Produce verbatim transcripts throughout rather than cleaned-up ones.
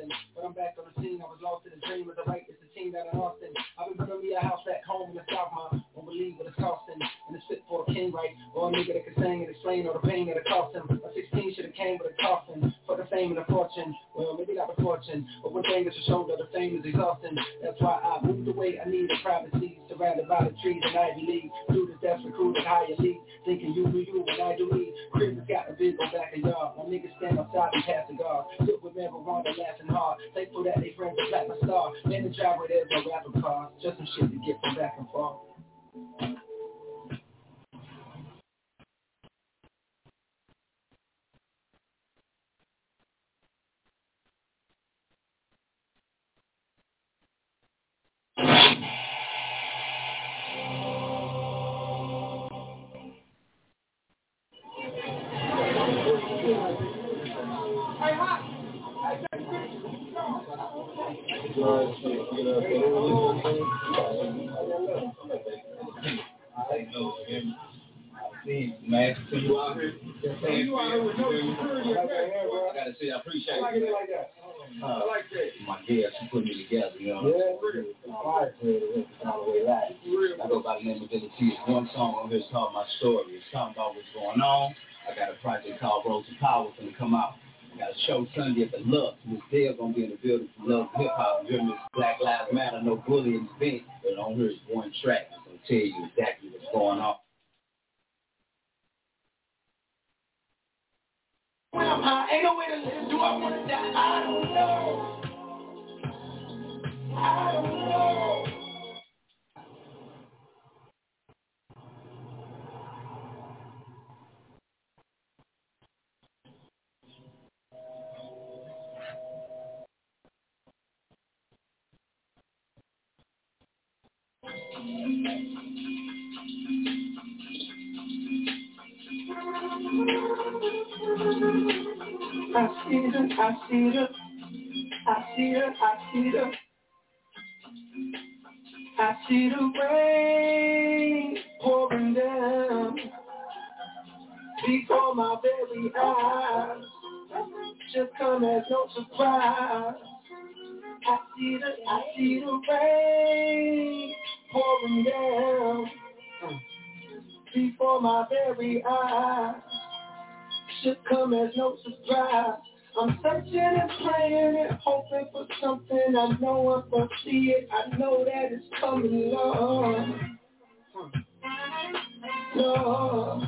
Boston. But I'm back on the scene, I was lost in a dream as I write, it's the team down in Austin. I've been building me a house back home in the South, ma, won't believe what it's costing. And it's fit for a king, right? Or a nigga that can sing and explain all the pain that it cost him. A sixteen should've came with a coffin, for the fame and the fortune. Well, maybe not the fortune, but one thing is for sure that the fame is exhausting. That's why I moved away, I need a private seat, surrounded by the trees and Ivy League. Through this death recruited higher league, thinking you do you and I do me. Crib has got a big on back of yard. My niggas stand outside and pass the guard. Look with marijuana laughing hard. Thankful that they friends are platinum star. Man, the driver there's no rapper car. Just some shit to get from back and forth. Man, so you out here? So you out here with no security. I gotta say, I appreciate it. I like it like that. Uh, I like that. My girl, she put me together, you know. Yeah, all right, I go by the name of Billy T. It's one song on here. It's called My Story. It's talking about what's going on. I got a project called Rose of Power gonna come out. I got a show Sunday at the Lux. Miss Dale gonna be in the building for Love Hip Hop. You hear me? Black Lives Matter, no bullying event. But on here is one track. It's gonna tell you exactly what's going on. When I'm high, ain't no way to live. Do I want to die? I don't know. I don't know. I see the, I see the, I see the, I see the, I see the rain pouring down before my very eyes. Just come as no surprise. I see the, I see the rain pouring down before my very eyes. Should come as no surprise. I'm searching and praying and hoping for something. I know I'm gonna see it. I know that it's coming, Lord. Lord.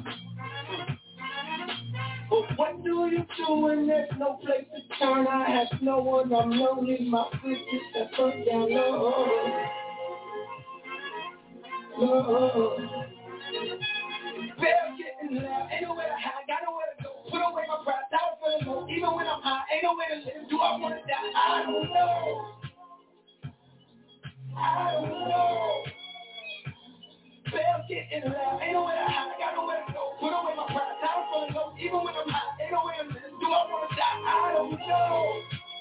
But what do you do when there's no place to turn? I have no one. I'm lonely. My business that burnt down, Lord. Lord. Bell getting loud. Ain't nowhere to hide. Got nowhere to go. Put away my pride. Down feeling low. Even when I'm high, ain't no way to live. Do I want to die? I don't know. I don't know. Bell getting loud. Ain't nowhere to hide. Got nowhere to go. Put away my pride. Down feeling low. Even when I'm high, ain't no way to live. Do I want to die? I don't know.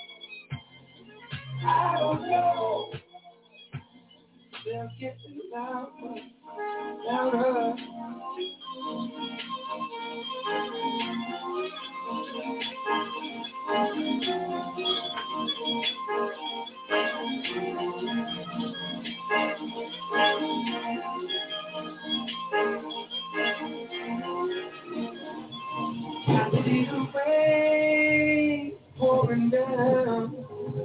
I don't know. Bell getting louder. Louder. I see the rain pouring down.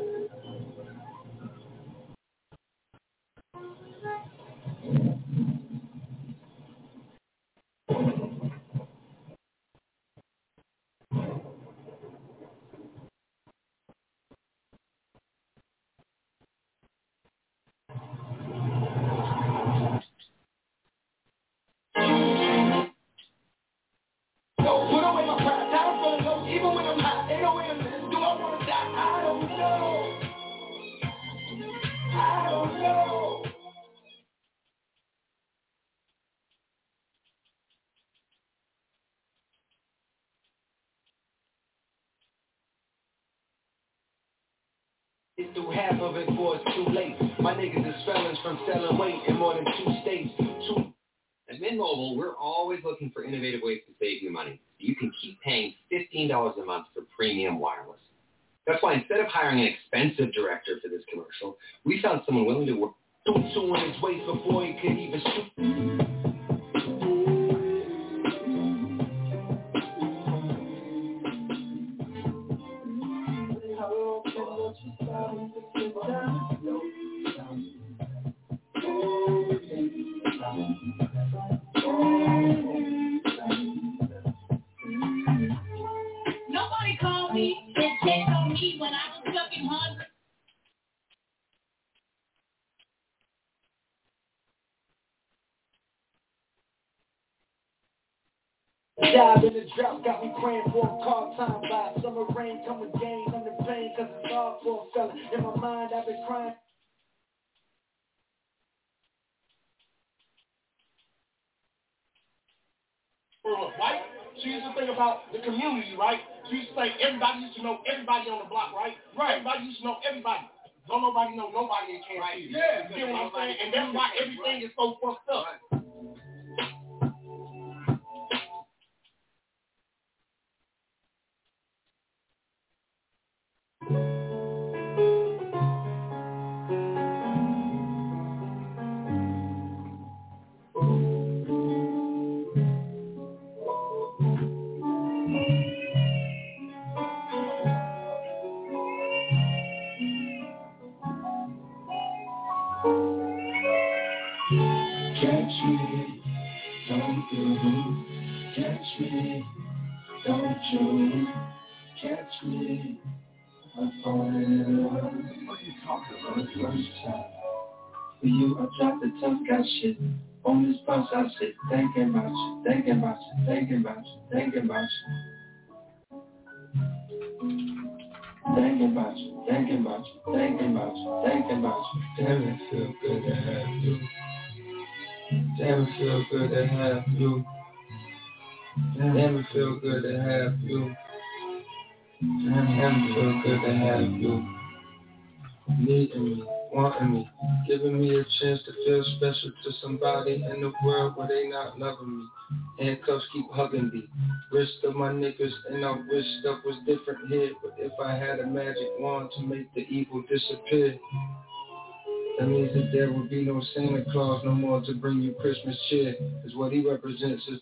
Do half of it before it's too late. My niggas is felons from selling weight in more than two states. Two. At Mint Mobile, we're always looking for innovative ways to save you money. You can keep paying fifteen dollars a month for premium wireless. That's why instead of hiring an expensive director for this commercial, we found someone willing to work. Don't two on his waist before he could even shoot. Nobody called me and checked on me when I was fucking hungry. Job in the drought got me praying for a call time vibe. Summer rain come again, I'm in pain cause it's hard for a fella. In my mind I've been crying. Right? She used to think about the community, right? She used to say everybody used to know everybody on the block, right? Right. Everybody used to know everybody. Don't nobody know nobody in Kansas City. Yeah. You get what I'm saying? And that's why everything is so fucked up. Right. Catch me, don't you? Catch me, don't you? Catch me. I'm falling. What are you talking about? The first time. For you, I dropped the tough got shit. On this bus, I sit thinking about you, thinking about you, thinking about you, thinking about you. Thinking about you, thinking about you, thinking about you, thinking about you. Damn, it feel good to have you. Damn, it feel good to have you. Damn, it feel good to have you. Damn, it feel good to have you. Needing me, wanting me, giving me a chance to feel special to somebody in the world where they not loving me. Handcuffs keep hugging me, wrist of my niggas, and I wish stuff was different here. But if I had a magic wand to make the evil disappear, that means that there would be no Santa Claus no more to bring you Christmas cheer. Is what he represents is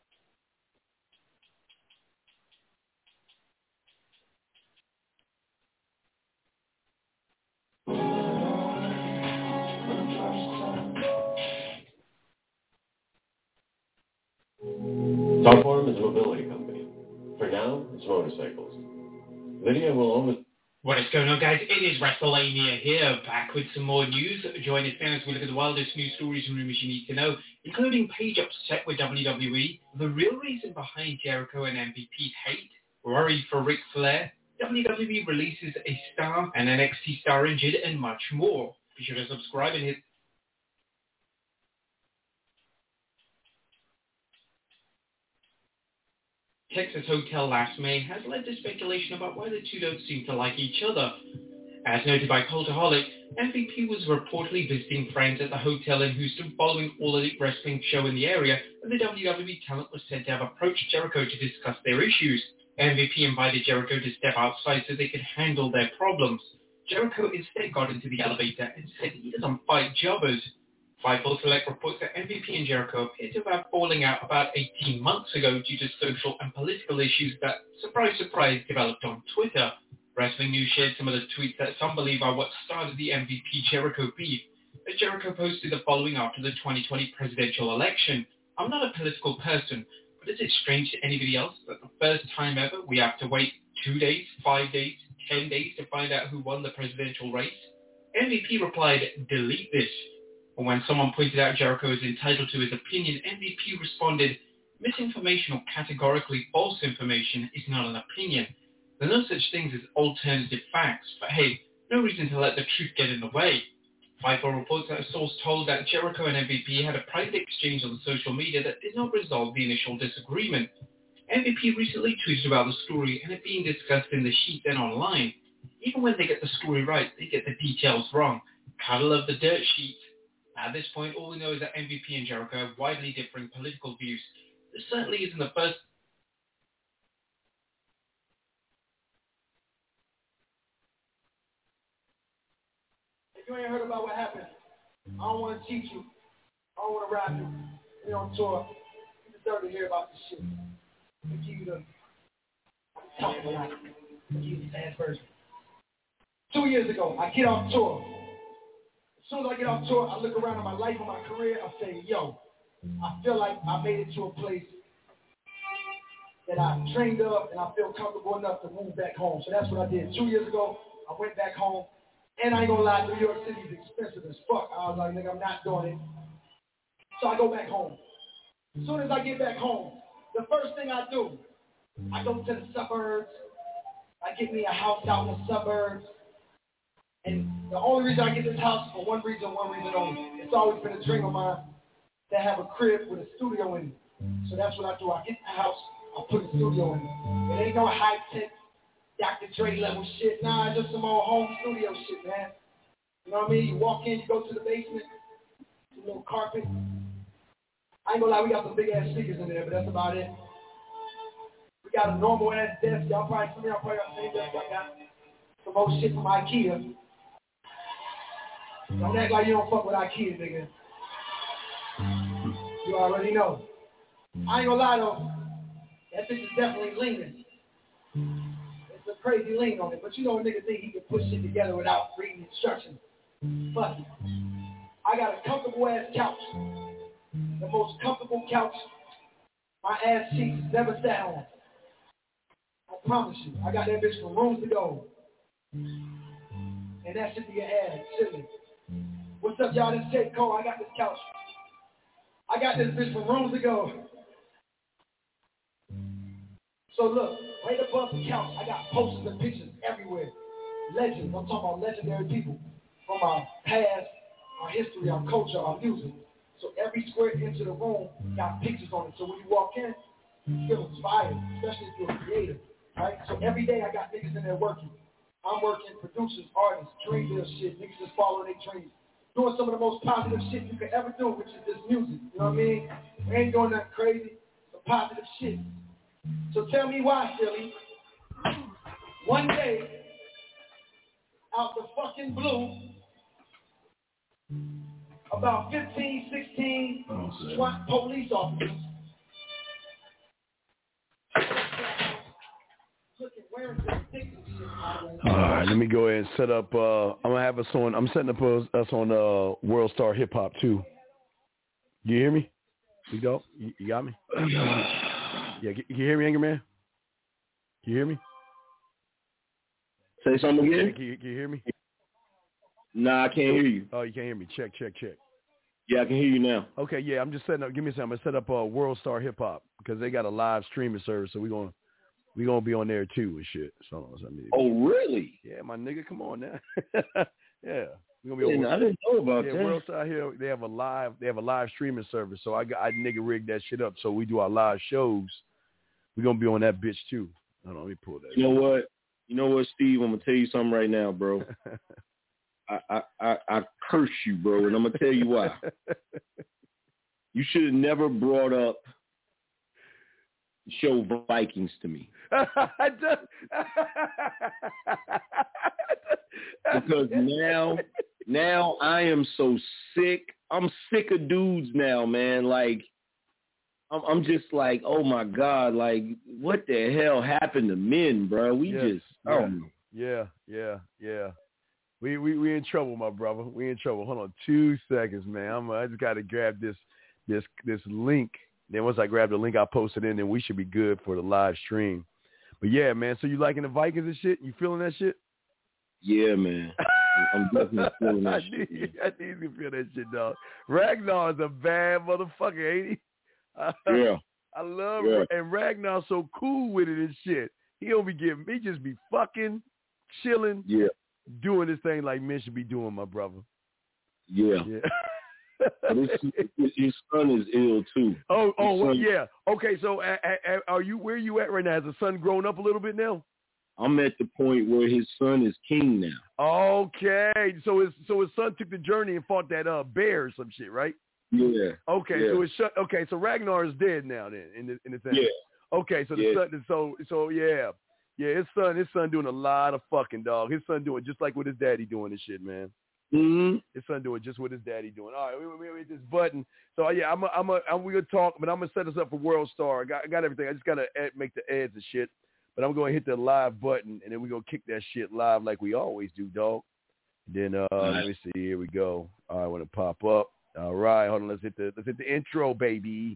Top Farm is a mobility company. For now, it's motorcycles. Lydia will always... What is going on, guys? It is WrestleMania here, back with some more news. Join us now as we look at the wildest news stories and rumors you need to know, including Paige upset with W W E, the real reason behind Jericho and M V P's hate, worry for Ric Flair, W W E releases a star, and N X T star injured, and much more. Be sure to subscribe and hit... Texas hotel last May has led to speculation about why the two don't seem to like each other. As noted by Cultaholic, M V P was reportedly visiting friends at the hotel in Houston following All Elite Wrestling show in the area, and the W W E talent was said to have approached Jericho to discuss their issues. M V P invited Jericho to step outside so they could handle their problems. Jericho instead got into the elevator and said he doesn't fight jobbers. Fightful Select reports that M V P and Jericho appear to have falling out about eighteen months ago due to social and political issues that, surprise, surprise, developed on Twitter. Wrestling News shared some of the tweets that some believe are what started the M V P-Jericho beef, as Jericho posted the following after the twenty twenty presidential election. I'm not a political person, but is it strange to anybody else that the first time ever we have to wait two days, five days, ten days to find out who won the presidential race? M V P replied, delete this. But when someone pointed out Jericho is entitled to his opinion, M V P responded, misinformation or categorically false information is not an opinion. There are no such things as alternative facts, but hey, no reason to let the truth get in the way. Fightful reports that a source told that Jericho and M V P had a private exchange on social media that did not resolve the initial disagreement. M V P recently tweeted about the story and it being discussed in the sheet and online. Even when they get the story right, they get the details wrong. Gotta love the dirt sheet. At this point, all we know is that M V P and Jericho have widely differing political views. This certainly isn't the first if you ain't heard about what happened, I don't want to teach you. I don't want to rap you. We on tour. You deserve to hear about this shit. Let me give you the talk about it. Let me give you the fast version. Two years ago, I get off tour. As soon as I get off tour, I look around at my life and my career. I say, yo, I feel like I made it to a place that I trained up and I feel comfortable enough to move back home. So that's what I did. Two years ago, I went back home. And I ain't gonna lie, New York City is expensive as fuck. I was like, nigga, I'm not doing it. So I go back home. As soon as I get back home, the first thing I do, I go to the suburbs. I get me a house out in the suburbs. And the only reason I get this house for one reason, one reason only. It's always been a dream of mine to have a crib with a studio in it. So that's what I do. I get the house, I put a studio in it. It ain't no high-tech Doctor Dre level shit. Nah, it's just some old home studio shit, man. You know what I mean? You walk in, you go to the basement, a little carpet. I ain't gonna lie, we got some big ass speakers in there, but that's about it. We got a normal ass desk. Y'all probably, some of y'all probably got the same desk I got. Some old shit from IKEA. Don't act like you don't fuck with IKEA, nigga. You already know. I ain't gonna lie though, that bitch is definitely leaning. It's a crazy lean on it, but you know a nigga think he can put shit together without reading instructions. Fuck it. I got a comfortable ass couch. The most comfortable couch my ass cheeks never sat on. I promise you. I got that bitch from Rooms to Go. And that should be your ass, chilling. What's up, y'all? This is J. Cole. I got this couch. I got this bitch from Rooms to Go. So look, right above the couch, I got posters and pictures everywhere. Legends. I'm talking about legendary people from our past, our history, our culture, our music. So every square inch of the room got pictures on it. So when you walk in, you feel inspired, especially if you're a creator, right? So every day I got niggas in there working. I'm working, producers, artists, dreamville shit, niggas just following their dreams. Doing some of the most positive shit you could ever do, which is this music. You know what I mean? We ain't doing nothing crazy, but positive shit. So tell me why, Philly. One day, out the fucking blue, about fifteen, sixteen SWAT police officers all right, let me go ahead and set up. Uh, I'm gonna have us on. I'm setting up us, us on uh, World Star Hip Hop too. You hear me? You go. You, you got me? Yeah. You hear me, Anger Man? Can you hear me? Say something again. Can you, can you hear me? Nah, I can't hear you. Oh, you can't hear me. Check, check, check. Yeah, I can hear you now. Okay, yeah, I'm just setting up. Give me a second. I'm gonna set up uh, World Star Hip Hop because they got a live streaming service, so we're gonna we gonna be on there too and shit. So, so I mean, oh, really? Yeah, my nigga, come on now. Yeah, we're gonna be yeah, on. I didn't know about yeah, that. World Star here. They have a live. They have a live streaming service. So I got I nigga rigged that shit up. So we do our live shows. We're gonna be on that bitch too. Hold on, let me pull that. You know what? You know what, Steve? I'm gonna tell you something right now, bro. I, I, I, I curse you, bro, and I'm gonna tell you why. You should have never brought up the show Vikings to me. Because now, now I am so sick. I'm sick of dudes now, man. Like, I'm, I'm just like, oh my God, like, what the hell happened to men, bro? We yes, just, yeah, oh. Yeah, yeah, yeah. We we we in trouble, my brother. We in trouble. Hold on, two seconds, man. I'm, I just got to grab this this this link. Then once I grab the link, I'll post it in, and we should be good for the live stream. But yeah, man. So you liking the Vikings and shit? You feeling that shit? Yeah, man. I'm definitely feeling that I shit. Need, I need to feel that shit, dog. Ragnar is a bad motherfucker, ain't he? Yeah. I love yeah. it. And Ragnar's so cool with it and shit. He don't be giving. He just be fucking, chilling. Yeah. Doing this thing like men should be doing, my brother. Yeah. Yeah. his, his son is ill too. Oh, oh, well, son, yeah. Okay, so uh, uh, are you where are you at right now? Has the son grown up a little bit now? I'm at the point where his son is king now. Okay, so his so his son took the journey and fought that uh bear or some shit, right? Yeah. Okay, yeah. so his okay, so Ragnar is dead now then in the in the thing. Yeah. Okay, so the yeah. son, so so yeah. Yeah, his son, his son doing a lot of fucking, dog. His son doing just like what his daddy doing and shit, man. Mm-hmm. His son doing just what his daddy doing. All right, we we, we hit this button. So yeah, I'm a, I'm a, I'm we gonna talk, but I'm gonna set us up for World Star. I got I got everything. I just gotta add, make the ads and shit. But I'm gonna hit the live button, and then we're gonna kick that shit live like we always do, dog. Then uh, right. Let me see. Here we go. All right, when it pop up. All right, hold on. Let's hit the let's hit the intro, baby.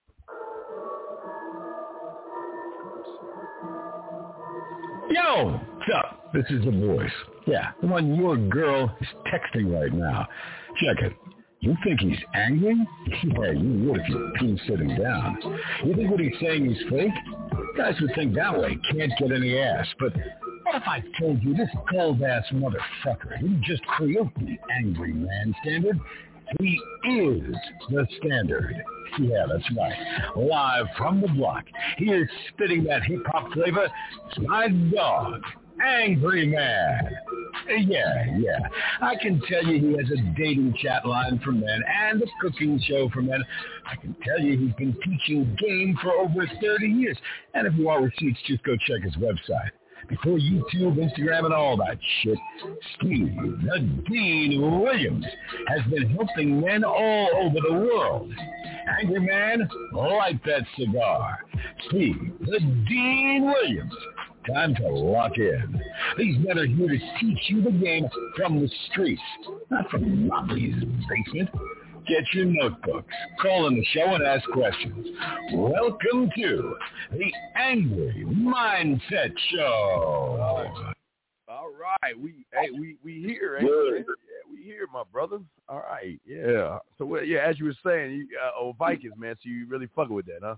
Yo, what's up? This is the voice. Yeah, the one your girl is texting right now. Check it. You think he's angry? Yeah, you would if you couldn't sit him down. You think what he's saying is fake? Guys who think that way can't get any ass. But what if I told you this cold-ass motherfucker, he just created the angry man standard? He is the standard. Yeah, that's right. Live from the block, here's spitting that hip-hop flavor. It's my dog, Angry Man. Yeah, yeah. I can tell you he has a dating chat line for men and a cooking show for men. I can tell you he's been teaching game for over thirty years. And if you want receipts, just go check his website. Before YouTube, Instagram, and all that shit, Steve, the Dean Williams, has been helping men all over the world. Angry Man, light that cigar. Steve, the Dean Williams. Time to lock in. These men are here to teach you the game from the streets, not from Motley's basement. Get your notebooks, call in the show, and ask questions. Welcome to the Angry Mindset Show. All right, we hey we we here, ain't we? Yeah, we here, my brother. All right, yeah. So well, yeah, as you were saying, you, uh, oh Vikings, man. So you really fucking with that, huh?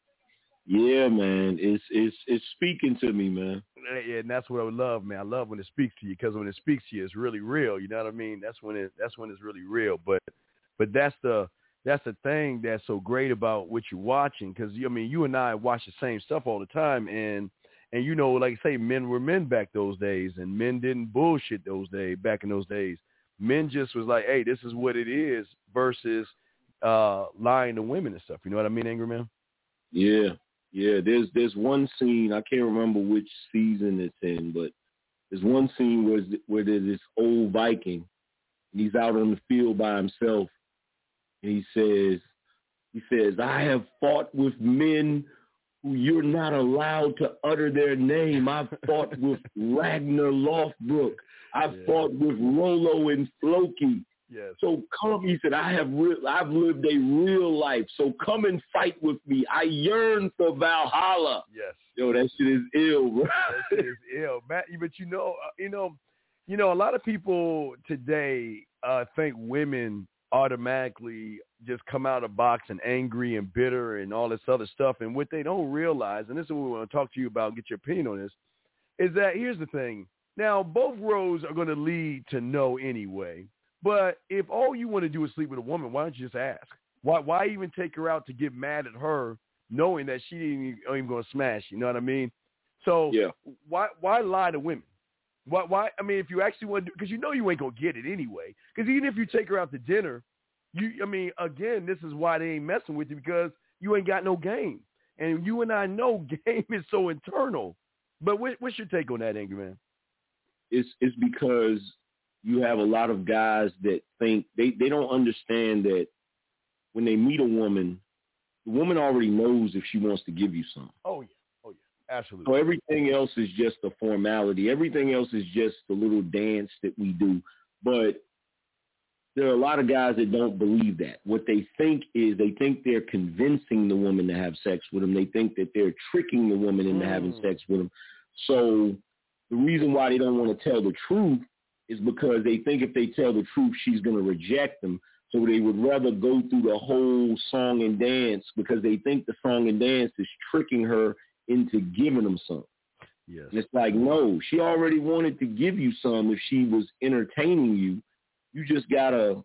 Yeah, man. It's it's it's speaking to me, man. Yeah, and that's what I would love, man. I love when it speaks to you because when it speaks to you, it's really real. You know what I mean? That's when it that's when it's really real. But but that's the that's the thing that's so great about what you're watching because I mean, you and I watch the same stuff all the time, and and you know, like I say, men were men back those days, and men didn't bullshit those days back in those days. Men just was like, hey, this is what it is versus uh, lying to women and stuff. You know what I mean, Angry Man? Yeah. Yeah, there's there's one scene, I can't remember which season it's in, but there's one scene where, where there's this old Viking, and he's out on the field by himself, and he says, he says, I have fought with men who you're not allowed to utter their name. I've fought with Ragnar Lothbrok. I've yeah. fought with Rollo and Floki. Yes. So come, he said, I have re- I've lived a real life. So come and fight with me. I yearn for Valhalla. Yes. Yo, that shit is ill, bro. That shit is ill, Matt. But you know, uh, you know, you know, a lot of people today uh, think women automatically just come out of the box and angry and bitter and all this other stuff. And what they don't realize, and this is what we want to talk to you about, get your opinion on this, is that here's the thing. Now, both roads are going to lead to no anyway. But if all you want to do is sleep with a woman, why don't you just ask? Why why even take her out to get mad at her knowing that she ain't even going to smash? You know what I mean? So yeah. why why lie to women? Why why? I mean, if you actually want to, because you know you ain't going to get it anyway. Because even if you take her out to dinner, you I mean, again, this is why they ain't messing with you because you ain't got no game. And you and I know game is so internal. But what, what's your take on that, Angry Man? It's it's because you have a lot of guys that think they, they don't understand that when they meet a woman, the woman already knows if she wants to give you something. Oh, yeah. Oh, yeah. Absolutely. So everything else is just a formality. Everything else is just the little dance that we do. But there are a lot of guys that don't believe that. What they think is they think they're convincing the woman to have sex with them. They think that they're tricking the woman into mm. having sex with them. So the reason why they don't want to tell the truth is because they think if they tell the truth, she's going to reject them. So they would rather go through the whole song and dance because they think the song and dance is tricking her into giving them something. Yes. And it's like, no, she already wanted to give you some if she was entertaining you. You just got to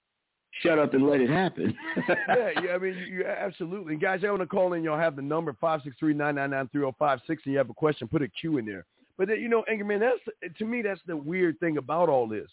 shut up and let it happen. yeah, yeah, I mean, you, you absolutely. And guys, I want to call in. Y'all have the number five six three, nine nine nine, three oh five six, and you have a question, put a Q in there. But, you know, Angry Man, that's, to me, that's the weird thing about all this.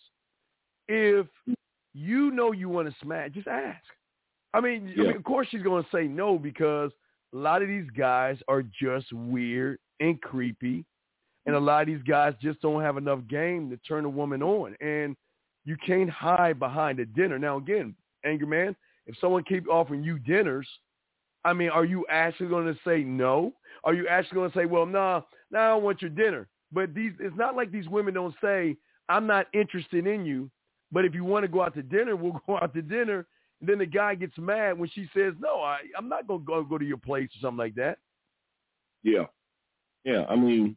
If you know you want to smash, just ask. I mean, yeah. I mean, of course she's going to say no because a lot of these guys are just weird and creepy, and a lot of these guys just don't have enough game to turn a woman on. And You can't hide behind a dinner. Now, again, Angry Man, if someone keep offering you dinners, I mean, are you actually going to say no? Are you actually going to say, well, nah, nah, I don't want your dinner? But these, it's not like these women don't say, I'm not interested in you, but if you want to go out to dinner, we'll go out to dinner. And then the guy gets mad when she says, no, I, I'm not going to go, go to your place or something like that. Yeah. Yeah. I mean,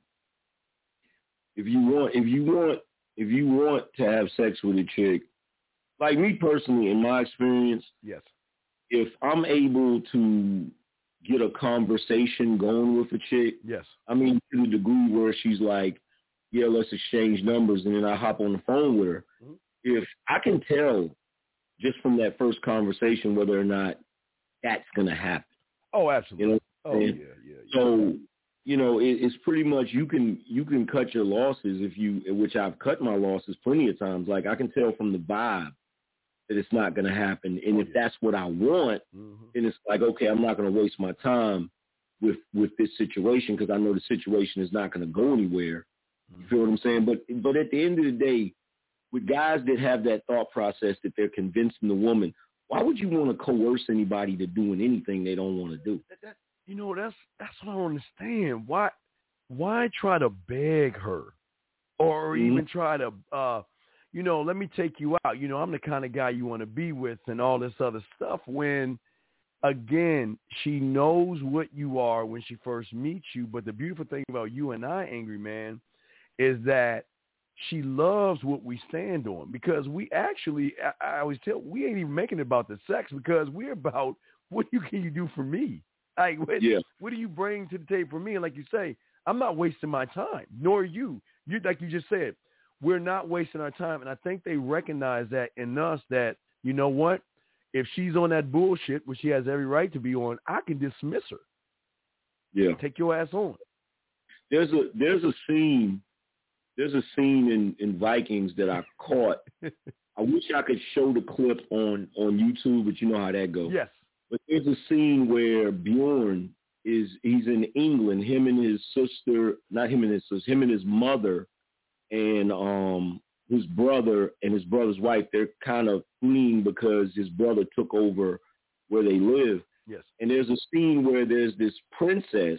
if you want, if you want, if you want to have sex with a chick, like me personally, in my experience, yes, if I'm able to get a conversation going with a chick, yes, I mean, to the degree where she's like, yeah, let's exchange numbers, and then I hop on the phone with her. Mm-hmm. If I can tell just from that first conversation whether or not that's going to happen. Oh, absolutely. You know oh, yeah, yeah, yeah. So, you know, it, it's pretty much you can you can cut your losses if you, which I've cut my losses plenty of times. Like I can tell from the vibe that it's not going to happen. And oh, if yeah. that's what I want, mm-hmm. then it's like, okay, I'm not going to waste my time with with this situation because I know the situation is not going to go anywhere. Mm-hmm. You feel what I'm saying? But but at the end of the day, with guys that have that thought process that they're convincing the woman, why would you want to coerce anybody to doing anything they don't want to do? That, that, you know, that's that's what I don't understand. Why why try to beg her or mm-hmm. even try to, uh, you know, let me take you out. You know, I'm the kind of guy you want to be with and all this other stuff when, again, she knows what you are when she first meets you. But the beautiful thing about you and I, Angry Man, is that she loves what we stand on because we actually, I, I always tell, we ain't even making it about the sex because we're about what you can you do for me? Like, what, yeah. what do you bring to the table for me? And like you say, I'm not wasting my time, nor you. You like you just said, we're not wasting our time. And I think they recognize that in us that, you know what, if she's on that bullshit, which she has every right to be on, I can dismiss her. Yeah. Take your ass on. There's a, there's a scene. There's a scene in, in Vikings that I caught. I wish I could show the clip on, on YouTube, but you know how that goes. Yes. But there's a scene where Bjorn is, he's in England, him and his sister, not him and his sister, him and his mother and um, his brother and his brother's wife, they're kind of fleeing because his brother took over where they live. Yes. And there's a scene where there's this princess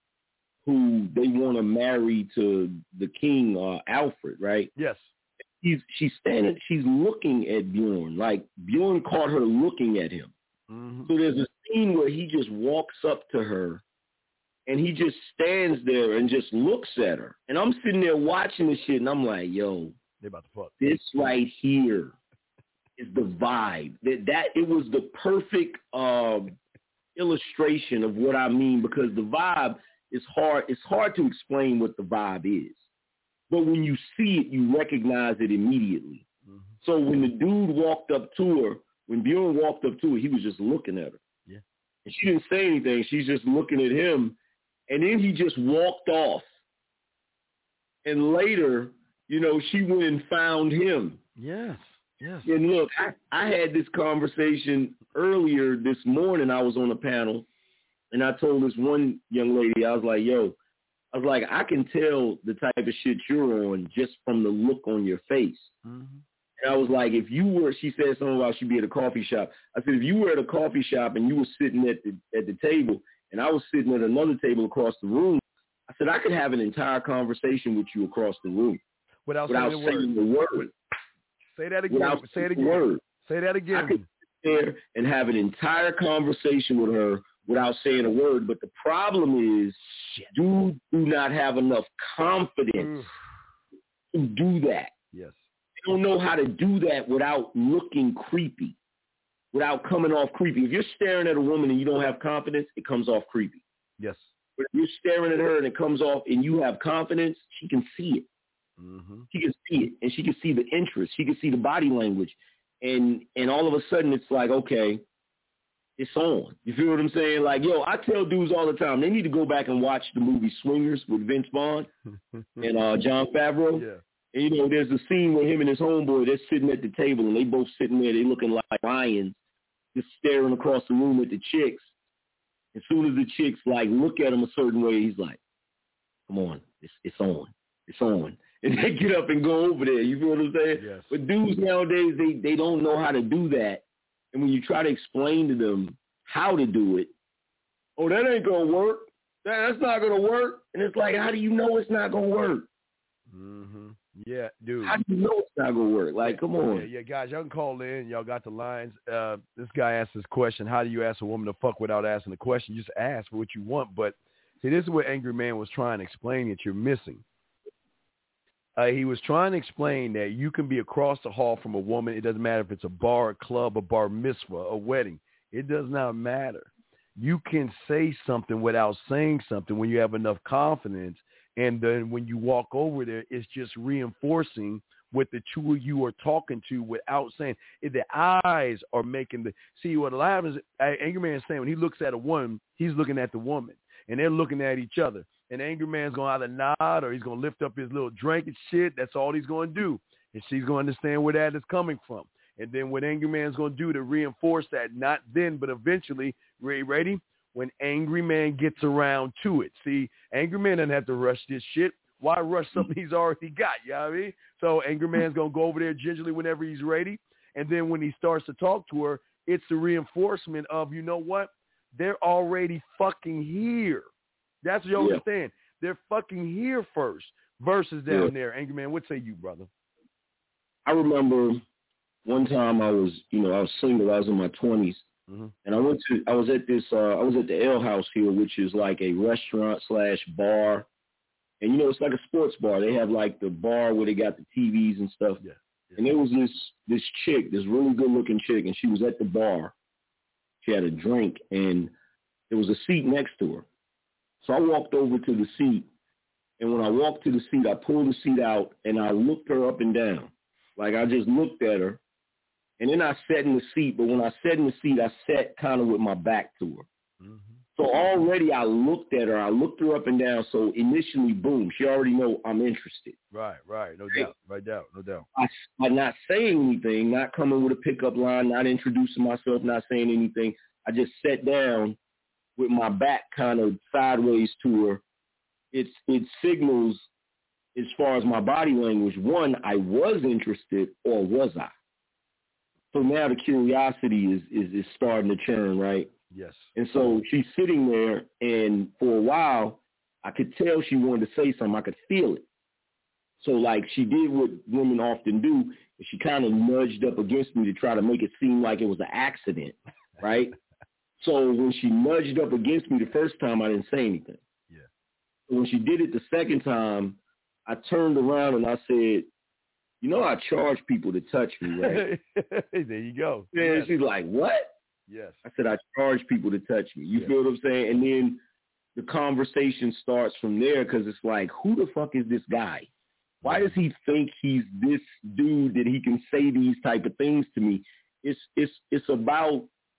who they want to marry to the king, uh, Alfred, right? Yes. He's, she's standing, she's looking at Bjorn. Like, Bjorn caught her looking at him. Mm-hmm. So there's a scene where he just walks up to her, and he just stands there and just looks at her. And I'm sitting there watching this shit, and I'm like, yo, they about to fuck. This right here is the vibe. That, that it was the perfect um, illustration of what I mean because the vibe – It's hard. It's hard to explain what the vibe is, but when you see it, you recognize it immediately. Mm-hmm. So when the dude walked up to her, when Bjorn walked up to her, he was just looking at her. Yeah, and she didn't say anything. She's just looking at him, and then he just walked off. And later, you know, she went and found him. Yes, yes. And look, I, I had this conversation earlier this morning. I was on a panel. And I told this one young lady, I was like, yo, I was like, I can tell the type of shit you're on just from the look on your face. Mm-hmm. And I was like, if you were, she said something about she'd be at a coffee shop. I said, if you were at a coffee shop and you were sitting at the at the table and I was sitting at another table across the room, I said, I could have an entire conversation with you across the room. Without, without saying, saying the word. word. Say that again. Without Say it again. Word. Say that again. I could sit there and have an entire conversation with her without saying a word. But the problem is dudes do not have enough confidence to do that. Yes. They don't know how to do that without looking creepy, without coming off creepy. If you're staring at a woman and you don't have confidence, it comes off creepy. Yes. But if you're staring at her and it comes off and you have confidence, she can see it. Mm-hmm. She can see it, and she can see the interest. She can see the body language. And and all of a sudden it's like, okay, it's on. You feel what I'm saying? Like, yo, I tell dudes all the time, they need to go back and watch the movie Swingers with Vince Vaughn and uh, Jon Favreau. Yeah. And, you know, there's a scene where him and his homeboy, they're sitting at the table, and they both sitting there, they looking like lions, just staring across the room at the chicks. As soon as the chicks, like, look at him a certain way, he's like, come on, it's, it's on. It's on. and they get up and go over there. You feel what I'm saying? Yes. But dudes nowadays, they, they don't know how to do that. And when you try to explain to them how to do it, oh, that ain't going to work. That, that's not going to work. And it's like, how do you know it's not going to work? Mm-hmm. Yeah, dude. How do you know it's not going to work? Like, come on. Yeah, yeah, guys, y'all can call in. Y'all got the lines. Uh, this guy asked this question, how do you ask a woman to fuck without asking the question? Just ask for what you want. But, see, this is what Angry Man was trying to explain that you're missing. Uh, he was trying to explain that you can be across the hall from a woman. It doesn't matter if it's a bar, a club, a bar mitzvah, a wedding. It does not matter. You can say something without saying something when you have enough confidence. And then when you walk over there, it's just reinforcing what the two of you are talking to without saying. If the eyes are making the – see, what happens – Angry Man is saying when he looks at a woman, he's looking at the woman. And they're looking at each other. And Angry Man's going to either nod or he's going to lift up his little drink and shit. That's all he's going to do. And she's going to understand where that is coming from. And then what Angry Man's going to do to reinforce that, not then, but eventually, ready? When Angry Man gets around to it. See, Angry Man doesn't have to rush this shit. Why rush something he's already got? You know what I mean? So Angry Man's going to go over there gingerly whenever he's ready. And then when he starts to talk to her, it's the reinforcement of, you know what? They're already fucking here. That's what you yeah. understand. They're fucking here first versus down yeah. there. Angry Man, what say you, brother? I remember one time I was, you know, I was single. I was in my twenties. Mm-hmm. And I went to, I was at this, uh, I was at the Ale House here, which is like a restaurant slash bar. And, you know, it's like a sports bar. They have like the bar where they got the T Vs and stuff. Yeah. Yeah. And there was this, this chick, this really good looking chick, and she was at the bar. She had a drink, and there was a seat next to her. So I walked over to the seat, and when I walked to the seat, I pulled the seat out, and I looked her up and down. Like, I just looked at her, and then I sat in the seat. But when I sat in the seat, I sat kind of with my back to her. Mm-hmm. So already I looked at her. I looked her up and down. So initially, boom, she already know I'm interested. Right, right. No doubt, right doubt, no doubt. I, by not saying anything, not coming with a pickup line, not introducing myself, not saying anything, I just sat down with my back kind of sideways to her. It's it signals, as far as my body language, one, I was interested, or was I? So now the curiosity is, is, is starting to churn, right? Yes. And so she's sitting there, and for a while, I could tell she wanted to say something. I could feel it. So, like, she did what women often do. She kind of nudged up against me to try to make it seem like it was an accident, right? So when she nudged up against me the first time, I didn't say anything. Yeah. When she did it the second time, I turned around and I said, you know, I charge people to touch me, right? There you go. And yes. She's like, what? Yes. I said, I charge people to touch me. You yes. feel what I'm saying? And then the conversation starts from there, because it's like, who the fuck is this guy? Why does he think he's this dude that he can say these type of things to me? It's it's it's about,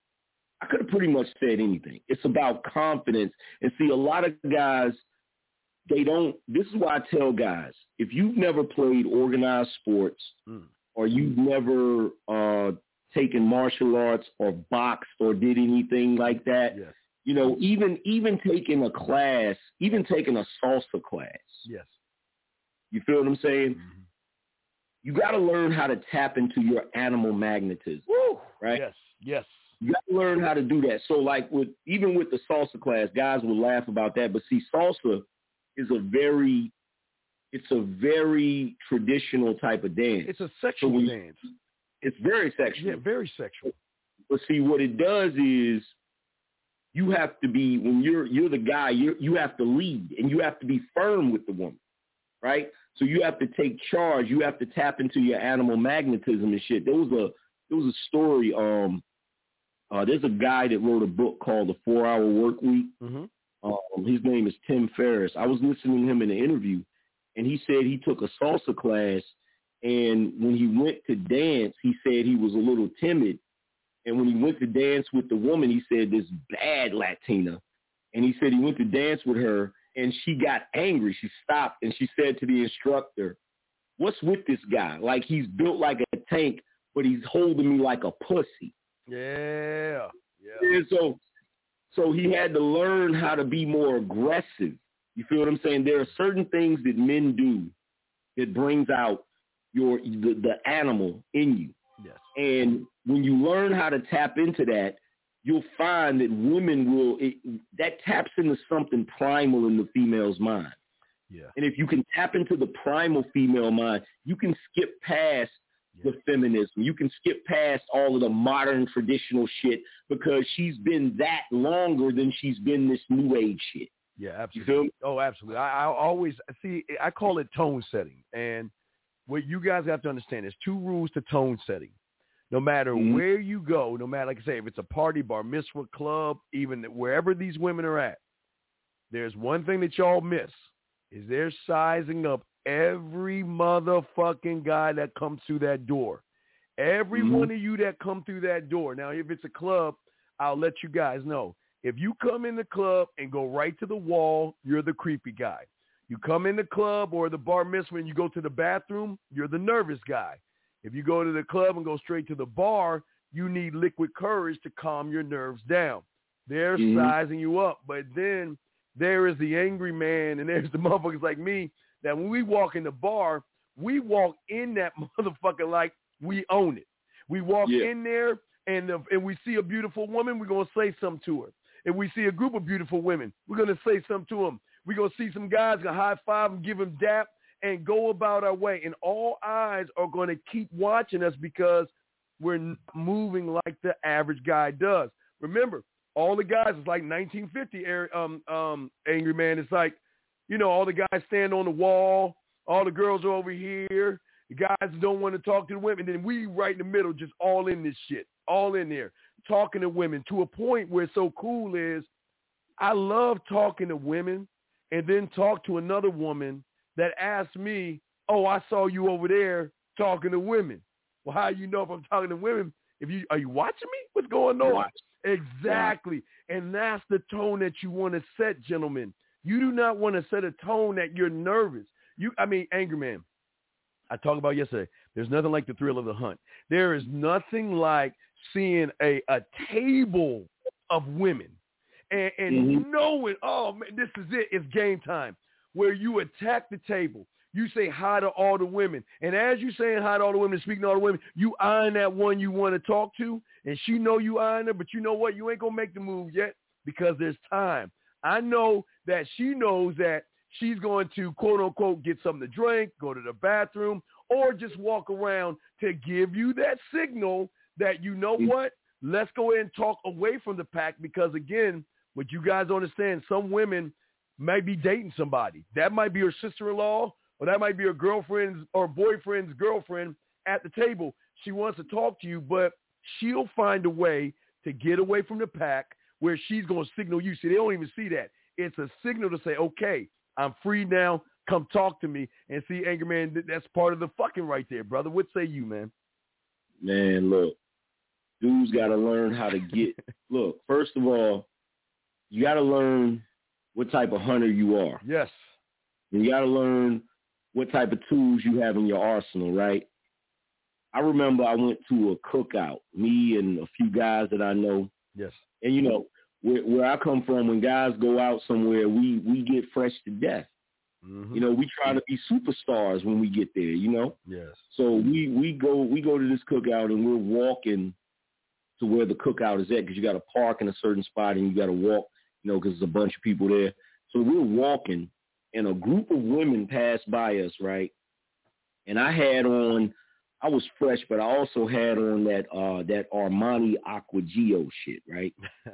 I could have pretty much said anything. It's about confidence. And see, a lot of guys, they don't, this is why I tell guys, if you've never played organized sports mm. or you've never uh, taken martial arts or boxed or did anything like that, yes. you know, even even taking a class, even taking a salsa class. Yes. You feel what I'm saying? Mm-hmm. You got to learn how to tap into your animal magnetism. Woo! Right? Yes, yes. You got to learn how to do that. So, like, with even with the salsa class, guys will laugh about that. But see, salsa is a very, it's a very traditional type of dance. It's a sexual so we, dance. It's very sexual. Yeah, very sexual. But see, what it does is you have to be, when you're you're the guy, you you have to lead, and you have to be firm with the woman, right? So you have to take charge. You have to tap into your animal magnetism and shit. There was a there was a story. Um, uh, there's a guy that wrote a book called The Four Hour Work Week. Mm-hmm. Um, his name is Tim Ferriss. I was listening to him in an interview, and he said he took a salsa class, and when he went to dance, he said he was a little timid. And when he went to dance with the woman, he said, this bad Latina. And he said he went to dance with her, and she got angry. She stopped, and she said to the instructor, what's with this guy? Like, he's built like a tank, but he's holding me like a pussy. Yeah. Yeah. And so, so he had to learn how to be more aggressive. You feel what I'm saying? There are certain things that men do that brings out your the, the animal in you. Yes. And when you learn how to tap into that, you'll find that women will it, that taps into something primal in the female's mind. Yeah. And if you can tap into the primal female mind, you can skip past yeah. the feminism. You can skip past all of the modern traditional shit because she's been that longer than she's been this new age shit. Yeah, absolutely. Oh, absolutely. I, I always see. I call it tone setting, and what you guys have to understand is two rules to tone setting. No matter mm-hmm. where you go, no matter, like I say, if it's a party, bar mitzvah, club, even wherever these women are at, there's one thing that y'all miss, is they're sizing up every motherfucking guy that comes through that door. Every mm-hmm. one of you that come through that door. Now, if it's a club, I'll let you guys know. If you come in the club and go right to the wall, you're the creepy guy. You come in the club or the bar mitzvah and you go to the bathroom, you're the nervous guy. If you go to the club and go straight to the bar, you need liquid courage to calm your nerves down. They're mm-hmm. sizing you up. But then there is the angry man and there's the motherfuckers like me that when we walk in the bar, we walk in that motherfucker like we own it. We walk yeah. in there and, uh, and we see a beautiful woman, we're going to say something to her. If we see a group of beautiful women, we're going to say something to them. We're going to see some guys, going to high five them, give them dap, and go about our way. And all eyes are going to keep watching us because we're not moving like the average guy does. Remember, all the guys, it's like nineteen fifty, um, um, Angry Man. It's like, you know, all the guys stand on the wall. All the girls are over here. The guys don't want to talk to the women. Then we right in the middle, just all in this shit, all in there, talking to women to a point where it's so cool is I love talking to women and then talk to another woman that asks me, oh, I saw you over there talking to women. Well, how do you know if I'm talking to women? If you are you watching me? What's going on? Watch. Exactly. Yeah. And that's the tone that you want to set, gentlemen. You do not want to set a tone that you're nervous. You, I mean, Angry Man, I talked about yesterday. There's nothing like the thrill of the hunt. There is nothing like seeing a, a table of women and, and mm-hmm. knowing, oh, man, this is it. It's game time. Where you attack the table. You say hi to all the women. And as you saying hi to all the women, speaking to all the women, you eyeing that one you want to talk to, and she know you eyeing her, but you know what? You ain't going to make the move yet because there's time. I know that she knows that she's going to, quote, unquote, get something to drink, go to the bathroom, or just walk around to give you that signal that, you know what, let's go ahead and talk away from the pack because, again, what you guys understand, some women might be dating somebody. That might be her sister-in-law, or that might be her girlfriend's or boyfriend's girlfriend at the table. She wants to talk to you, but she'll find a way to get away from the pack where she's going to signal you. See, they don't even see that. It's a signal to say, okay, I'm free now. Come talk to me. And see, Angry Man, that's part of the fucking right there, brother. What say you, man? Man, look, dudes got to learn how to get – look, first of all, you got to learn what type of hunter you are. Yes. And you got to learn what type of tools you have in your arsenal, right? I remember I went to a cookout, me and a few guys that I know. Yes. And, you know, where, where I come from, when guys go out somewhere, we, we get fresh to death. Mm-hmm. You know, we try to be superstars when we get there, you know? Yes. So we, we go we go to this cookout and we're walking to where the cookout is at because you got to park in a certain spot and you got to walk, you know, because there's a bunch of people there. So we're walking and a group of women passed by us, right? And I had on, I was fresh, but I also had on that uh, that Armani Aqua Gio shit, right?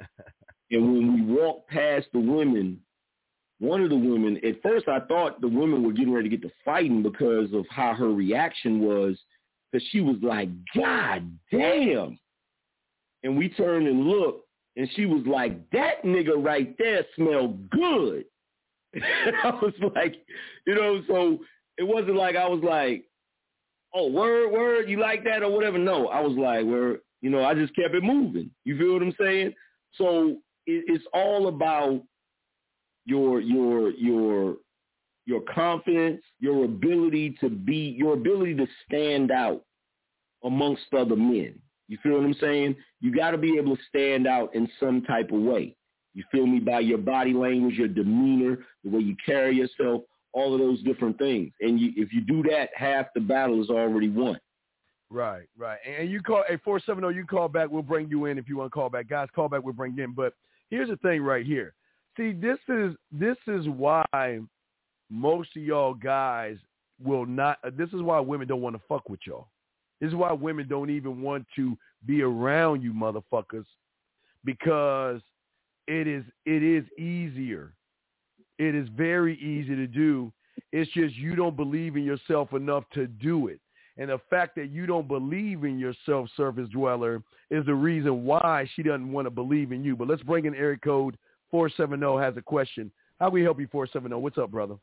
And when we walked past the women, one of the women, at first I thought the women were getting ready to get to fighting because of how her reaction was, because she was like, God damn. And we turned and looked, and she was like, that nigga right there smelled good. And I was like, you know, so it wasn't like I was like, oh, word, word, you like that or whatever. No, I was like, word, you know, I just kept it moving. You feel what I'm saying? So it, it's all about your your your your confidence, your ability to be, your ability to stand out amongst other men. You feel what I'm saying? You got to be able to stand out in some type of way. You feel me? By your body language, your demeanor, the way you carry yourself, all of those different things. And you, if you do that, half the battle is already won. Right, right. And you call a four seven zero. You can call back. We'll bring you in if you want to call back, guys. Call back. We'll bring you in. But here's the thing, right here. See, this is this is why most of y'all guys will not. This is why women don't want to fuck with y'all. This is why women don't even want to be around you, motherfuckers, because it is it is easier. It is very easy to do. It's just you don't believe in yourself enough to do it. And the fact that you don't believe in yourself, surface dweller, is the reason why she doesn't want to believe in you. But let's bring in area code four seven zero has a question. How can we help you, four seven zero? What's up, brother?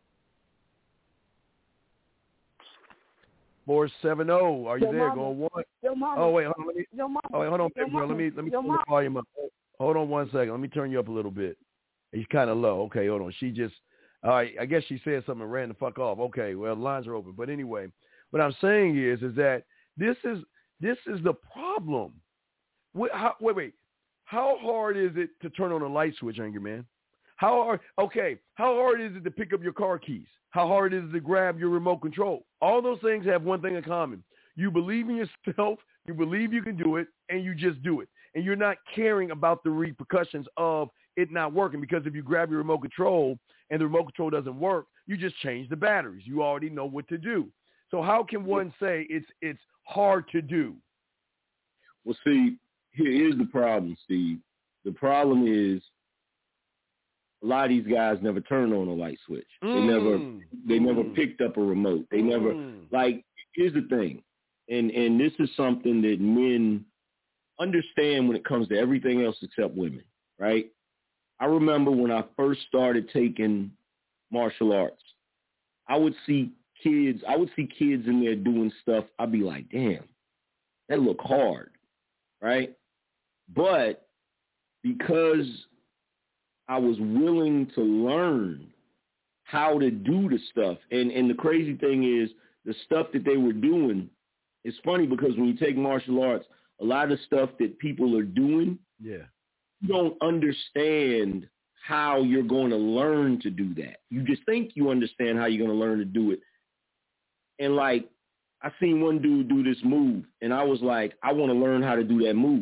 four seven zero, are you Yo, there? mama. Going one. Yo, mama. Oh, wait, hold on. Let me, Yo, mama. oh, wait, hold on, Yo, bro. Let me, let me Yo, turn the volume up. Hold on one second. Let me turn you up a little bit. He's kind of low. Okay, hold on. She just, all right, I guess she said something and ran the fuck off. Okay, well, the lines are open. But anyway, what I'm saying is, is that this is, this is the problem. Wait, how, wait, wait. How hard is it to turn on a light switch, Angry Man? How hard, okay, how hard is it to pick up your car keys? How hard is it to grab your remote control? All those things have one thing in common. You believe in yourself, you believe you can do it, and you just do it. And you're not caring about the repercussions of it not working, because if you grab your remote control and the remote control doesn't work, you just change the batteries. You already know what to do. So how can one say it's it's hard to do? Well, see, here is the problem, Steve. The problem is a lot of these guys never turned on a light switch. Mm. They never they mm. never picked up a remote. They mm. never, like, here's the thing. And and this is something that men understand when it comes to everything else except women, right? I remember when I first started taking martial arts, I would see kids, I would see kids in there doing stuff. I'd be like, damn, that look hard, right? But because I was willing to learn how to do the stuff, and, and the crazy thing is the stuff that they were doing, it's funny because when you take martial arts, a lot of stuff that people are doing, yeah, you don't understand how you're going to learn to do that. You just think you understand how you're going to learn to do it. And, like, I seen one dude do this move, and I was like, I want to learn how to do that move.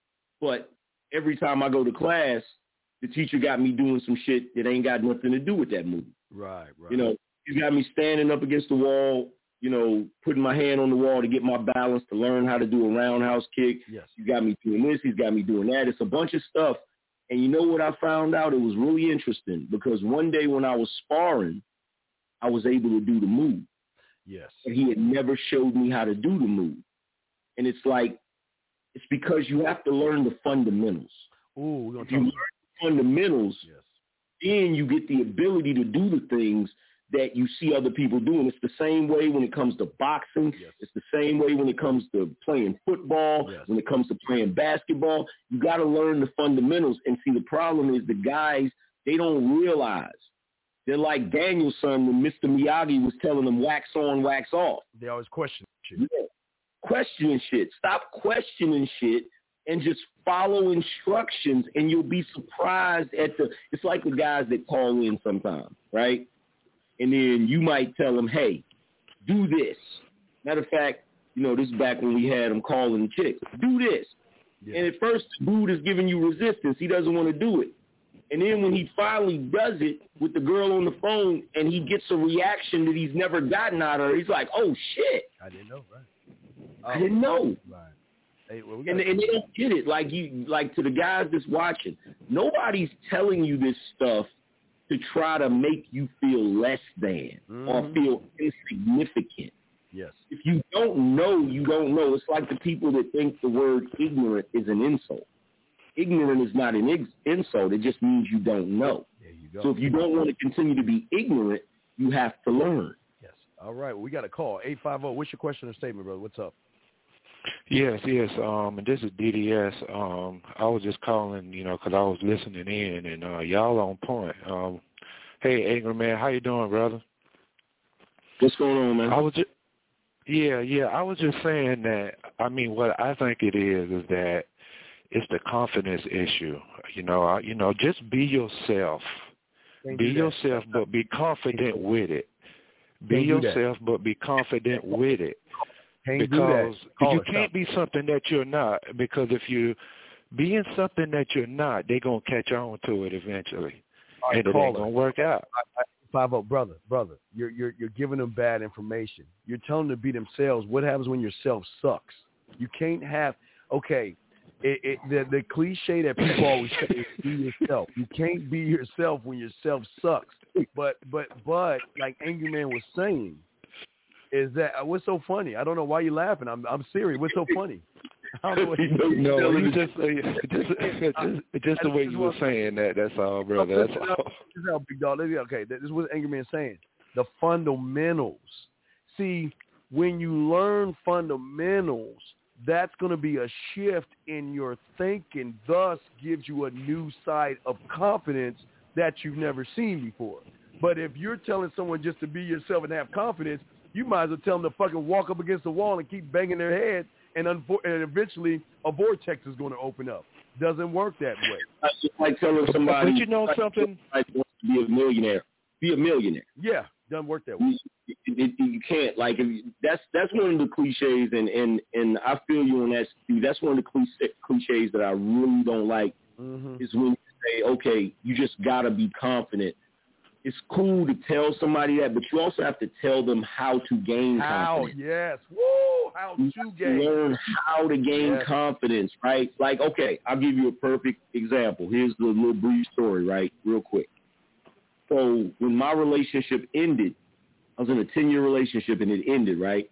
But every time I go to class, the teacher got me doing some shit that ain't got nothing to do with that move. Right, right. You know, he's got me standing up against the wall, you know, putting my hand on the wall to get my balance, to learn how to do a roundhouse kick. Yes. He's got me doing this. He's got me doing that. It's a bunch of stuff. And you know what I found out? It was really interesting because one day when I was sparring, I was able to do the move. Yes. And he had never showed me how to do the move. And it's like, it's because you have to learn the fundamentals. Ooh, we're gonna if you learn the fundamentals, yes, then you get the ability to do the things that you see other people doing. It's the same way when it comes to boxing. Yes. It's the same way when it comes to playing football, yes, when it comes to playing basketball. You got to learn the fundamentals. And see, the problem is the guys, they don't realize. They're like Danielson when Mister Miyagi was telling them wax on, wax off. They always question shit. Yeah. Questioning shit. Stop questioning shit and just follow instructions, and you'll be surprised at the – it's like the guys that call in sometimes, right? And then you might tell them, hey, do this. Matter of fact, you know, this is back when we had them calling chicks. Do this. Yeah. And at first, the dude is giving you resistance. He doesn't want to do it. And then when he finally does it with the girl on the phone and he gets a reaction that he's never gotten out of her, he's like, oh, shit. I didn't know, right? I didn't know. Right. Hey, well, we and, gotta... and they don't get it. Like you, like to the guys that's watching, nobody's telling you this stuff to try to make you feel less than mm-hmm. or feel insignificant. Yes. If you don't know, you don't know. It's like the people that think the word ignorant is an insult. Ignorant is not an ex- insult. It just means you don't know. There you go. So if you don't want to continue to be ignorant, you have to learn. Yes. All right. Well, we got a call. eight five zero. What's your question or statement, brother? What's up? Yes, yes. Um, and this is D D S. Um, I was just calling, you know, because I was listening in, and uh, y'all on point. Um, hey, Angry Man, how you doing, brother? What's going on, man? I was just, yeah, yeah. I was just saying that. I mean, what I think it is is that it's the confidence issue. You know, I, you know, just be yourself. Be yourself, but be confident with it. Be Can't yourself, but be confident with it. Can't because do that. you can't be something that you're not. Because if you being something that you're not, they're gonna catch on to it eventually, right, and it ain't gonna work out. Five oh, brother, brother, you're you're you're giving them bad information. You're telling them to be themselves. What happens when your self sucks? You can't have okay. It, it, the the cliche that people always say is be yourself. You can't be yourself when your self sucks. But but but like Angry Man was saying, is that what's so funny? I don't know why you're laughing. I'm I'm serious. What's so funny? I don't know what you no, you just, just, just, just the way you were saying that. That's all, brother. That's all. This is how big dog. Okay, this is what Angry Man saying. The fundamentals. See, when you learn fundamentals, that's going to be a shift in your thinking, thus gives you a new side of confidence that you've never seen before. But if you're telling someone just to be yourself and have confidence, you might as well tell them to fucking walk up against the wall and keep banging their head, and, unfor- and eventually a vortex is going to open up. Doesn't work that way. That's just like telling somebody, but you know something? Like, wants to be a millionaire. Be a millionaire. Yeah, doesn't work that way. You, it, it, you can't. Like, if, that's that's one of the cliches, and, and, and I feel you on that. That's one of the cliche, cliches that I really don't like, mm-hmm. is when you say, okay, you just got to be confident. It's cool to tell somebody that, but you also have to tell them how to gain how, confidence. Yes. Woo! How you to gain. Learn how to gain yes. confidence, right? Like, okay, I'll give you a perfect example. Here's the little brief story, right, real quick. So when my relationship ended, I was in a ten-year relationship, and it ended, right?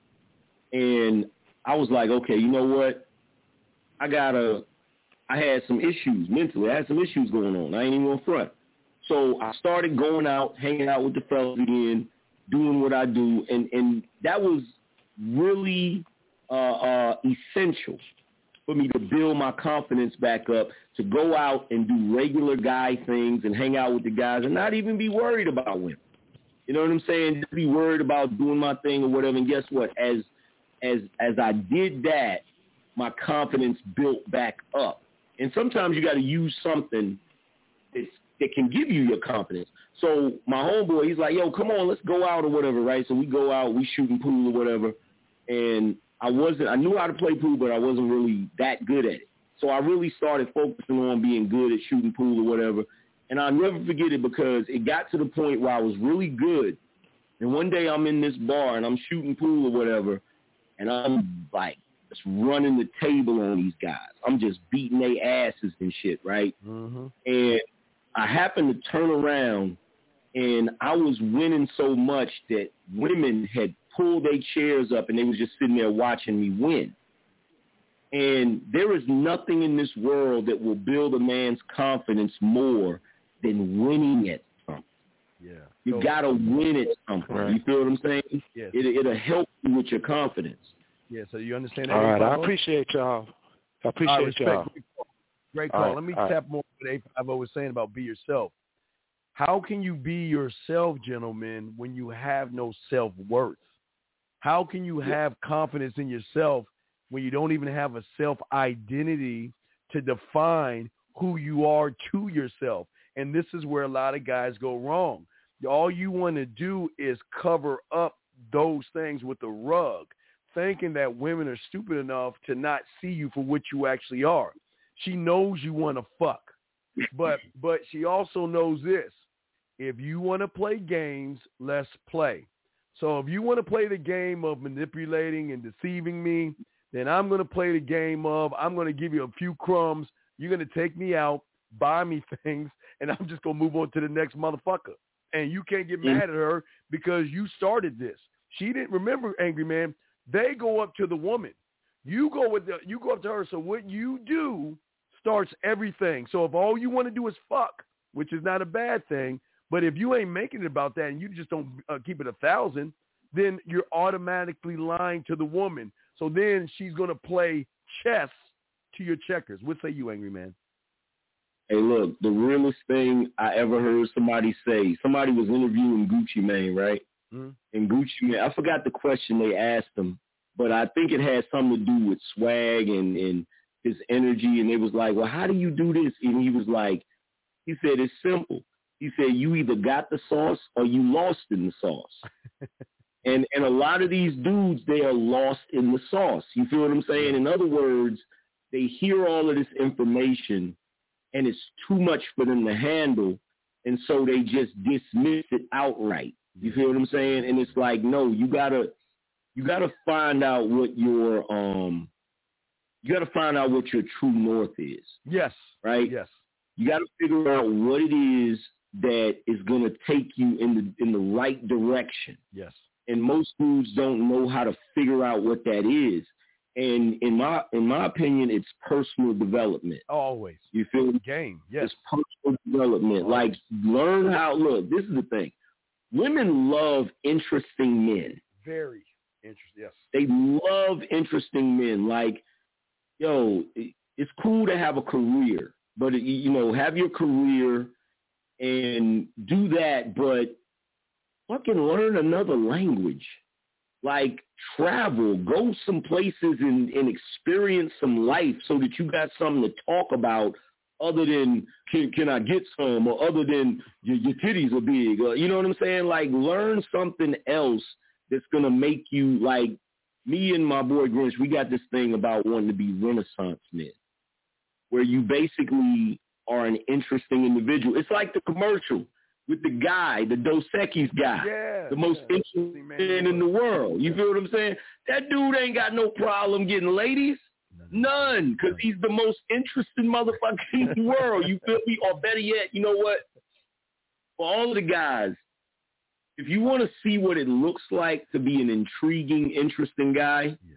And I was like, okay, you know what? I got to – I had some issues mentally. I had some issues going on. I ain't even on front. So I started going out, hanging out with the fellas again, doing what I do, and, and that was really uh, uh, essential for me to build my confidence back up, to go out and do regular guy things and hang out with the guys and not even be worried about women. You know what I'm saying? Just be worried about doing my thing or whatever. And guess what? As as as I did that, my confidence built back up. And sometimes you got to use something that's that can give you your confidence. So my homeboy, he's like, yo, come on, let's go out or whatever, right? So we go out, we shooting pool or whatever. And I wasn't, I knew how to play pool, but I wasn't really that good at it. So I really started focusing on being good at shooting pool or whatever. And I'll never forget it because it got to the point where I was really good. And one day I'm in this bar and I'm shooting pool or whatever. And I'm like just running the table on these guys. I'm just beating their asses and shit, right? Mm-hmm. And I happened to turn around, and I was winning so much that women had pulled their chairs up, and they was just sitting there watching me win. And there is nothing in this world that will build a man's confidence more than winning at something. Yeah. You so, got to win at something. Right. You feel what I'm saying? Yes. It, it'll help you with your confidence. Yeah, so you understand that? All right, I appreciate y'all. I appreciate right, y'all. Great call. Right, Let me right. tap more what A five O was saying about be yourself. How can you be yourself, gentlemen, when you have no self-worth? How can you have confidence in yourself when you don't even have a self-identity to define who you are to yourself? And this is where a lot of guys go wrong. All you want to do is cover up those things with a rug, thinking that women are stupid enough to not see you for what you actually are. She knows you want to fuck, but but she also knows this. If you want to play games, let's play. So if you want to play the game of manipulating and deceiving me, then I'm going to play the game of I'm going to give you a few crumbs. You're going to take me out, buy me things, and I'm just going to move on to the next motherfucker. And you can't get mad at her because you started this. She didn't remember, Angry Man. They go up to the woman. You go with the, you go up to her. So what you do starts everything. So if all you want to do is fuck, which is not a bad thing, but if you ain't making it about that and you just don't uh, keep it a thousand, then you're automatically lying to the woman. So then she's going to play chess to your checkers. What say you, Angry Man? Hey, look, the realest thing I ever heard somebody say, somebody was interviewing Gucci Mane, right? Mm-hmm. And Gucci Mane, I forgot the question they asked him, but I think it had something to do with swag and, and his energy. And they was like, well, how do you do this? And he was like, he said, it's simple. He said, you either got the sauce or you lost in the sauce. And and a lot of these dudes, they are lost in the sauce. You feel what I'm saying? In other words, they hear all of this information, and it's too much for them to handle, and so they just dismiss it outright. You feel what I'm saying? And it's like, no, you gotta you gotta find out what your um you gotta find out what your true north is. Yes. Right? Yes. You gotta figure out what it is that is gonna take you in the in the right direction. Yes. And most dudes don't know how to figure out what that is. And in my in my opinion, it's personal development. Always. You feel the game? Yes. It's personal development. Like, learn how. Look, this is the thing. Women love interesting men. Very interesting. Yes. They love interesting men. Like, yo, it's cool to have a career, but you know, have your career and do that, but fucking learn another language. Like, travel, go some places and, and experience some life so that you got something to talk about other than can, can I get some, or other than your, your titties are big. Or, you know what I'm saying? Like, learn something else that's going to make you, like, me and my boy Grinch, we got this thing about wanting to be Renaissance men, where you basically are an interesting individual. It's like the commercial with the guy, the Dos Equis guy, yeah, the most yeah. interesting man in the world. You feel what I'm saying? That dude ain't got no problem getting ladies. None, because he's the most interesting motherfucker in the world. You feel me? Or better yet, you know what? For all of the guys, if you want to see what it looks like to be an intriguing, interesting guy, yeah.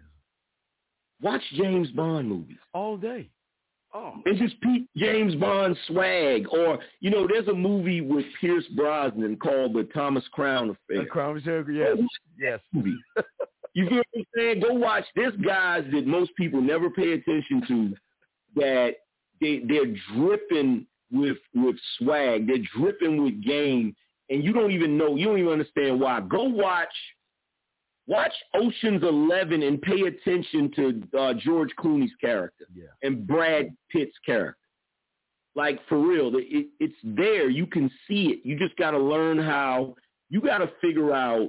watch James Bond movies. All day. Oh. And just peep James Bond swag. Or, you know, there's a movie with Pierce Brosnan called The Thomas Crown Affair. The Crown Affair, yes. Yes. Movie. You feel what I'm saying? Go watch. There's guys that most people never pay attention to that they, they're dripping with, with swag. They're dripping with game. And you don't even know, you don't even understand why. Go watch Watch Ocean's Eleven and pay attention to uh, George Clooney's character yeah. and Brad Pitt's character. Like, for real, it, it's there. You can see it. You just got to learn how. You got to figure out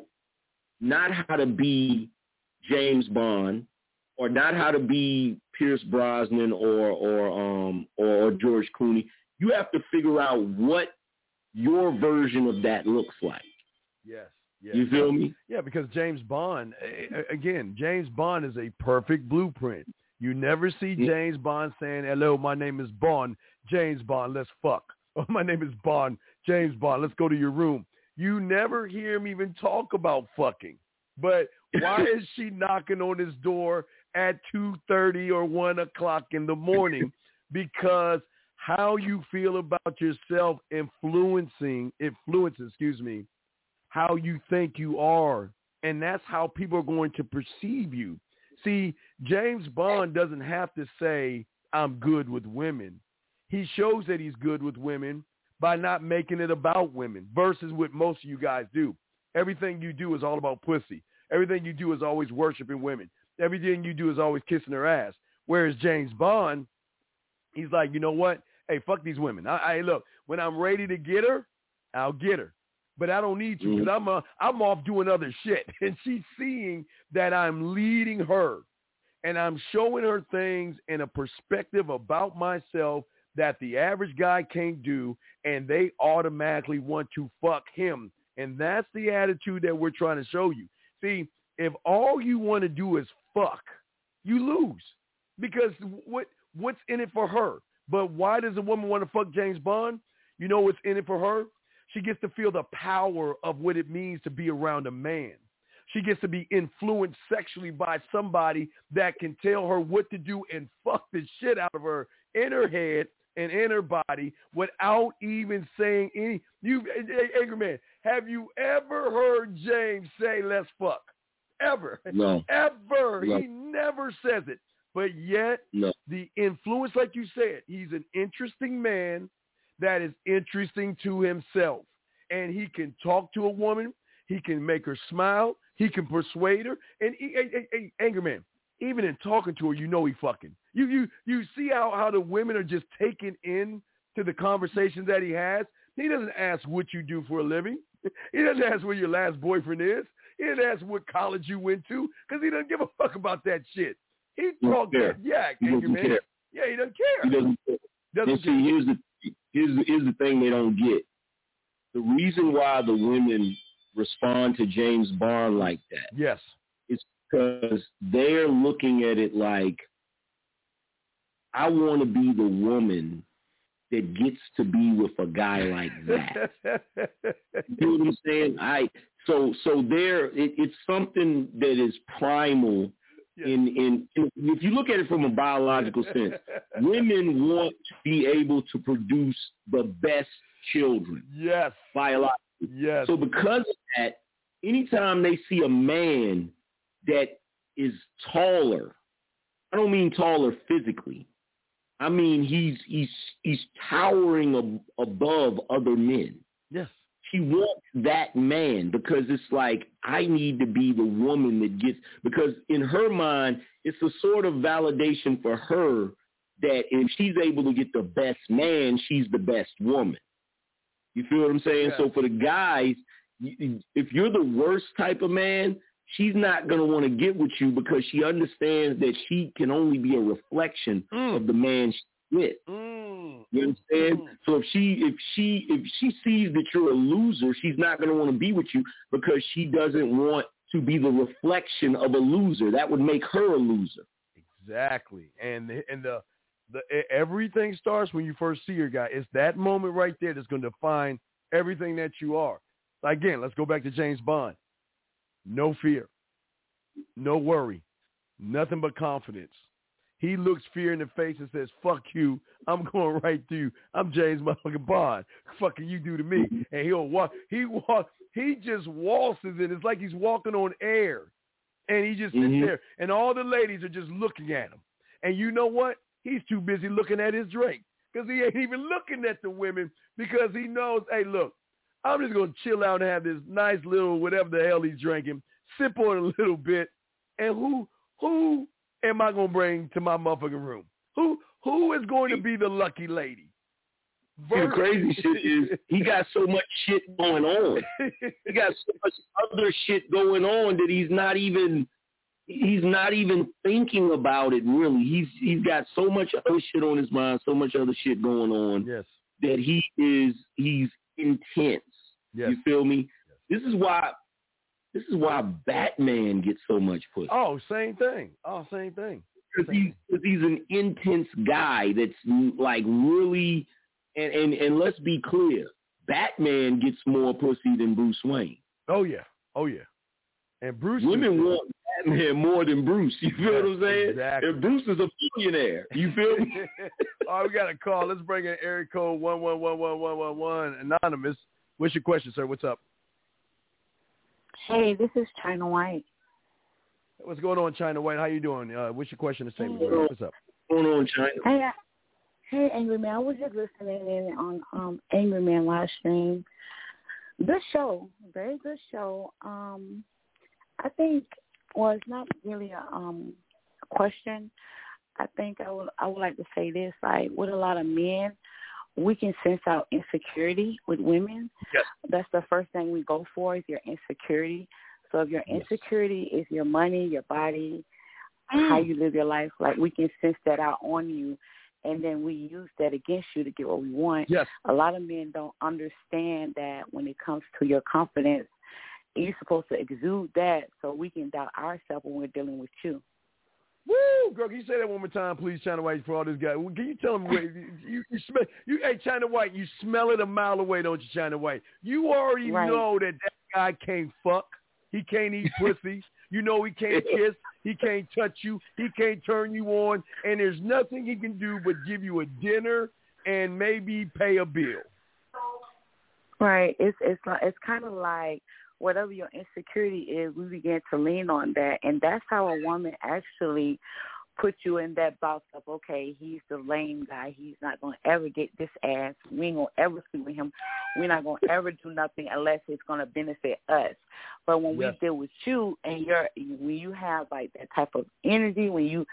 not how to be James Bond or not how to be Pierce Brosnan or or um or, or George Clooney. You have to figure out what your version of that looks like. Yes. Yeah. You feel me? Yeah, because James Bond, again, James Bond is a perfect blueprint. You never see James Bond saying, hello, my name is Bond, James Bond, let's fuck. Or my name is Bond, James Bond, let's go to your room. You never hear him even talk about fucking. But why is she knocking on his door at two thirty or one o'clock in the morning? Because how you feel about yourself influencing, influences, excuse me, how you think you are, and that's how people are going to perceive you. See, James Bond doesn't have to say, I'm good with women. He shows that he's good with women by not making it about women versus what most of you guys do. Everything you do is all about pussy. Everything you do is always worshiping women. Everything you do is always kissing her ass. Whereas James Bond, he's like, you know what? Hey, fuck these women. I, I look, when I'm ready to get her, I'll get her. But I don't need to because I'm uh, I'm off doing other shit. And she's seeing that I'm leading her. And I'm showing her things in a perspective about myself that the average guy can't do. And they automatically want to fuck him. And that's the attitude that we're trying to show you. See, if all you want to do is fuck, you lose. Because what what's in it for her? But why does a woman want to fuck James Bond? You know what's in it for her? She gets to feel the power of what it means to be around a man. She gets to be influenced sexually by somebody that can tell her what to do and fuck the shit out of her in her head and in her body without even saying any. You, Angry Man, have you ever heard James say, let's fuck? Ever. No. Ever. No. He never says it. But yet, no. the influence, like you said, he's an interesting man that is interesting to himself. And he can talk to a woman. He can make her smile. He can persuade her. And he, hey, hey, hey, Angry Man, even in talking to her, you know he fucking. You you you see how, how the women are just taken in to the conversations that he has. He doesn't ask what you do for a living. He doesn't ask where your last boyfriend is. He didn't ask what college you went to because he doesn't give a fuck about that shit. He talked that yak, he angry man. Care. Yeah, he doesn't care. He doesn't care. Doesn't and see, care. here's the here's the, here's the thing they don't get. The reason why the women respond to James Bond like that, yes, is because they're looking at it like, I want to be the woman that gets to be with a guy like that. You know what I'm saying? I so so there it, it's something that is primal. Yes. In, in in if you look at it from a biological sense, women want to be able to produce the best children. Yes. Biologically. Yes. So because of that, anytime they see a man that is taller, I don't mean taller physically. I mean he's he's he's towering ab- above other men. Yes. She wants that man because it's like, I need to be the woman that gets, because in her mind, it's a sort of validation for her that if she's able to get the best man, she's the best woman. You feel what I'm saying? Yeah. So for the guys, if you're the worst type of man, she's not going to want to get with you because she understands that she can only be a reflection mm. of the man she's with. Mm. You understand? Mm. So if she if she if she sees that you're a loser, she's not going to want to be with you because she doesn't want to be the reflection of a loser. That would make her a loser. Exactly. And and the the everything starts when you first see your guy. It's that moment right there that's going to define everything that you are. Again, let's go back to James Bond. No fear, no worry, nothing but confidence. He looks fear in the face and says, fuck you, I'm going right through you. I'm James motherfucking Bond. Fucking you do to me. And he'll walk, he walk, he just waltzes in. It's like he's walking on air. And he just sits mm-hmm. there. And all the ladies are just looking at him. And you know what? He's too busy looking at his drink. Because he ain't even looking at the women because he knows, hey, look, I'm just going to chill out and have this nice little whatever the hell he's drinking, sip on a little bit, and who who am I going to bring to my motherfucking room? Who Who is going to be the lucky lady? The crazy shit is he got so much shit going on. He got so much other shit going on that he's not even he's not even thinking about it really. He's he's got so much other shit on his mind, so much other shit going on. Yes. That he is he's intense. Yes. You feel me? Yes. This is why this is why Batman gets so much pussy. Oh, same thing. Oh, same thing. Because he's, he's an intense guy that's like really, and, and, and let's be clear, Batman gets more pussy than Bruce Wayne. Oh, yeah. Oh, yeah. And Bruce. Women is, want Batman more than Bruce. You feel yes, what I'm saying? Exactly. And Bruce is a billionaire. You feel me? All right, we got a call. Let's bring in area code one one one one one one one. Anonymous. What's your question, sir? What's up? Hey, this is China White. What's going on, China White? How you doing? Uh, what's your question to say? Hey. What's up? What's going on, China? Hey, I, hey, Angry Man. I was just listening in on um, Angry Man live stream. Good show, very good show. Um, I think, well, it's not really a um, question. I think I would I would like to say this: like with a lot of men, we can sense out insecurity with women. Yes. That's the first thing we go for is your insecurity. So if your insecurity yes. is your money, your body, mm. how you live your life, like we can sense that out on you, and then we use that against you to get what we want. Yes. A lot of men don't understand that when it comes to your confidence, you're supposed to exude that so we can doubt ourselves when we're dealing with you. Woo, girl! Can you say that one more time, please, China White, for all this guy? Can you tell him you, you smell? You, hey, China White, you smell it a mile away, don't you, China White? You already right. know that that guy can't fuck. He can't eat pussy. You know he can't kiss. He can't touch you. He can't turn you on. And there's nothing he can do but give you a dinner and maybe pay a bill. Right. It's it's it's kind of like whatever your insecurity is, we begin to lean on that. And that's how a woman actually puts you in that box of, okay, he's the lame guy. He's not going to ever get this ass. We ain't going to ever sleep with him. We're not going to ever do nothing unless it's going to benefit us. But when yes. we deal with you and you're, when you have like that type of energy, when you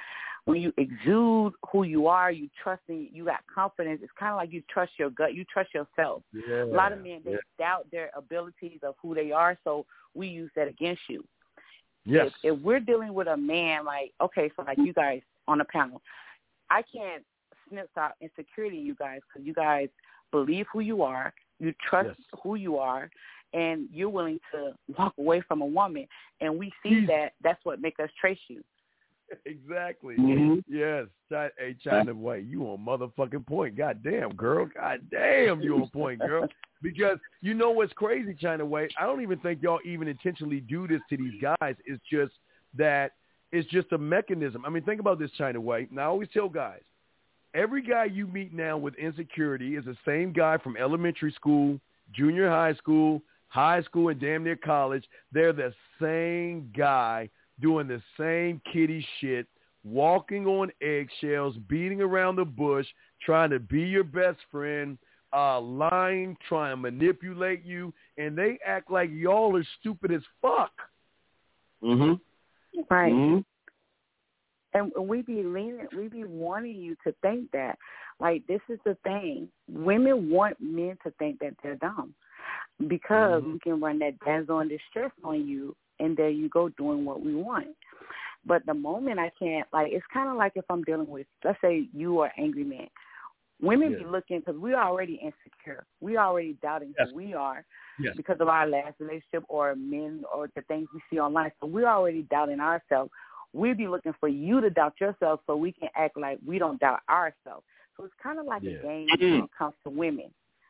when you exude who you are, you trust in, you got confidence. It's kind of like you trust your gut, you trust yourself. Yeah, a lot of men, they yeah. doubt their abilities of who they are, so we use that against you. Yes. If, if we're dealing with a man, like, okay, so like you guys on the panel, I can't sniff out insecurity in you guys because you guys believe who you are, you trust Yes. who you are, and you're willing to walk away from a woman. And we see that. That's what makes us trace you. Exactly. Mm-hmm. Yes. Hey, China White, you on motherfucking point. God damn, girl. God damn, you on point, girl. Because you know what's crazy, China White? I don't even think y'all even intentionally do this to these guys. It's just that it's just a mechanism. I mean, think about this, China White. And I always tell guys, every guy you meet now with insecurity is the same guy from elementary school, junior high school, high school, and damn near college. They're the same guy doing the same kiddie shit, walking on eggshells, beating around the bush, trying to be your best friend, uh, lying, trying to manipulate you, and they act like y'all are stupid as fuck. Mm-hmm. Right. Mm-hmm. And we be leaning, we be wanting you to think that. Like, this is the thing. Women want men to think that they're dumb because mm-hmm. we can run that dazzle and distress on you, and there you go doing what we want. But the moment I can't, like, it's kind of like if I'm dealing with, let's say you are an angry man. Women yes. be looking, because we're already insecure. We're already doubting yes. who we are yes. because of our last relationship or men or the things we see online. So we're already doubting ourselves. We'd be looking for you to doubt yourself so we can act like we don't doubt ourselves. So it's kind of like yeah. a game when it comes to women.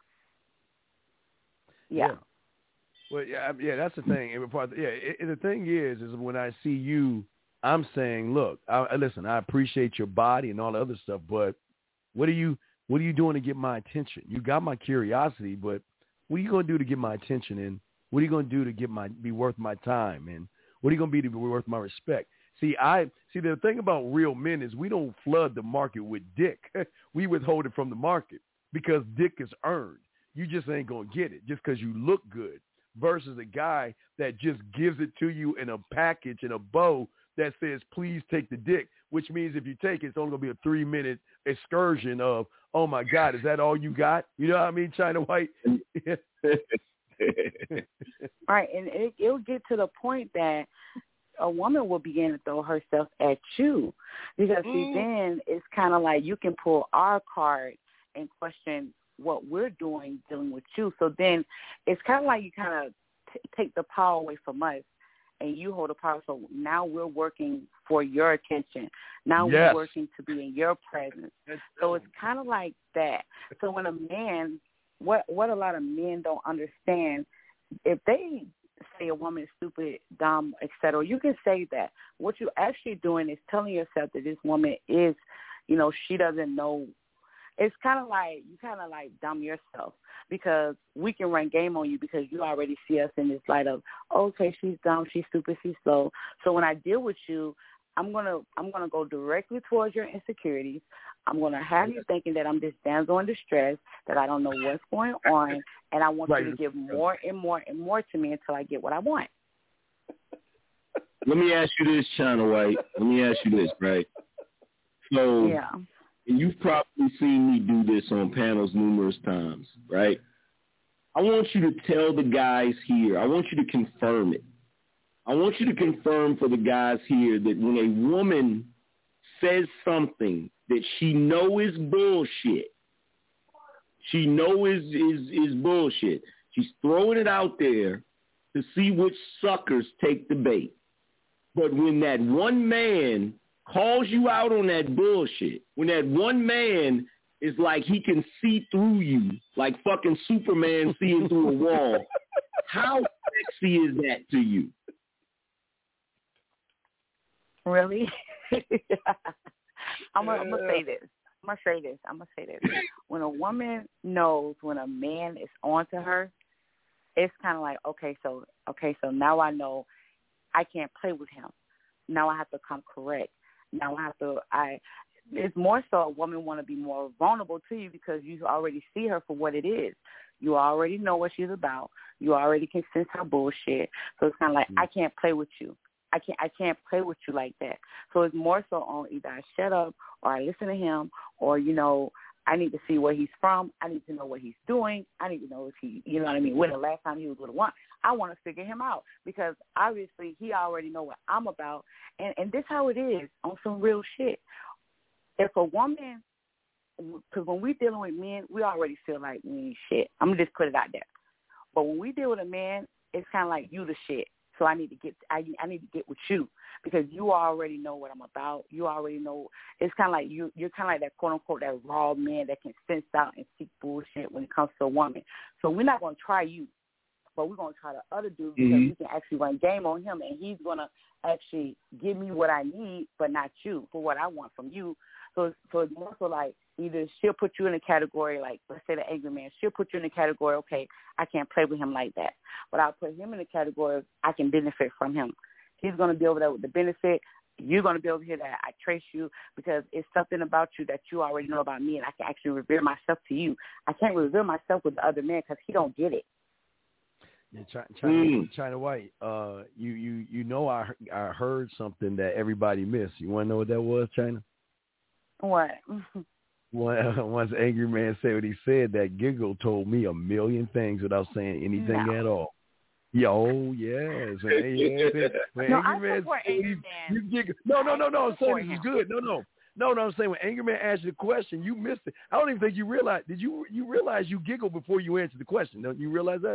Yeah. yeah. Well, yeah, yeah, that's the thing. And part, yeah, it, it, the thing is, is when I see you, I'm saying, look, I, listen, I appreciate your body and all the other stuff, but what are you, what are you doing to get my attention? You got my curiosity, but what are you going to do to get my attention? And what are you going to do to get my, be worth my time? And what are you going to be to be worth my respect? See, I see the thing about real men is we don't flood the market with dick. We withhold it from the market because dick is earned. You just ain't going to get it just because you look good versus a guy that just gives it to you in a package, in a bow that says, please take the dick, which means if you take it, it's only going to be a three-minute excursion of, oh, my God, is that all you got? You know what I mean, China White? Right, and it, it'll get to the point that a woman will begin to throw herself at you because mm. see, then it's kind of like you can pull our card and question what we're doing dealing with you. So then it's kind of like you kind of t- take the power away from us and you hold the power. So now we're working for your attention. Now yes. we're working to be in your presence. So it's kind of like that. So when a man, what what a lot of men don't understand, if they say a woman is stupid, dumb, et cetera, you can say that. What you're actually doing is telling yourself that this woman is, you know, she doesn't know. It's kind of like you kind of like dumb yourself because we can run game on you because you already see us in this light of, okay, she's dumb, she's stupid, she's slow. So when I deal with you, I'm gonna I'm gonna go directly towards your insecurities. I'm gonna have you thinking that I'm this damsel in distress, that I don't know what's going on, and I want right. you to give more and more and more to me until I get what I want. Let me ask you this, China White. Let me ask you this, right? So, yeah. And you've probably seen me do this on panels numerous times, right? I want you to tell the guys here, I want you to confirm it. I want you to confirm for the guys here that when a woman says something that she know is bullshit, she know is, is, is bullshit, she's throwing it out there to see which suckers take the bait. But when that one man calls you out on that bullshit, when that one man is like he can see through you, like fucking Superman seeing through a wall, how sexy is that to you? Really? I'm gonna say this. I'm gonna say this. I'm gonna say this. When a woman knows when a man is on to her, it's kind of like, okay, so okay, so now I know I can't play with him. Now I have to come correct. Now I have to. I. It's more so a woman want to be more vulnerable to you because you already see her for what it is. You already know what she's about. You already can sense her bullshit. So it's kind of like, mm-hmm. I can't play with you. I can't I can't play with you like that. So it's more so on either I shut up or I listen to him, or, you know, I need to see where he's from. I need to know what he's doing. I need to know if he, you know what I mean, when the last time he was with a woman. I want to figure him out because obviously he already know what I'm about. And, and this how it is on some real shit. If a woman, because when we dealing with men, we already feel like we ain't shit. I'm going to just put it out there. But when we deal with a man, it's kind of like you the shit. So I need to get I, I need to get with you because you already know what I'm about. You already know. It's kind of like you, you're kind of like that quote-unquote that raw man that can sense out and seek bullshit when it comes to a woman. So we're not going to try you, but we're going to try the other dude because Mm-hmm. we can actually run game on him, and he's going to actually give me what I need, but not you, for what I want from you. So, so it's more so like either she'll put you in a category, like let's say the angry man, she'll put you in a category, okay, I can't play with him like that. But I'll put him in a category of I can benefit from him. He's going to be over there with the benefit. You're going to be over here that I trace you because it's something about you that you already know about me, and I can actually reveal myself to you. I can't reveal myself with the other man because he don't get it. Yeah, China, China, mm. China White, uh, you, you, you know I, I heard something that everybody missed. You want to know what that was, China? What? Once Angry Man said what he said, that Giggle told me a million things without saying anything no. at all. Yo, yes. When, yes. When no, Angry I Man support said, Angry you, Man. you giggle. No, no, no, no. I'm saying this is him. good. No, no. No, no, I'm saying when Angry Man asked you the question, you missed it. I don't even think you realized. Did you you realize you giggled before you answered the question? Don't you realize that?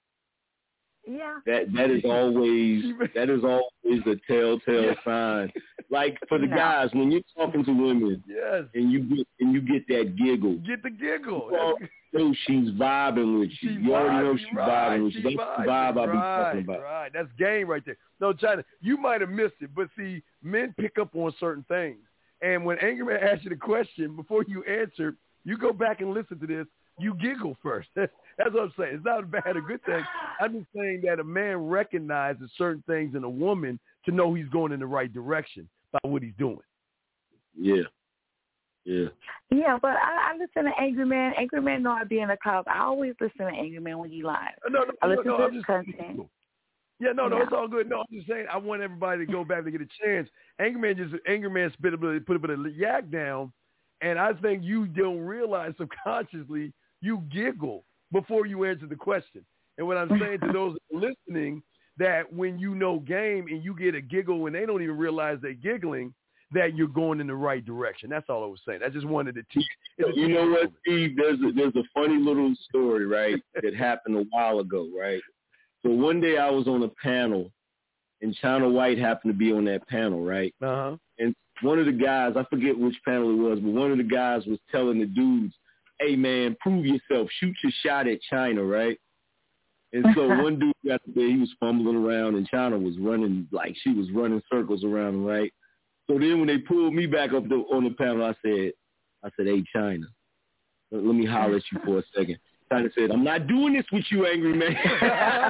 Yeah. That that is always that is always a telltale sign. Like for the no. guys, when you're talking to women, yes, and you get and you get that giggle, get the giggle. You know she's vibing with you. She you already know vibes, she's right, vibing with you. That's the vibes, vibe I've been right, talking about. Right, that's game right there. No, China, you might have missed it, but see, men pick up on certain things. And when Angry Man asks you the question, before you answer, you go back and listen to this, you giggle first. That's what I'm saying. It's not a bad or good thing. I'm just saying that a man recognizes certain things in a woman to know he's going in the right direction by what he's doing. Yeah. Yeah. Yeah, but I, I listen to Angry Man. Angry Man know I be in the club. I always listen to Angry Man when he live. No, no, I listen no, no, to I'm his just, content. Yeah, no, no, yeah. it's all good. No, I'm just saying I want everybody to go back to get a chance. Angry Man just Angry Man spit a bit, put a bit of yak down, and I think you don't realize subconsciously you giggle before you answer the question. And what I'm saying to those listening, that when you know game and you get a giggle when they don't even realize they're giggling, that you're going in the right direction. That's all I was saying. I just wanted to teach. You know what, Steve? There's a, there's a funny little story, right, that happened a while ago, right? So one day I was on a panel, and China White happened to be on that panel, right? Uh-huh. And one of the guys, I forget which panel it was, but one of the guys was telling the dudes, hey, man, prove yourself. Shoot your shot at China, right? And so one dude got there, he was fumbling around, and China was running, like she was running circles around him, right? So then when they pulled me back up the, on the panel, I said, I said, hey, China, let, let me holler at you for a second. China said, I'm not doing this with you, Angry Man. yeah,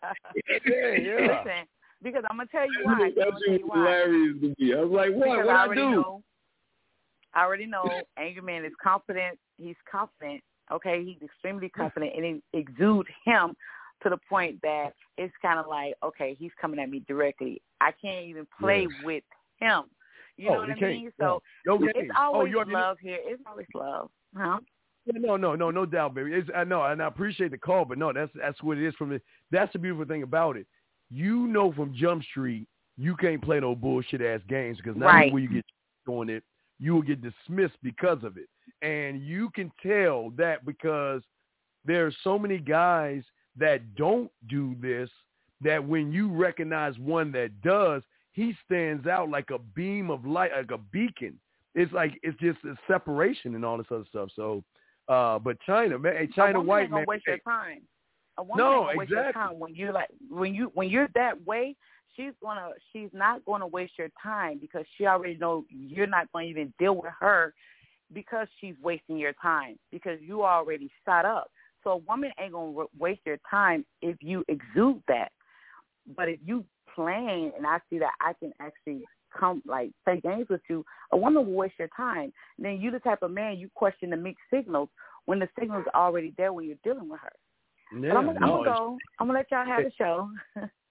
yeah. Listen, because I'm going to tell you why. That shit was hilarious to me. I was like, what? What I, I do? Know, I already know Angry Man is confident. He's confident, okay? He's extremely confident, and it exudes him to the point that it's kind of like, okay, he's coming at me directly. I can't even play yes. with him. You know oh, what I can't. mean? So no, no it's always oh, love here. It's always love. Huh? No, no, no, no doubt, baby. It's, I know, and I appreciate the call, but no, that's that's what it is. From the, that's the beautiful thing about it. You know, from Jump Street, you can't play no bullshit ass games because not right. only will you get on it, you will get dismissed because of it, and you can tell that because there are so many guys that don't do this. That when you recognize one that does, he stands out like a beam of light, like a beacon. It's like it's just a separation and all this other stuff. So, uh, but China, man, hey, China a woman White, ain't gonna man, waste hey, your time. A woman no, ain't gonna waste exactly. your time when you're like when you when you're that way. She's gonna she's not gonna waste your time because she already knows you're not going to even deal with her because she's wasting your time because you already shot up. So a woman ain't gonna waste your time if you exude that. But if you playing and I see that I can actually come like play games with you, a woman will waste your time. And then you the type of man you question the mixed signals when the signal's already there when you're dealing with her. Yeah, but I'm gonna no, go. I'm gonna let y'all have the show.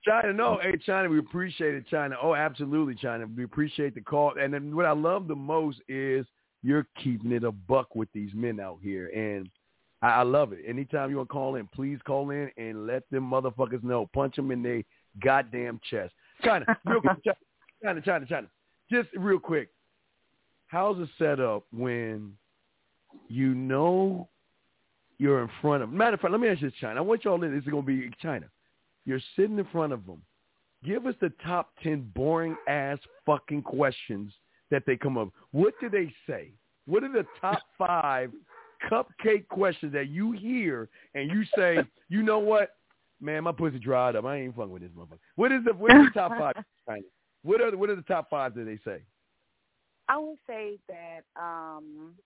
China, no, hey China, we appreciate it, China. Oh, absolutely, China. We appreciate the call. And then what I love the most is you're keeping it a buck with these men out here, and I, I love it. Anytime you want to call in, please call in and let them motherfuckers know. Punch them in their goddamn chest. China, real quick, China, China, China. Just real quick, how's it set up when you know you're in front of? Matter of fact, let me ask you this, China. I want y'all in. This is gonna be China. You're sitting in front of them. Give us the top ten boring ass fucking questions that they come up. What do they say? What are the top five cupcake questions that you hear and you say, you know what, man, my pussy dried up. I ain't fucking with this motherfucker. What is the what is the top five? China? What are the, what are the top five that they say? I would say that um,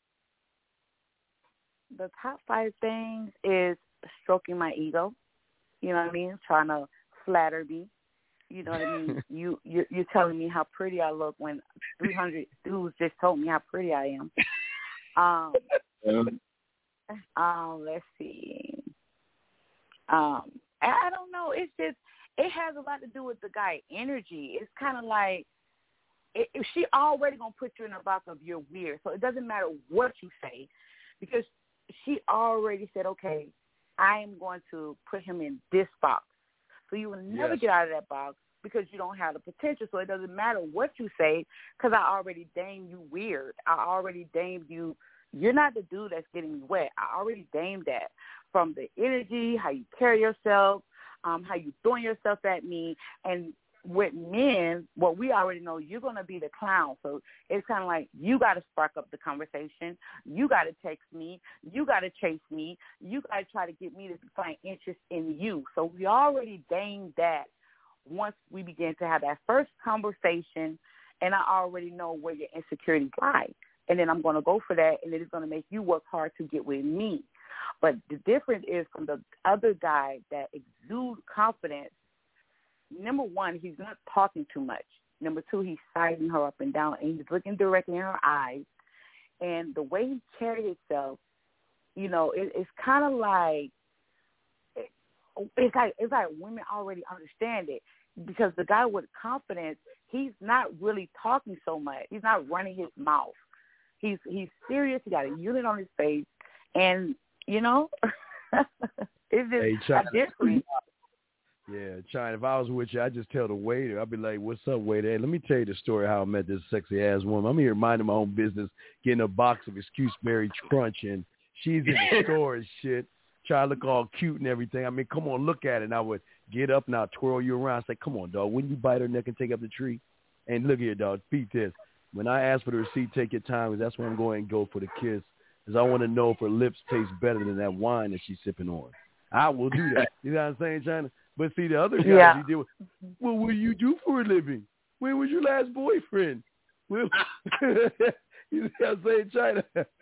the top five things is stroking my ego. You know what I mean? Trying to flatter me. You know what I mean? you, you're, you're telling me how pretty I look when three hundred dudes just told me how pretty I am. Um, um, let's see. Um, I, I don't know. It's just, it has a lot to do with the guy energy. It's kind of like, it, if she already going to put you in a box of you're weird. So it doesn't matter what you say because she already said, okay, I am going to put him in this box. So you will never yes. get out of that box because you don't have the potential. So it doesn't matter what you say because I already deemed you weird. I already deemed you, you're not the dude that's getting me wet. I already deemed that from the energy, how you carry yourself, um, how you throwing yourself at me. And with men, what we already know, you're going to be the clown. So it's kind of like you got to spark up the conversation. You got to text me. You got to chase me. You got to try to get me to find interest in you. So we already deemed that once we begin to have that first conversation, and I already know where your insecurities lie. And then I'm going to go for that, and then it's going to make you work hard to get with me. But the difference is from the other guy that exudes confidence. Number one, he's not talking too much. Number two, he's sizing her up and down, and he's looking directly in her eyes. And the way he carries himself, you know, it, it's kind of like it, it's like it's like women already understand it because the guy with confidence, he's not really talking so much. He's not running his mouth. He's he's serious. He got a unit on his face, and you know, it's just hey, a difference. Yeah, China, if I was with you, I'd just tell the waiter. I'd be like, what's up, waiter? Hey, let me tell you the story how I met this sexy-ass woman. I'm here minding my own business, getting a box of Excuseberry Crunch, and she's in the store and shit, trying to look all cute and everything. I mean, come on, look at it. And I would get up and I'd twirl you around. Say, come on, dog, wouldn't you bite her neck and take up the tree? And look here, dog, beat this. When I ask for the receipt, take your time, because that's when I'm going to go for the kiss, because I want to know if her lips taste better than that wine that she's sipping on. I will do that. You know what I'm saying, China? But see, the other guys yeah. you deal with, well, what do you do for a living? Where was your last boyfriend? Well, you know what I'm saying, China?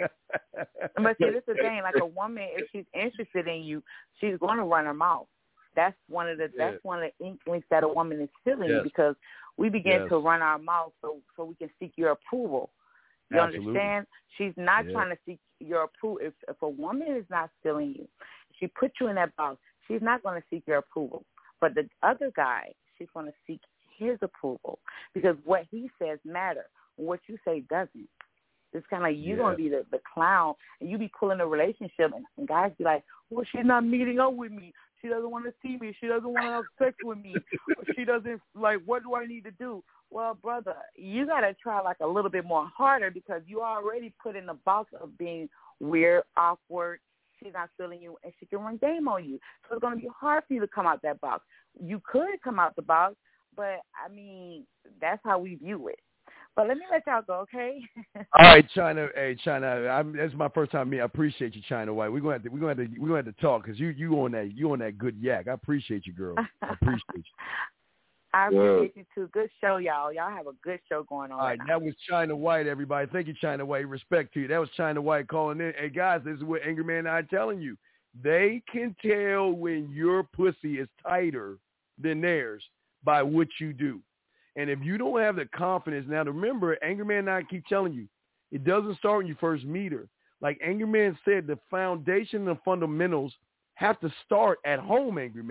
But see, this is the thing. Like a woman, if she's interested in you, she's going to run her mouth. That's one of the yeah. that's one of the inklings that a woman is feeling yes. because we begin yes. to run our mouth so so we can seek your approval. You Absolutely. Understand? She's not yeah. trying to seek your approval. If, if a woman is not feeling you, she put you in that box. She's not going to seek your approval. But the other guy, she's going to seek his approval because what he says matter. What you say doesn't. It's kind of like you're yeah. going to be the, the clown, and you be pulling a relationship, and, and guys be like, well, she's not meeting up with me. She doesn't want to see me. She doesn't want to have sex with me. She doesn't, like, what do I need to do? Well, brother, you got to try, like, a little bit more harder because you already put in the box of being weird, awkward. She's not feeling you, and she can run game on you. So it's going to be hard for you to come out that box. You could come out the box, but, I mean, that's how we view it. But let me let y'all go, okay? All right, China. Hey, China. I'm, this is my first time meeting. I appreciate you, China White. We're going to we're going to we're going to talk because you you on that you on that good yak. I appreciate you, girl. I appreciate you. I appreciate yeah. you too. Good show, y'all. Y'all have a good show going on. All right, right that was China White, everybody. Thank you, China White. Respect to you. That was China White calling in. Hey, guys, this is what Angry Man and I are telling you. They can tell when your pussy is tighter than theirs by what you do. And if you don't have the confidence, now remember, Angry Man and I keep telling you, it doesn't start when you first meet her. Like Angry Man said, the foundation and the fundamentals have to start at home, Angry Man.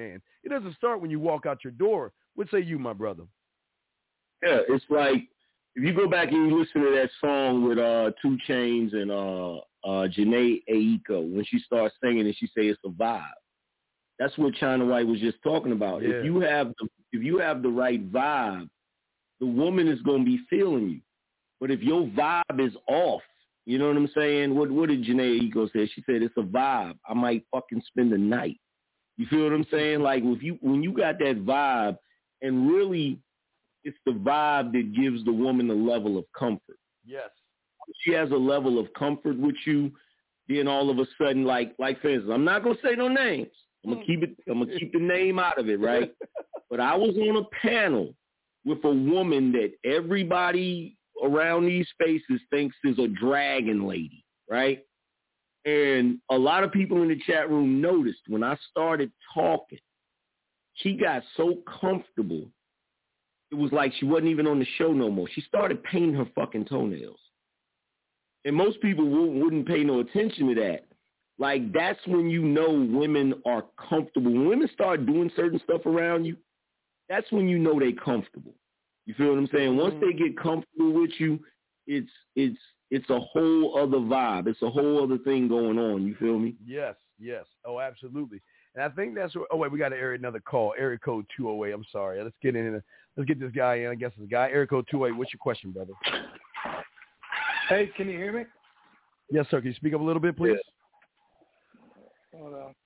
It doesn't start when you walk out your door. What say you, my brother? Yeah, it's like if you go back and you listen to that song with uh, two Chainz and uh, uh, Jhené Aiko, when she starts singing and she say it's a vibe. That's what China White was just talking about. Yeah. If you have the, if you have the right vibe, the woman is going to be feeling you. But if your vibe is off, you know what I'm saying? What what did Jhené Aiko say? She said it's a vibe. I might fucking spend the night. You feel what I'm saying? Like if you when you got that vibe, and really, it's the vibe that gives the woman a level of comfort. Yes. If she has a level of comfort with you, then all of a sudden, like like for instance, I'm not gonna say no names. I'm gonna keep it. I'm gonna keep the name out of it, right? But I was on a panel with a woman that everybody around these spaces thinks is a dragon lady, right? And a lot of people in the chat room noticed when I started talking, she got so comfortable. It was like she wasn't even on the show no more. She started painting her fucking toenails. And most people wouldn't pay no attention to that. Like, that's when you know women are comfortable. When women start doing certain stuff around you, that's when you know they comfortable. You feel what I'm saying? Once they get comfortable with you, it's it's it's a whole other vibe. It's a whole other thing going on. You feel me? Yes, yes. Oh, absolutely. And I think that's what, oh, wait, we got to area another call. Area code two oh eight. I'm sorry. Let's get in. Let's get this guy in. I guess it's a guy. Area code two oh eight. What's your question, brother? Hey, can you hear me? Yes, sir. Can you speak up a little bit, please? Yeah. Hold on.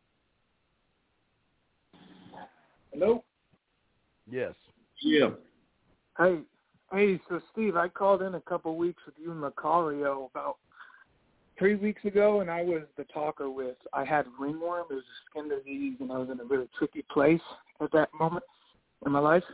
Hello? Yes. Yeah. Hey, hey, so Steve, I called in a couple weeks with you and Macario about three weeks ago, and I was the talker with, I had ringworm, it was a skin disease, and I was in a really tricky place at that moment in my life.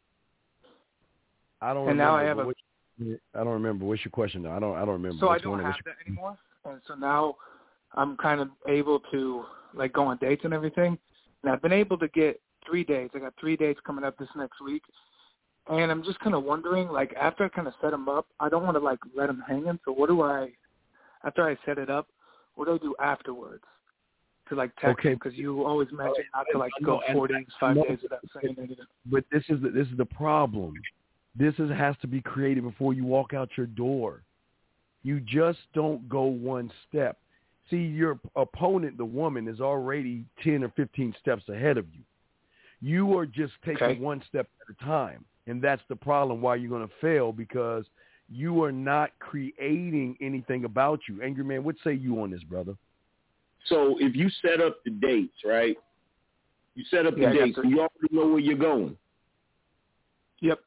I don't and remember. now I have a, which, I don't remember. What's your question, though? I don't, I don't remember. So What's I don't have your... that anymore, and so now I'm kind of able to, like, go on dates and everything, and I've been able to get three dates. I got three dates coming up this next week. And I'm just kind of wondering, like, after I kind of set them up, I don't want to, like, let them hanging. So what do I, after I set it up, what do I do afterwards to, like, text okay. Because you always mention not to, like, go four days, five days without saying anything. But this is the, this is the problem. This is, has to be created before you walk out your door. You just don't go one step. See, your opponent, the woman, is already ten or fifteen steps ahead of you. You are just taking okay. one step at a time. And that's the problem why you're going to fail, because you are not creating anything about you. Angry Man, what say you on this, brother? So if you set up the dates, right? You set up the yeah, dates, and you already know where you're going. Yep.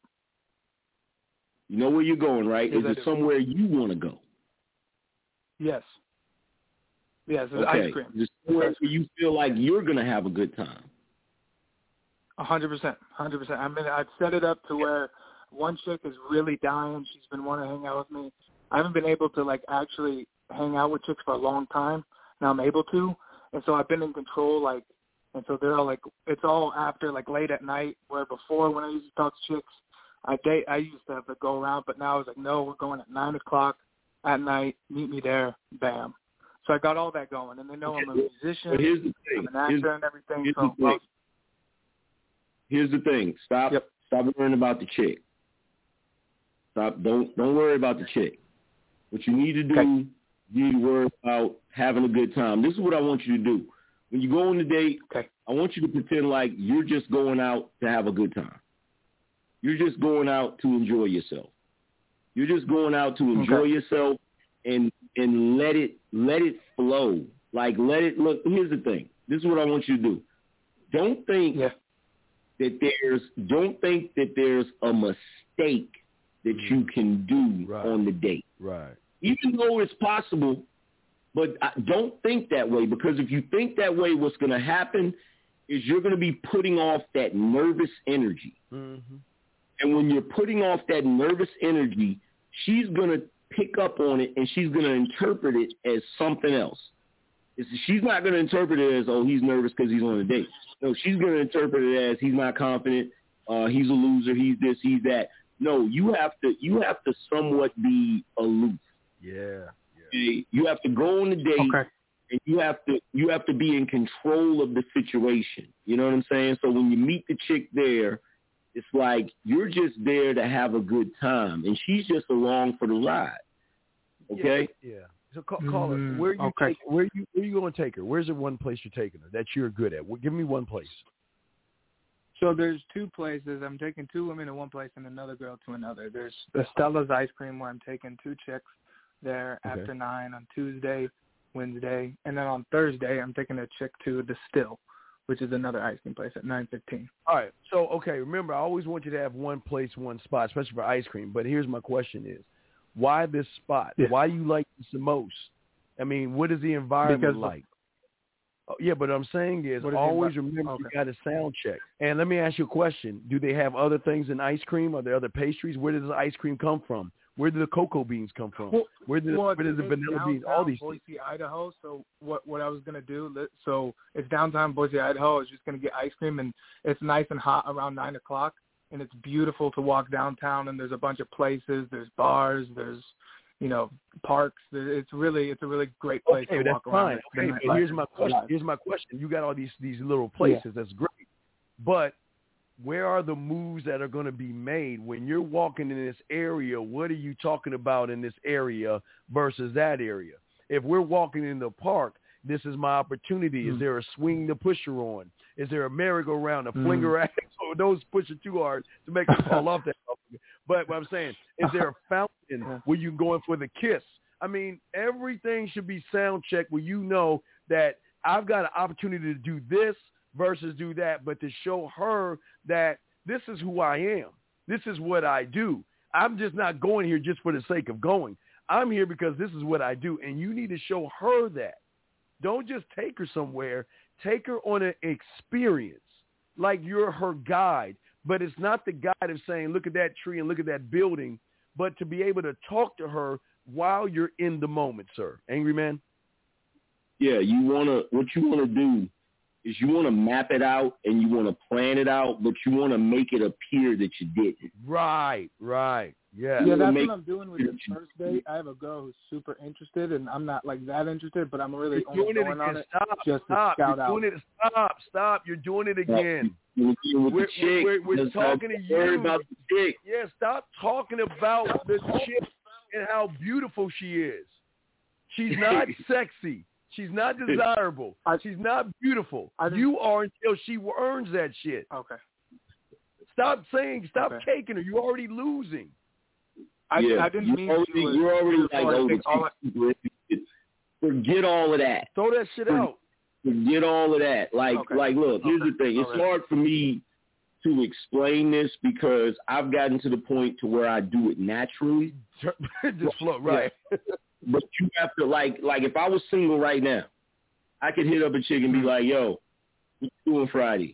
You know where you're going, right? Is Is it somewhere you want to go? Yes. Yes, it's okay. ice cream. Is it somewhere where you feel like you're going to have a good time? A hundred percent, hundred percent. I mean, I've set it up to where one chick is really dying. She's been wanting to hang out with me. I haven't been able to, like, actually hang out with chicks for a long time. Now I'm able to, and so I've been in control, like, and so they're all like, it's all after, like, late at night. Where before, when I used to talk to chicks, I date, I used to have to go around, but now I was like, no, we're going at nine o'clock at night. Meet me there. Bam. So I got all that going, and they know I'm a musician. But here's the thing. I'm an actor here's, and everything. Here's so the thing. Here's the thing. Stop. Yep. Stop worrying about the chick. Stop. Don't don't worry about the chick. What you need to do, okay. you need to worry about having a good time. This is what I want you to do. When you go on the date, okay. I want you to pretend like you're just going out to have a good time. You're just going out to enjoy yourself. You're just going out to enjoy okay. yourself and and let it let it flow. Like let it look. Here's the thing. This is what I want you to do. Don't think. Yeah. That there's don't think that there's a mistake that mm-hmm. you can do right. on the date. Right. Even though it's possible, but don't think that way, because if you think that way, what's going to happen is you're going to be putting off that nervous energy. Mm-hmm. And when you're putting off that nervous energy, she's going to pick up on it and she's going to interpret it as something else. It's, she's not going to interpret it as, oh, he's nervous because he's on a date. No, she's going to interpret it as he's not confident, uh, he's a loser, he's this, he's that. No, you have to you have to somewhat be aloof. Yeah. yeah. You have to go on the date okay. and you have to you have to be in control of the situation. You know what I'm saying? So when you meet the chick there, it's like you're just there to have a good time, and she's just along for the ride. Okay? Yeah. yeah. So call, call mm, her. Where you okay. take, where you where you going to take her? Where's the one place you're taking her that you're good at? Well, give me one place. So there's two places. I'm taking two women to one place and another girl to another. There's the Stella's Ice Cream where I'm taking two chicks there okay. after nine on Tuesday, Wednesday, and then on Thursday I'm taking a chick to the Still, which is another ice cream place at nine fifteen. All right. So, okay, remember, I always want you to have one place, one spot, especially for ice cream. But here's my question is, why this spot? Yeah. Why you like this the most? I mean, what is the environment because like? Oh, yeah, but what I'm saying is, is always remember okay. you got to sound check. And let me ask you a question. Do they have other things in ice cream? Are there other pastries? Where does the ice cream come from? Where do the cocoa beans come from? Well, where does well, the vanilla beans? All these Boise, things. Idaho. So what what I was going to do, so it's downtown Boise, Idaho. I was just going to get ice cream, and it's nice and hot around nine o'clock, and it's beautiful to walk downtown, and there's a bunch of places. There's bars. There's, you know, parks. It's really it's a really great place okay, to walk that's around. Fine. Okay, but here's my question. Here's my question. You got all these these little places. Yeah. That's great, but where are the moves that are going to be made when you're walking in this area? What are you talking about in this area versus that area? If we're walking in the park, this is my opportunity. Mm. Is there a swing to push her on? Is there a merry-go-round, a mm. fling her ass? So those push it too hard to make her fall off that. But what I'm saying, is there a fountain where you can go in for the kiss? I mean, everything should be sound checked where you know that I've got an opportunity to do this versus do that, but to show her that this is who I am. This is what I do. I'm just not going here just for the sake of going. I'm here because this is what I do, and you need to show her that. Don't just take her somewhere. Take her on an experience like you're her guide, but it's not the guide of saying, look at that tree and look at that building, but to be able to talk to her while you're in the moment, sir. Angry Man? Yeah, you want to, what you want to do is you want to map it out and you want to plan it out, but you want to make it appear that you didn't. Right, right. Yeah. Yeah, that's what I'm doing with the first date. I have a girl who's super interested, and I'm not like that interested, but I'm really You're only doing going it on it stop, just stop. to scout You're out. Doing it, stop, stop. You're doing it again. With we're, chick, we're, we're talking to you. About the chick. Yeah, stop talking about the chick and how beautiful she is. She's not sexy. She's not desirable. She's not beautiful. You are until she earns that shit. Okay. Stop saying, stop okay. taking her. You're already losing. I, yeah, I didn't mean already, she was you're already like all over. Forget all of that. Throw that shit out. Forget all of that. Like, okay. like, look, here's okay. the thing. It's all right. hard for me to explain this because I've gotten to the point to where I do it naturally. Just flow, right. Yeah. But you have to, like, like if I was single right now, I could hit up a chick and be like, yo, what you doing Friday?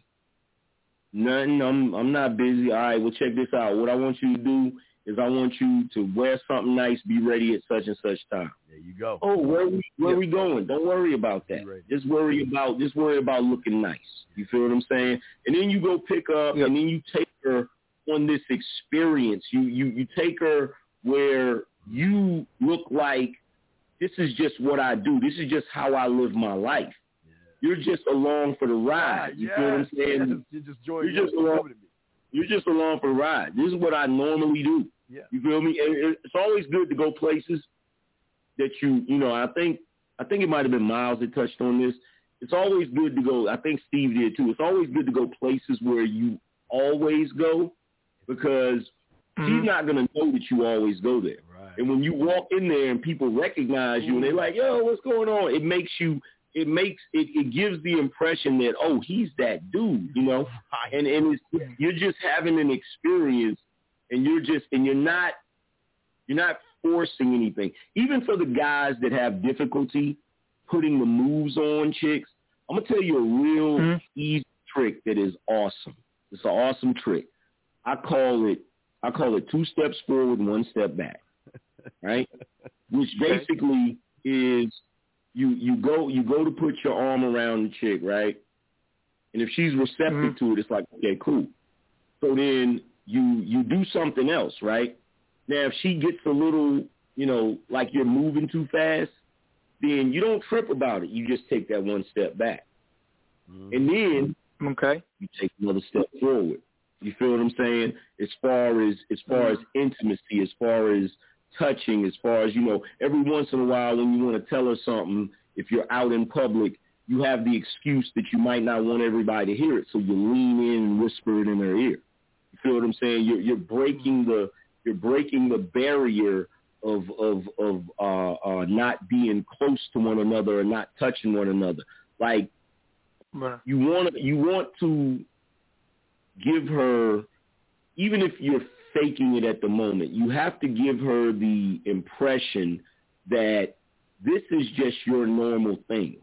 Nothing. I'm I'm not busy. All right, well, check this out. What I want you to do is I want you to wear something nice, be ready at such and such time. There you go. Oh, where we where yeah. we going? Don't worry about that. Just worry about just worry about looking nice. You feel what I'm saying? And then you go pick up, yeah. and then you take her on this experience. You you you take her where you look like this is just what I do. This is just how I live my life. Yeah. You're just along for the ride. You yes, feel what I'm saying? Yes. You're just joining. You're just along. You're just along for the ride. This is what I normally do. Yeah. You feel me? And it's always good to go places that you, you know, I think, I think it might have been Miles that touched on this. It's always good to go. I think Steve did too. It's always good to go places where you always go because mm-hmm. she's not going to know that you always go there. Right. And when you walk in there and people recognize you and they're like, yo, what's going on? It makes you, it makes, it, it gives the impression that, oh, he's that dude, you know? And, and it's, you're just having an experience and you're just, and you're not, you're not forcing anything. Even for the guys that have difficulty putting the moves on chicks, I'm going to tell you a real mm-hmm. easy trick that is awesome. It's an awesome trick. I call it, I call it two steps forward, one step back, right? Which basically is you, you go, you go to put your arm around the chick, right? And if she's receptive mm-hmm. to it, it's like, okay, cool. So then you, you do something else, right? Now, if she gets a little, you know, like you're moving too fast, then you don't trip about it. You just take that one step back. Mm-hmm. And then okay, you take another step forward. You feel what I'm saying? As far as as far as intimacy, as far as touching, as far as, you know, every once in a while when you want to tell her something, if you're out in public, you have the excuse that you might not want everybody to hear it, so you lean in and whisper it in her ear. You feel what I'm saying? You're you're breaking the you're breaking the barrier of of of uh, uh, not being close to one another or not touching one another. Like right. you want you want to give her, even if you're faking it at the moment, you have to give her the impression that this is just your normal thing,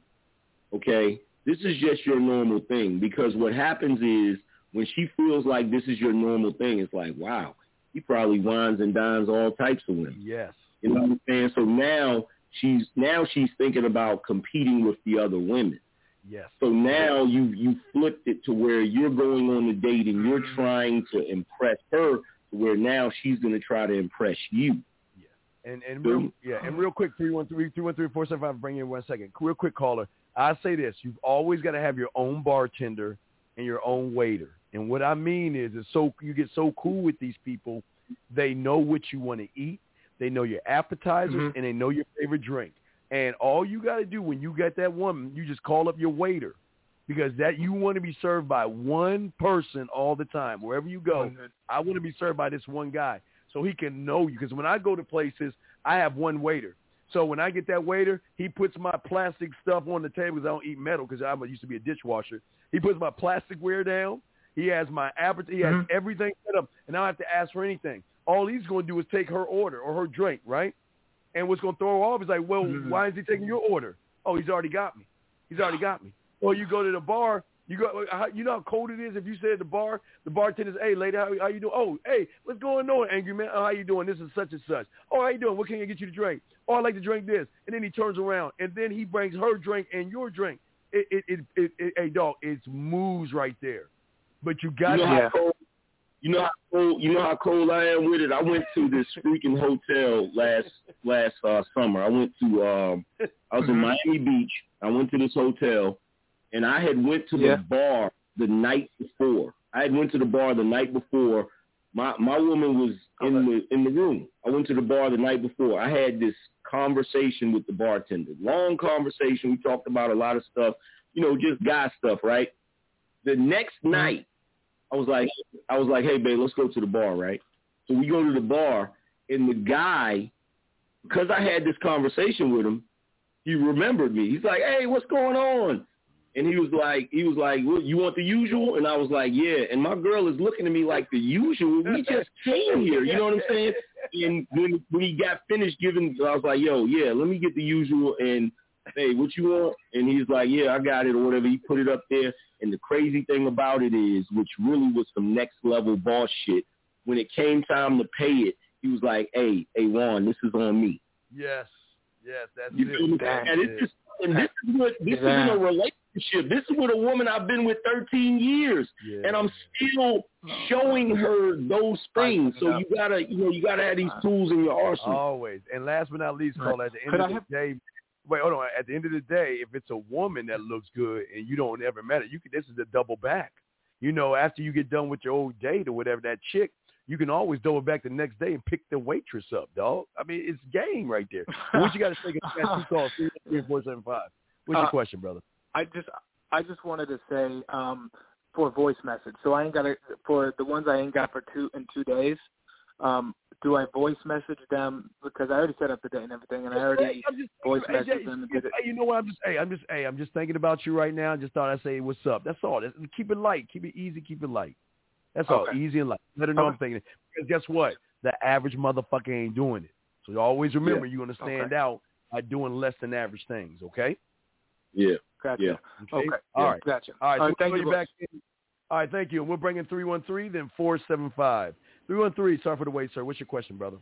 okay? This is just your normal thing, because what happens is when she feels like this is your normal thing, it's like, wow, he probably wines and dines all types of women. Yes. You know what I'm saying? So now she's now she's thinking about competing with the other women. Yes. So now you you flipped it to where you're going on the date and you're trying to impress her, to where now she's going to try to impress you. Yeah. And and real, yeah, and real quick, three one three three one three four seven five. Bring in one second. Real quick, caller. I say this: you've always got to have your own bartender and your own waiter. And what I mean is, is so you get so cool with these people, they know what you want to eat, they know your appetizers, mm-hmm. and they know your favorite drink. And all you got to do when you get that woman, you just call up your waiter, because that you want to be served by one person all the time. Wherever you go, mm-hmm. I want to be served by this one guy so he can know you. Because when I go to places, I have one waiter. So when I get that waiter, he puts my plastic stuff on the table, because I don't eat metal, because I used to be a dishwasher. He puts my plasticware down. He has my appetite. He has mm-hmm. everything set up, and I don't have to ask for anything. All he's going to do is take her order or her drink, right? And what's going to throw her off is like, well, mm-hmm. why is he taking your order? Oh, he's already got me. He's already got me. Or you go to the bar, you go, you know how cold it is if you say at the bar, the bartender's, hey, lady, how, how you doing? Oh, hey, what's going on, angry man? Oh, how you doing? This is such and such. Oh, how you doing? What can I get you to drink? Oh, I like to drink this. And then he turns around, and then he brings her drink and your drink. It, it, it, it, it hey, dog, it's moves right there. But you got you know to have cold, you know how cold, you know how cold I am with it. I went to this freaking hotel last last uh, summer. I went to um, I was in Miami Beach. I went to this hotel, and I had went to yeah. the bar the night before. I had went to the bar the night before. My my woman was in the in the room. I went to the bar the night before. I had this conversation with the bartender. Long conversation. We talked about a lot of stuff. You know, just guy stuff, right? The next night, I was like, I was like, hey, babe, let's go to the bar, right? So we go to the bar, and the guy, because I had this conversation with him, he remembered me. He's like, hey, what's going on? And he was like, he was like, well, you want the usual? And I was like, yeah. And my girl is looking at me like the usual. We just came here. You know what I'm saying? And when when he got finished giving, I was like, yo, yeah, let me get the usual. And hey, what you want? And he's like, yeah, I got it or whatever. He put it up there. And the crazy thing about it is, which really was some next level boss shit, when it came time to pay it, he was like, hey, hey, Juan, this is on me. Yes. Yes, that's you it. That's and it's just, and this is what this yeah. is in a relationship. This is with a woman I've been with thirteen years, yeah. and I'm still showing her those things. So you gotta, you know, you gotta have these tools in your arsenal. Always. And last but not least, Cole, at the end Could of I the have- day. Wait, hold on. At the end of the day, if it's a woman that looks good and you don't ever met it, you can. This is a double back. You know, after you get done with your old date or whatever, that chick, you can always double back the next day and pick the waitress up, dog. I mean, it's game right there. What you got to say? Got two calls, three three four seven five. What's your uh, question, brother? I just, I just wanted to say um, for voice message. So I ain't got it for the ones I ain't got for two in two days. Um, do I voice message them because I already set up the date and everything, and I already just, voice hey, message hey, them? Hey, you know what? I'm just, hey, I'm just, hey, I'm just thinking about you right now. Just thought I'd say what's up. That's all. That's, keep it light. Keep it easy. Keep it light. That's all. Okay. Easy and light. Let her know okay. I'm thinking it. Because guess what? The average motherfucker ain't doing it. So you always remember yeah. you're gonna stand okay. out by doing less than average things. Okay. Yeah. Gotcha. Yeah. Okay. okay. All yeah. right. Gotcha. All right. All so right thank you. Back in. All right. Thank you. And we'll bring in three one three, then four seven five. three one three. Sorry for the wait, sir. What's your question, brother?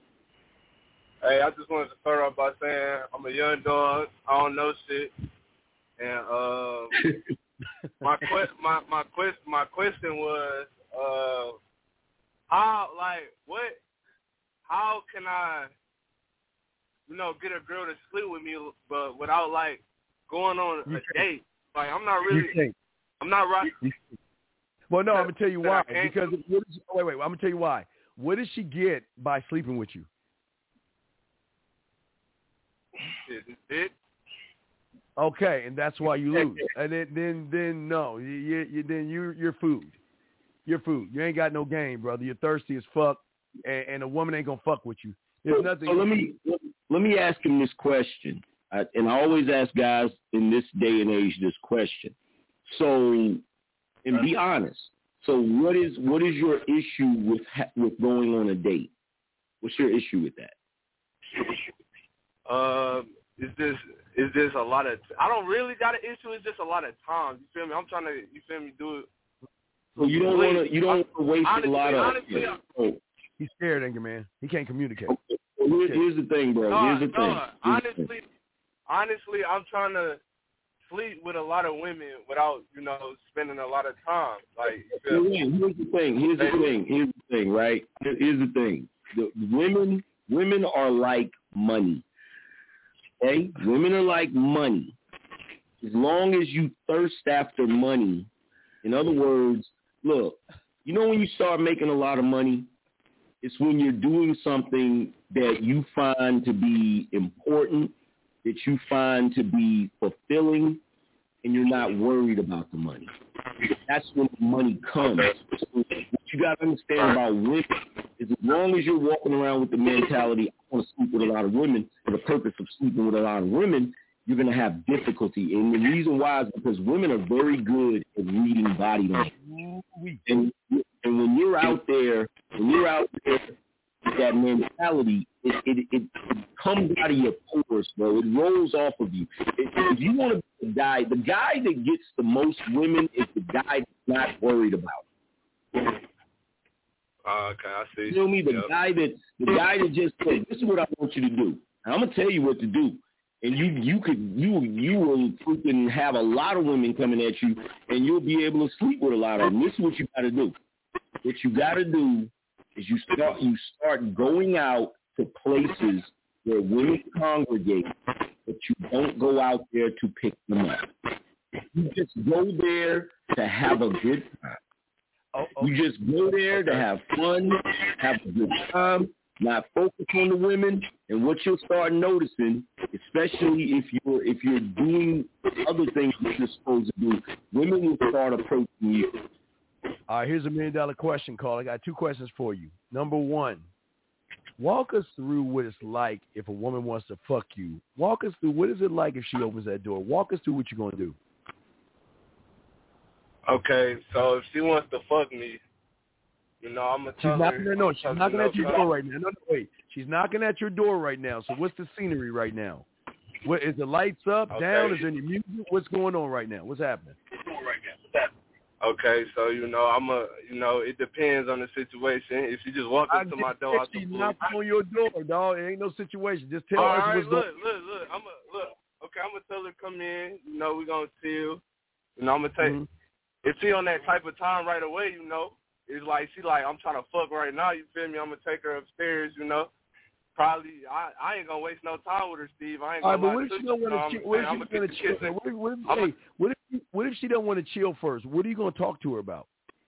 Hey, I just wanted to start off by saying I'm a young dog. I don't know shit, and uh, my que- my my quest my question was uh, how like what how can I you know, get a girl to sleep with me, but without like going on You a think. date. Like I'm not You really. think. I'm not right. Well, no, I'm gonna tell you that I why. can't- Because what is, oh, wait, wait, I'm gonna tell you why. What does she get by sleeping with you? Shit, it. Okay, and that's why you lose. And then, then, then no, you, you, you then you, you're food. You're food. You ain't got no game, brother. You're thirsty as fuck, and, and a woman ain't gonna fuck with you. There's So, nothing. so let me let me ask him this question, I, and I always ask guys in this day and age this question. So, and be honest. So, what is what is your issue with ha- with going on a date? What's your issue with that? Um, it's just it's just a lot of. I don't really got an issue. It's just a lot of time. You feel me? I'm trying to. You feel me? Do it. So you don't want to you don't want to waste honestly, a lot of. honestly, Oh. He's scared, Anger Man. He can't communicate. Okay. Well, here, here's the thing, bro. No, Here's the no, thing. Here's honestly, the thing. honestly, I'm trying to sleep with a lot of women without, you know, spending a lot of time. Like, you feel Well, me? yeah, here's the thing. Here's the thing. Here's the thing. Right. Here- Here's the thing. The women women are like money. Okay. Women are like money. As long as you thirst after money, in other words, look, you know when you start making a lot of money, it's when you're doing something that you find to be important, that you find to be fulfilling, and you're not worried about the money. That's when the money comes. So what you got to understand about women is as long as you're walking around with the mentality, I want to sleep with a lot of women, for the purpose of sleeping with a lot of women, you're going to have difficulty. And the reason why is because women are very good at reading body language. And, and when you're out there, when you're out there with that mentality, it, it, it, it comes out of your pores, bro. It rolls off of you. If, if you want to be a guy, the guy that gets the most women is the guy that's not worried about it. Uh, okay, I see. You know me, the Yep. guy that the guy that just said, "This is what I want you to do." And I'm gonna tell you what to do, and you you could you you will freaking have a lot of women coming at you, and you'll be able to sleep with a lot of them. This is what you got to do. What you got to do is you start you start going out to places where women congregate, but you don't go out there to pick them up. You just go there to have a good time. Oh, oh. You just go there to have fun, have a good time, not focus on the women. And what you'll start noticing, especially if you're if you're doing other things that you're supposed to do, women will start approaching you. All right, here's a million dollar question, Carl. I got two questions for you. Number one, walk us through what it's like if a woman wants to fuck you. Walk us through what is it like if she opens that door. Walk us through what you're gonna do. Okay, so if she wants to fuck me, you know, I'm gonna She's tell knocking her. at, no, I'm she's telling knocking her, at your no, door right now. No, no, wait. She's knocking at your door right now. So what's the scenery right now? What is the lights up, Okay. down? Is there any music? What's going on right now? What's happening? Okay, so you know, I'm a, you know, it depends on the situation. If she just walks I up to my just door, said out the she blue, knocked on your door, dog. It ain't no situation. Just tell all us right, what's look, going on. look, look. I'm a look. Okay, I'm gonna tell her come in. You know, we gonna chill. You know, I'm gonna take. Mm-hmm. If she on that type of time right away, you know, it's like she like I'm trying to fuck right now. You feel me? I'm gonna take her upstairs. You know, probably I, I ain't gonna waste no time with her, Steve. I ain't All gonna right, but lie what if to she you, don't you know want what to? I'm What if saying? she I'm gonna want get to the chill? kissing. What if, what, if, I'm hey, what if what if she don't want to chill first? What are you going to talk to her about?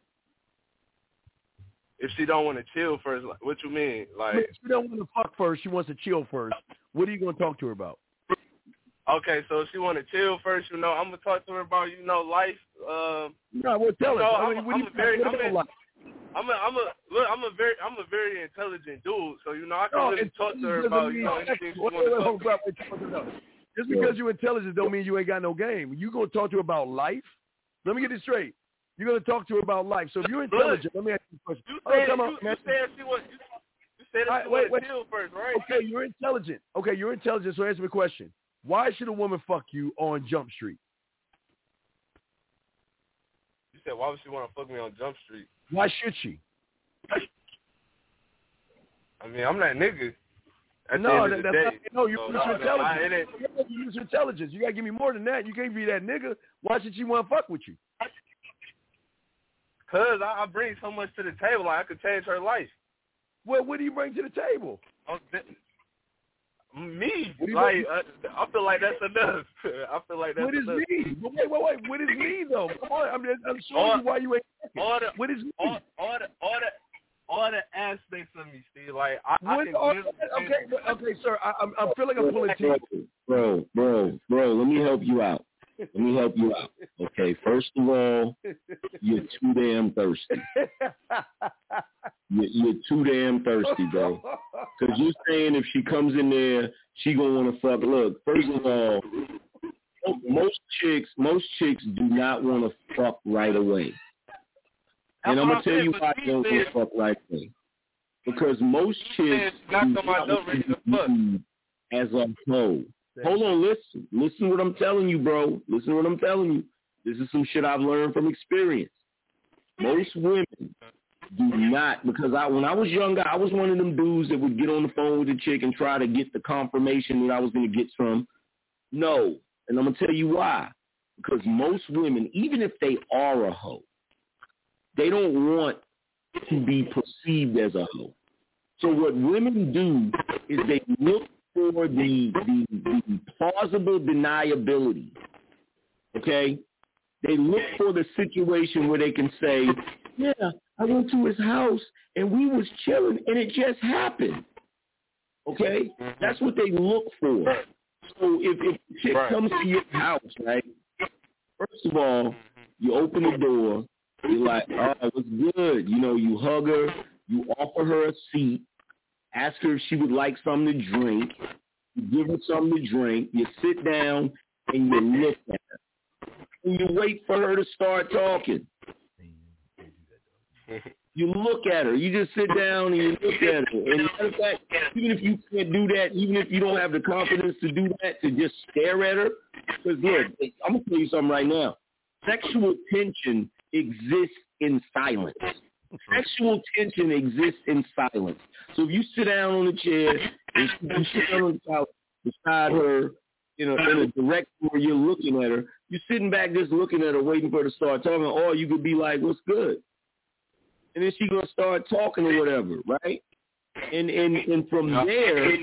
If she don't want to chill first, like, what you mean? Like, If she don't want to fuck first, she wants to chill first. What are you going to talk to her about? okay, so if she want to chill first, you know, I'm gonna talk to her about, you know, life. Um, No, well, tell you us. know, I I'm, mean, a, what do I'm you a very, what I'm about a, life? I'm a, I'm a, look, I'm a very, I'm a very intelligent dude. So you know, I can No, really talk to her doesn't about, mean you know, sex. anything she Wait, want wait, to hold talk. on, wait, hold on. Just because you're intelligent don't mean you ain't got no game. You gonna talk to her about life? Let me get this straight. You're gonna talk to her about life. So if you're intelligent, let me ask you a question. You Oh, said, come you, on, you man. said she was, you, you said All that right, she wait, want wait. to chill first, right? Okay, you're intelligent. Okay, you're intelligent. So answer my question. Why should a woman fuck you on Jump Street? You said, why would she want to fuck me on Jump Street? Why should she? I mean, I'm that nigga. At No, the end that, of the that's day. not, no, you So, use no, your no, I- it intelligence. ain't- You use your intelligence. You gotta give me more than that. You can't be that nigga. Why should she want to fuck with you? Cause I, I bring so much to the table, like I could change her life. Well, what do you bring to the table? Oh, th- Me, like uh, I feel like that's enough. I feel like that's what is enough. me? Wait, wait, wait. What is me though? Come on, I'm, I'm showing you why you ain't. All the, what is me? All, all the, all the, all the aspects of me, Steve. Like I, I what, can. all, really, okay, but, okay, sir. I, I'm, I'm feeling I'm pulling teeth. Bro, bro, bro. Let me help you out. Let me help you out. Okay, first of all, you're too damn thirsty. You're, you're too damn thirsty, bro. Because you're saying if she comes in there, she gonna want to fuck. Look, first of all, most chicks, most chicks do not want to fuck right away. And I'm gonna tell you why they don't want to fuck right away. Because most chicks do not want to be as a whole. Hold on, listen. Listen what I'm telling you, bro. Listen what I'm telling you. This is some shit I've learned from experience. Most women do not, because I when I was younger, I was one of them dudes that would get on the phone with a chick and try to get the confirmation that I was going to get from. No. And I'm going to tell you why. Because most women, even if they are a hoe, they don't want to be perceived as a hoe. So what women do is they look for the, the, the plausible deniability, okay? They look for the situation where they can say, yeah, I went to his house and we was chilling and it just happened, okay? That's what they look for. So if, if a chick right. comes to your house, right, first of all, you open the door, you're like, oh, what's good? You know, you hug her, you offer her a seat, ask her if she would like something to drink. You give her something to drink. You sit down and you look at her. And you wait for her to start talking. You look at her. You just sit down and you look at her. And matter of fact, even if you can't do that, even if you don't have the confidence to do that, to just stare at her, because look, I'm going to tell you something right now. Sexual tension exists in silence. Sexual tension exists in silence. So if you sit down on a chair and you sit down on the couch beside her in a, in a direction where you're looking at her, you're sitting back just looking at her, waiting for her to start talking, or you could be like, what's good? And then she's going to start talking or whatever, right? And, and, and from there,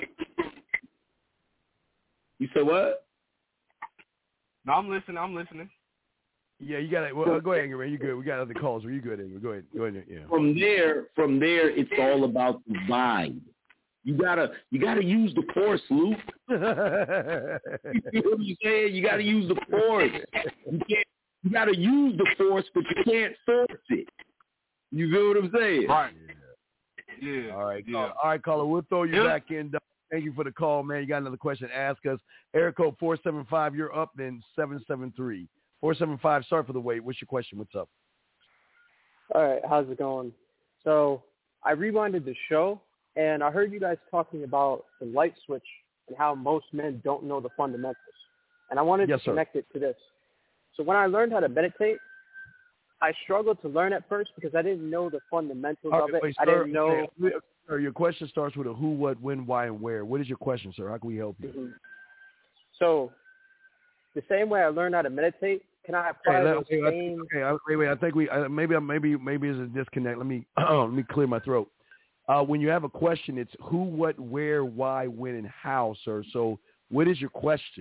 you say what? No, I'm listening. I'm listening. Yeah, you got it. Well, go ahead, Angry Man. You good? We got other calls. Are you good, Angry? Go ahead. Go ahead. Yeah. From there, from there, it's all about the vibe. You gotta, you gotta use the force, Luke. You know what I'm saying? You gotta use the force. You can't. You gotta use the force, but you can't force it. You feel what I'm saying? Right. Yeah. All right. Yeah. All right, caller. We'll throw you yeah. back in. Thank you for the call, man. You got another question? Ask us. Area code four seven five. You're up. Then seven seven three. four seven five, sorry for the wait. What's your question? What's up? All right, how's it going? So I rewinded the show, and I heard you guys talking about the light switch and how most men don't know the fundamentals. And I wanted yes, to connect sir. it to this. So when I learned how to meditate, I struggled to learn at first because I didn't know the fundamentals Right, of it. wait, I sir, didn't know. Okay. Sir, your question starts with a who, what, when, why, and where. What is your question, sir? How can we help you? Mm-hmm. So the same way I learned how to meditate, can I apply okay, those okay, same? Okay, I, wait, wait. I think we uh, maybe maybe maybe it's a disconnect. Let me let me clear my throat. Uh, when you have a question, it's who, what, where, why, when, and how, sir. So, what is your question?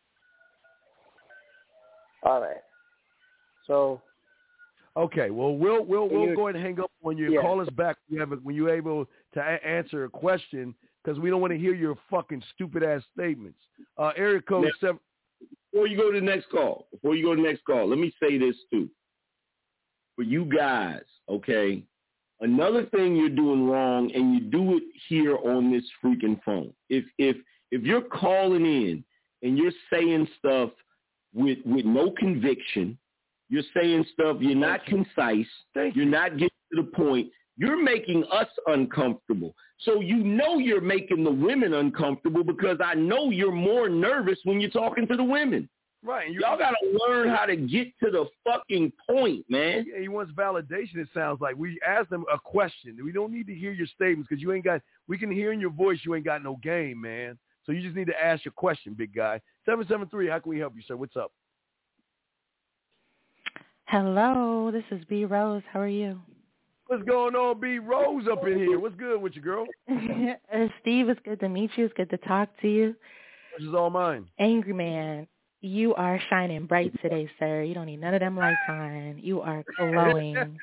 All right. So. Okay. Well, we'll we'll we'll you, go ahead and hang up when you yeah. call us back. When you have a, when you're able to a- answer a question, because we don't want to hear your fucking stupid ass statements. Uh, area code now, seven. Before you go to the next call, before you go to the next call, let me say this too. For you guys, okay, another thing you're doing wrong, and you do it here on this freaking phone. If if if you're calling in and you're saying stuff with with no conviction, you're saying stuff, you're not concise, you're not getting to the point, you're making us uncomfortable. So you know you're making the women uncomfortable because I know you're more nervous when you're talking to the women. Right. Y'all got to learn how to get to the fucking point, man. He wants validation, it sounds like. We asked him a question. We don't need to hear your statements because you ain't got, we can hear in your voice you ain't got no game, man. So you just need to ask your question, big guy. seven seven three, how can we help you, sir? What's up? Hello, this is B. Rose. How are you? What's going on, B Rose up in here? What's good with you, girl? uh, Steve, it's good to meet you. It's good to talk to you. This is all mine. Angry Man, you are shining bright today, sir. You don't need none of them lights on. You are glowing.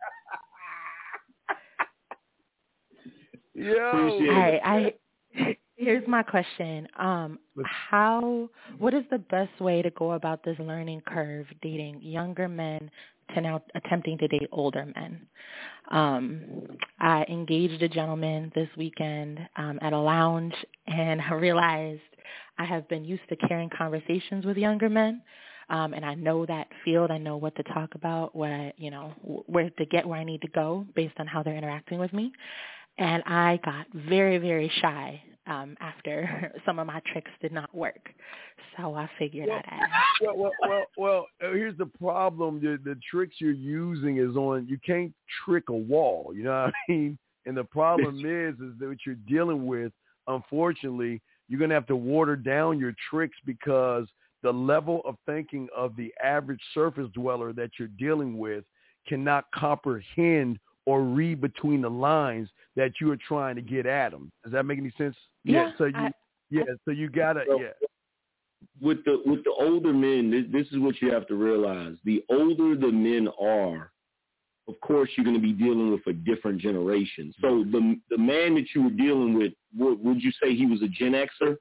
Yo. All right, I here's my question. Um, how? What is the best way to go about this learning curve dating younger men to now attempting to date older men? Um, I engaged a gentleman this weekend um, at a lounge, and I realized I have been used to carrying conversations with younger men, um, and I know that field. I know what to talk about, what I, you know, where to get where I need to go based on how they're interacting with me. And I got very, very shy um, after some of my tricks did not work. So I figured well, I'd ask. Well, well, well, well, here's the problem. The, the tricks you're using is on, you can't trick a wall, you know what I mean? And the problem is, is that what you're dealing with, unfortunately, you're going to have to water down your tricks because the level of thinking of the average surface dweller that you're dealing with cannot comprehend or read between the lines that you are trying to get at them. Does that make any sense? Yeah. yeah so you, I, yeah. So you gotta, so, yeah. With the with the older men, this, this is what you have to realize. The older the men are, of course, you're going to be dealing with a different generation. So the the man that you were dealing with, would, would you say he was a Gen Xer?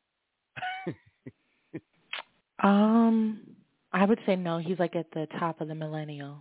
um, I would say no. He's like at the top of the millennial.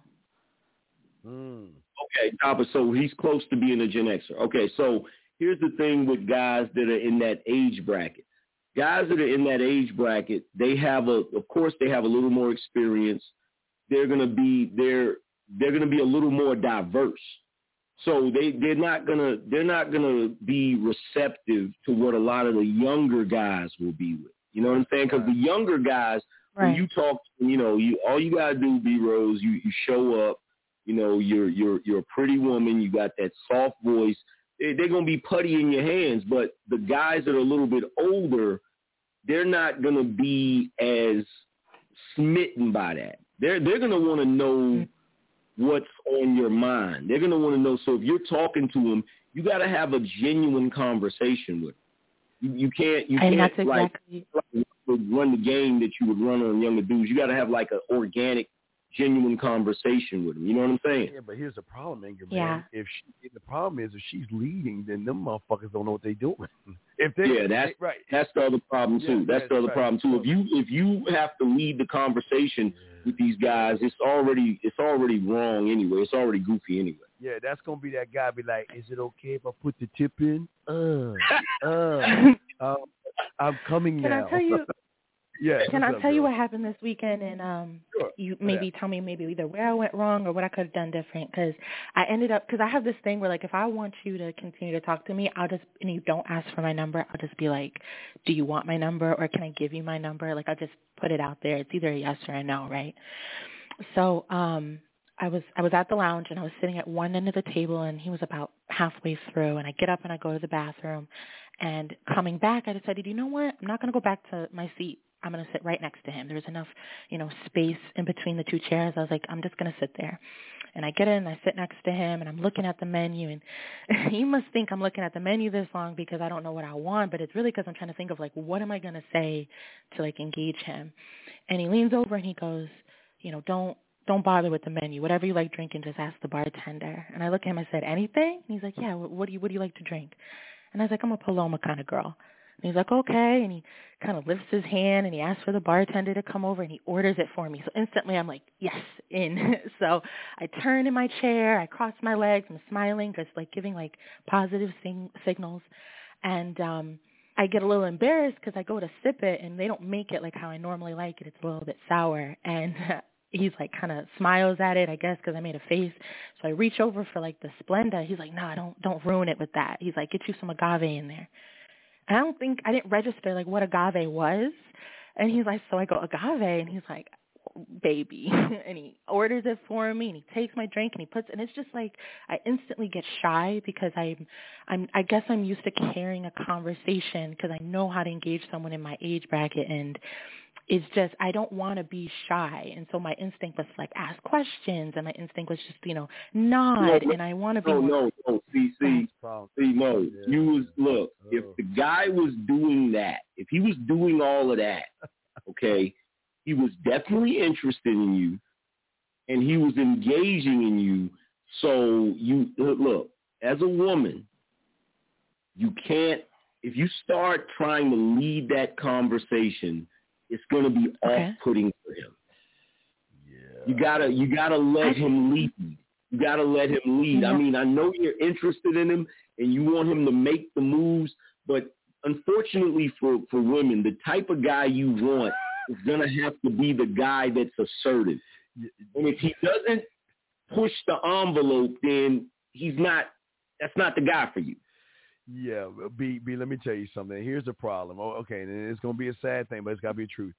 Mm. Okay, top of, so he's close to being a Gen Xer. Okay, so here's the thing with guys that are in that age bracket. Guys that are in that age bracket, they have a, of course, they have a little more experience. They're gonna be, they're they're gonna be a little more diverse. So they they're not gonna they're not gonna be receptive to what a lot of the younger guys will be with. You know what I'm saying? Because the younger guys, right. when you talk, you know, you all you gotta do, B Rose, you you show up. You know, you're you're you're a pretty woman. You got that soft voice. They, they're gonna be putty in your hands. But the guys that are a little bit older, they're not gonna be as smitten by that. They're they're gonna want to know what's on your mind. They're gonna want to know. So if you're talking to them, you got to have a genuine conversation with them. You, you can't you and can't that's exactly. like run the game that you would run on younger dudes. You got to have like an organic, genuine conversation with them. You know what I'm saying? Yeah, but here's the problem, Angry Yeah. Man. If she, the problem is if she's leading, then them motherfuckers don't know what they're doing. If they, yeah, that's they, right. That's the other problem too. Yeah, that's that's the other right. problem too. If you if you have to lead the conversation with these guys, it's already it's already wrong anyway. It's already goofy anyway. Yeah, that's gonna be that guy. Be like, is it okay if I put the tip in? Uh, uh, um, I'm coming Can now. I tell you? Yeah. Can I up, tell you girl? what happened this weekend? And um, Sure. you maybe tell me maybe either where I went wrong or what I could have done different. Because I ended up because I have this thing where like if I want you to continue to talk to me, I'll just and you don't ask for my number, I'll just be like, do you want my number or can I give you my number? Like I just put it out there. It's either a yes or a no, right? So um, I was I was at the lounge and I was sitting at one end of the table and he was about halfway through and I get up and I go to the bathroom and coming back I decided, you know what, I'm not going to go back to my seat. I'm going to sit right next to him. There was enough, you know, space in between the two chairs. I was like, I'm just going to sit there. And I get in and I sit next to him and I'm looking at the menu and he must think I'm looking at the menu this long because I don't know what I want, but it's really because I'm trying to think of like, what am I going to say to like engage him? And he leans over and he goes, you know, don't, don't bother with the menu. Whatever you like drinking, just ask the bartender. And I look at him, I said, anything? And he's like, yeah, what do you, what do you like to drink? And I was like, I'm a Paloma kind of girl. And he's like, okay. And he kind of lifts his hand and he asks for the bartender to come over and he orders it for me. So instantly I'm like, yes, in. So I turn in my chair. I cross my legs. I'm smiling, just like giving like positive sing- signals. And um, I get a little embarrassed because I go to sip it and they don't make it like how I normally like it. It's a little bit sour. And he's like kind of smiles at it, I guess, because I made a face. So I reach over for like the Splenda. He's like, no, nah, don't, don't ruin it with that. He's like, get you some agave in there. And I don't think, I didn't register like what agave was. And he's like, so I go, agave? And he's like, baby. And he orders it for me and he takes my drink and he puts, and it's just like, I instantly get shy because I'm, I'm, I guess I'm used to carrying a conversation because I know how to engage someone in my age bracket. And it's just I don't want to be shy, and so my instinct was like ask questions, and my instinct was just you know nod, no, and I want to be. No, more... no, no. See, see, see, Mo. You was look. If the guy was doing that, if he was doing all of that, okay, he was definitely interested in you, and he was engaging in you. So you look as a woman, you can't. If you start trying to lead that conversation, it's going to be okay. off-putting for him. Yeah. You gotta, you gotta let him lead. You gotta let him lead. Yeah. I mean, I know you're interested in him and you want him to make the moves, but unfortunately for, for women, the type of guy you want is going to have to be the guy that's assertive. And if he doesn't push the envelope, then he's not. That's not the guy for you. Yeah, B, B, let me tell you something. Here's the problem. Oh, okay, and it's going to be a sad thing, but it's got to be the truth.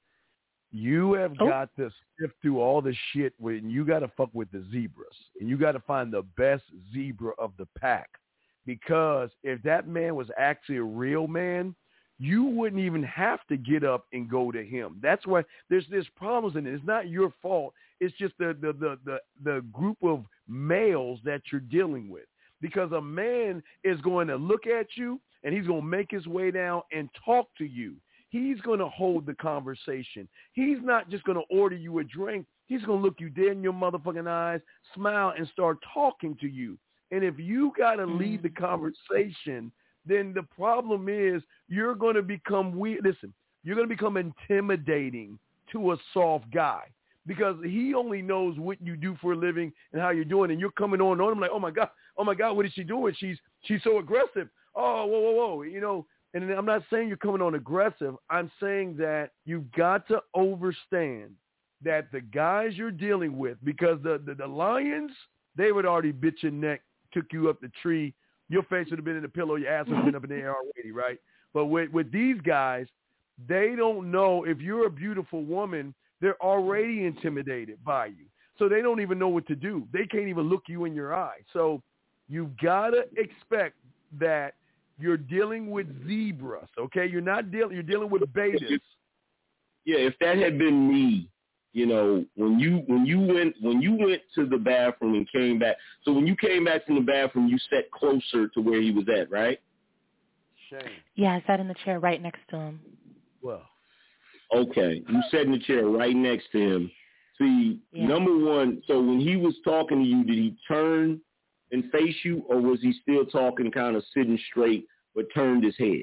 You have oh. got to sift through all the shit when you got to fuck with the zebras, and you got to find the best zebra of the pack. Because if that man was actually a real man, you wouldn't even have to get up and go to him. That's why there's there's problems in it. It's not your fault. It's just the the the the, the group of males that you're dealing with. Because a man is going to look at you and he's going to make his way down and talk to you. He's going to hold the conversation. He's not just going to order you a drink. He's going to look you dead in your motherfucking eyes, smile, and start talking to you. And if you got to lead the conversation, then the problem is you're going to become weird. Listen, you're going to become intimidating to a soft guy. Because he only knows what you do for a living and how you're doing, and you're coming on on him like, oh my god, oh my god, what is she doing? She's she's so aggressive. Oh, whoa, whoa, whoa, you know. And I'm not saying you're coming on aggressive. I'm saying that you've got to understand that the guys you're dealing with, because the the, the lions, they would already bit your neck, took you up the tree. Your face would have been in the pillow, your ass would have been up in the air already, right? But with with these guys, they don't know if you're a beautiful woman. They're already intimidated by you. So they don't even know what to do. They can't even look you in your eye. So you've got to expect that you're dealing with zebras, okay? You're not dealing, you're dealing with betas. Yeah, if that had been me, you know, when you when you went when you went to the bathroom and came back, so when you came back from the bathroom, you sat closer to where he was at, right? Shame. Yeah, I sat in the chair right next to him. Well. Okay, you sat in the chair right next to him. See, yeah. Number one, so when he was talking to you, did he turn and face you, or was he still talking kind of sitting straight but turned his head?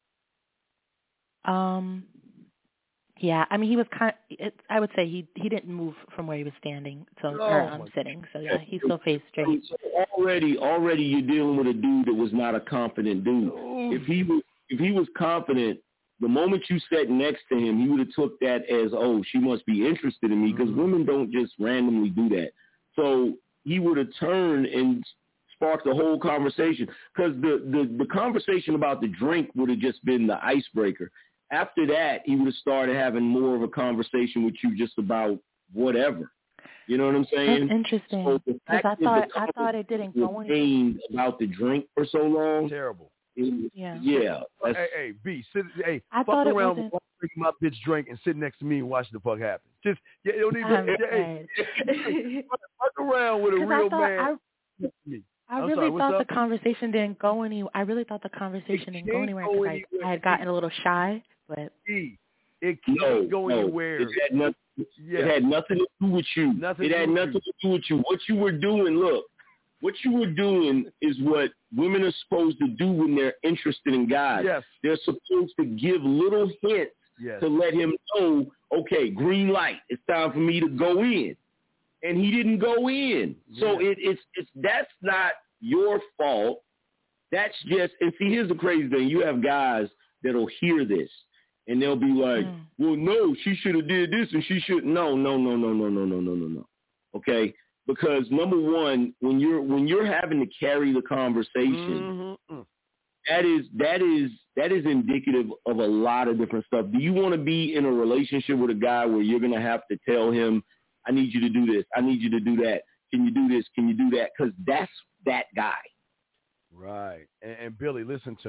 Um, yeah, I mean, he was kind of, it, I would say he he didn't move from where he was standing, so oh, or um, sitting, so yeah, he still faced straight. So already, already you're dealing with a dude that was not a confident dude. Ooh. If he was, if he was confident, the moment you sat next to him, he would have took that as, oh, she must be interested in me, because mm-hmm. women don't just randomly do that. So he would have turned and sparked the whole conversation, because the, the, the conversation about the drink would have just been the icebreaker. After that, he would have started having more of a conversation with you just about whatever. You know what I'm saying? That's interesting. So because I thought I thought it didn't go anywhere. About the drink for so long. Terrible. It, yeah. Yeah. Hey, hey, B, sit, hey, I fuck around with my bitch drink and sit next to me and watch the fuck happen. Just, yeah, don't even, hey, hey, fuck around with a real man. I, I really sorry, thought the conversation didn't go anywhere. I really thought the conversation didn't go anywhere because I, I had gotten a little shy, but. B, it can't no, go no, anywhere. It had, nothing, yeah. it had nothing to do with you. Nothing it had nothing you. to do with you. What you were doing, look. What you were doing is what women are supposed to do when they're interested in guys. Yes. They're supposed to give little hints yes. to let him know, okay, green light, it's time for me to go in. And he didn't go in. Yeah. So it, it's it's that's not your fault. That's just, and see, here's the crazy thing. You have guys that'll hear this, and they'll be like, mm. well, no, she should have did this, and she should. No, no, no, no, no, no, no, no, no, no. Okay? Because number one, when you're when you're having to carry the conversation, mm-hmm. that is that is that is indicative of a lot of different stuff. Do you want to be in a relationship with a guy where you're gonna have to tell him, I need you to do this, I need you to do that, can you do this, can you do that? Because that's that guy. Right. And, and Billy, listen to me.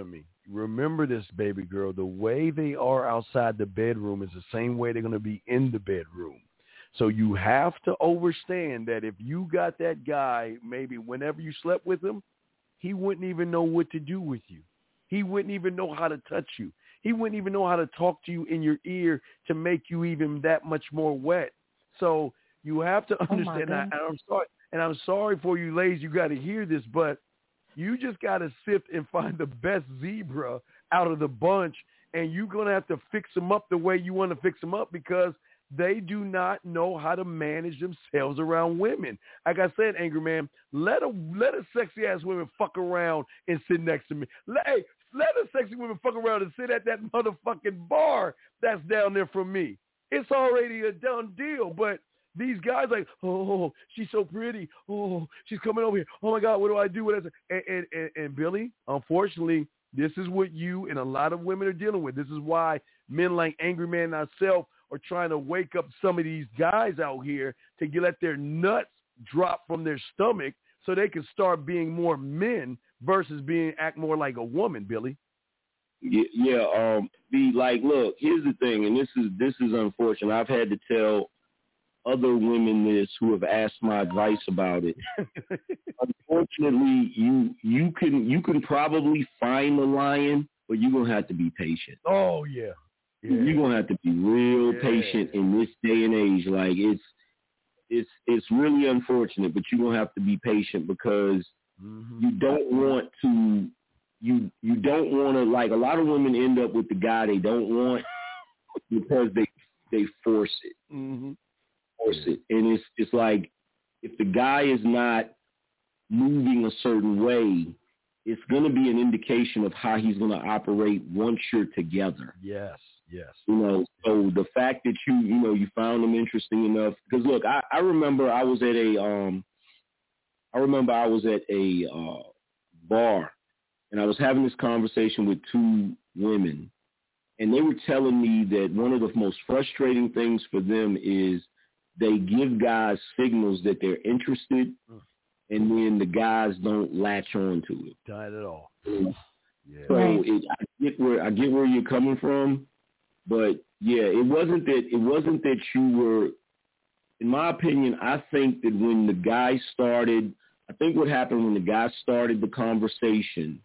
remember this, baby girl, the way they are outside the bedroom is the same way they're going to be in the bedroom. So you have to understand that if you got that guy, maybe whenever you slept with him, he wouldn't even know what to do with you. He wouldn't even know how to touch you. He wouldn't even know how to talk to you in your ear to make you even that much more wet. So you have to understand that. And I'm sorry, and I'm sorry for you ladies, you got to hear this, but you just got to sift and find the best zebra out of the bunch, and you're going to have to fix them up the way you want to fix them up because they do not know how to manage themselves around women. Like I said, Angry Man, let a let a sexy ass woman fuck around and sit next to me. Let, hey, let a sexy woman fuck around and sit at that motherfucking bar that's down there from me. It's already a done deal. But these guys like, oh, she's so pretty. Oh, she's coming over here. Oh my God, what do I do with her? And, and, and, and Billy, unfortunately, this is what you and a lot of women are dealing with. This is why men like Angry Man and ourselves are trying to wake up some of these guys out here to get, let their nuts drop from their stomach so they can start being more men versus being act more like a woman, Billy. Yeah, yeah um, be like, look, here's the thing, and this is this is unfortunate. I've had to tell other women this who have asked my advice about it. Unfortunately, you you can you can probably find the lion, but you're gonna have to be patient. Oh yeah. Yeah. You're gonna have to be real yeah. patient in this day and age. Like it's it's it's really unfortunate, but you're gonna have to be patient because mm-hmm. you don't want to you you don't want to, like, a lot of women end up with the guy they don't want because they they force it, mm-hmm. force it, and it's it's like if the guy is not moving a certain way, it's gonna be an indication of how he's gonna operate once you're together. Yes. Yes. You know, so the fact that you, you know, you found them interesting enough, because look, I, I remember I was at a, um, I remember I was at a uh, bar and I was having this conversation with two women and they were telling me that one of the most frustrating things for them is they give guys signals that they're interested mm. and then the guys don't latch on to it. Not at all. Yeah. Yeah. So it, I get where I get where you're coming from. But yeah, it wasn't that it wasn't that you were, in my opinion, I think that when the guy started, I think what happened when the guy started the conversation,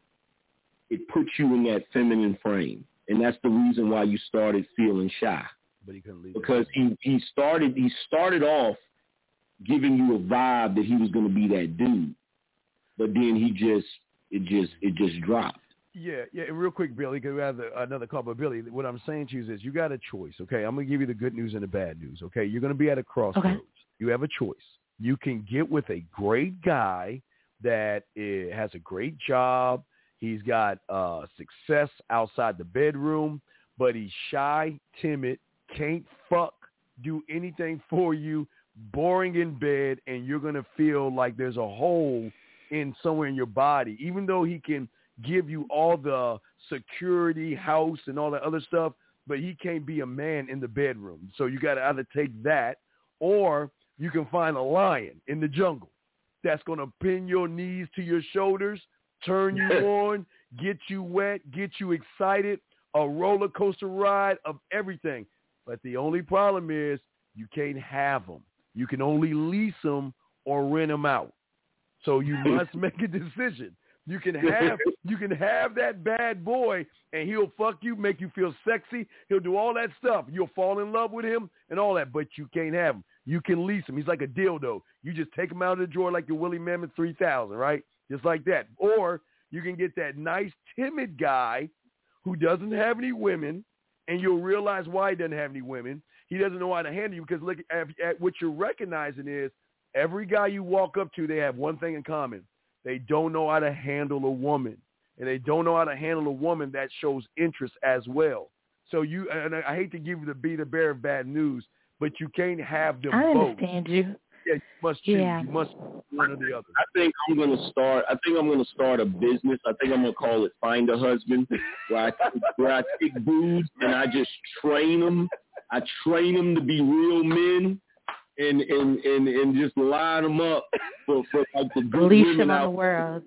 it put you in that feminine frame. And that's the reason why you started feeling shy. But he couldn't leave because he, he started he started off giving you a vibe that he was gonna be that dude. But then he just it just it just dropped. Yeah, yeah, and real quick, Billy, because we have the, another call, but Billy, what I'm saying to you is this, you got a choice, okay? I'm going to give you the good news and the bad news, okay? You're going to be at a crossroads. Okay. You have a choice. You can get with a great guy that is, has a great job. He's got uh, success outside the bedroom, but he's shy, timid, can't fuck, do anything for you, boring in bed, and you're going to feel like there's a hole in somewhere in your body, even though he can give you all the security, house, and all that other stuff, but he can't be a man in the bedroom. So you got to either take that, or you can find a lion in the jungle that's going to pin your knees to your shoulders, turn you on, get you wet, get you excited, a roller coaster ride of everything. But the only problem is you can't have them. You can only lease them or rent them out. So you must make a decision. You can have you can have that bad boy, and he'll fuck you, make you feel sexy. He'll do all that stuff. You'll fall in love with him and all that, but you can't have him. You can lease him. He's like a dildo. You just take him out of the drawer like your Willie Mammoth three thousand, right? Just like that. Or you can get that nice, timid guy who doesn't have any women, and you'll realize why he doesn't have any women. He doesn't know how to handle you because look at, at what you're recognizing is every guy you walk up to, they have one thing in common. They don't know how to handle a woman, and they don't know how to handle a woman that shows interest as well. So you, and I hate to give you the be the bearer of bad news, but you can't have them I both. understand you. Yeah, you must choose. Yeah. You must one or the other. I think I'm gonna start. I think I'm gonna start a business. I think I'm gonna call it Find a Husband, where I where I take dudes and I just train them. I train them to be real men. And, and, and, and just line them up for, for like the good Leash women them on out the world.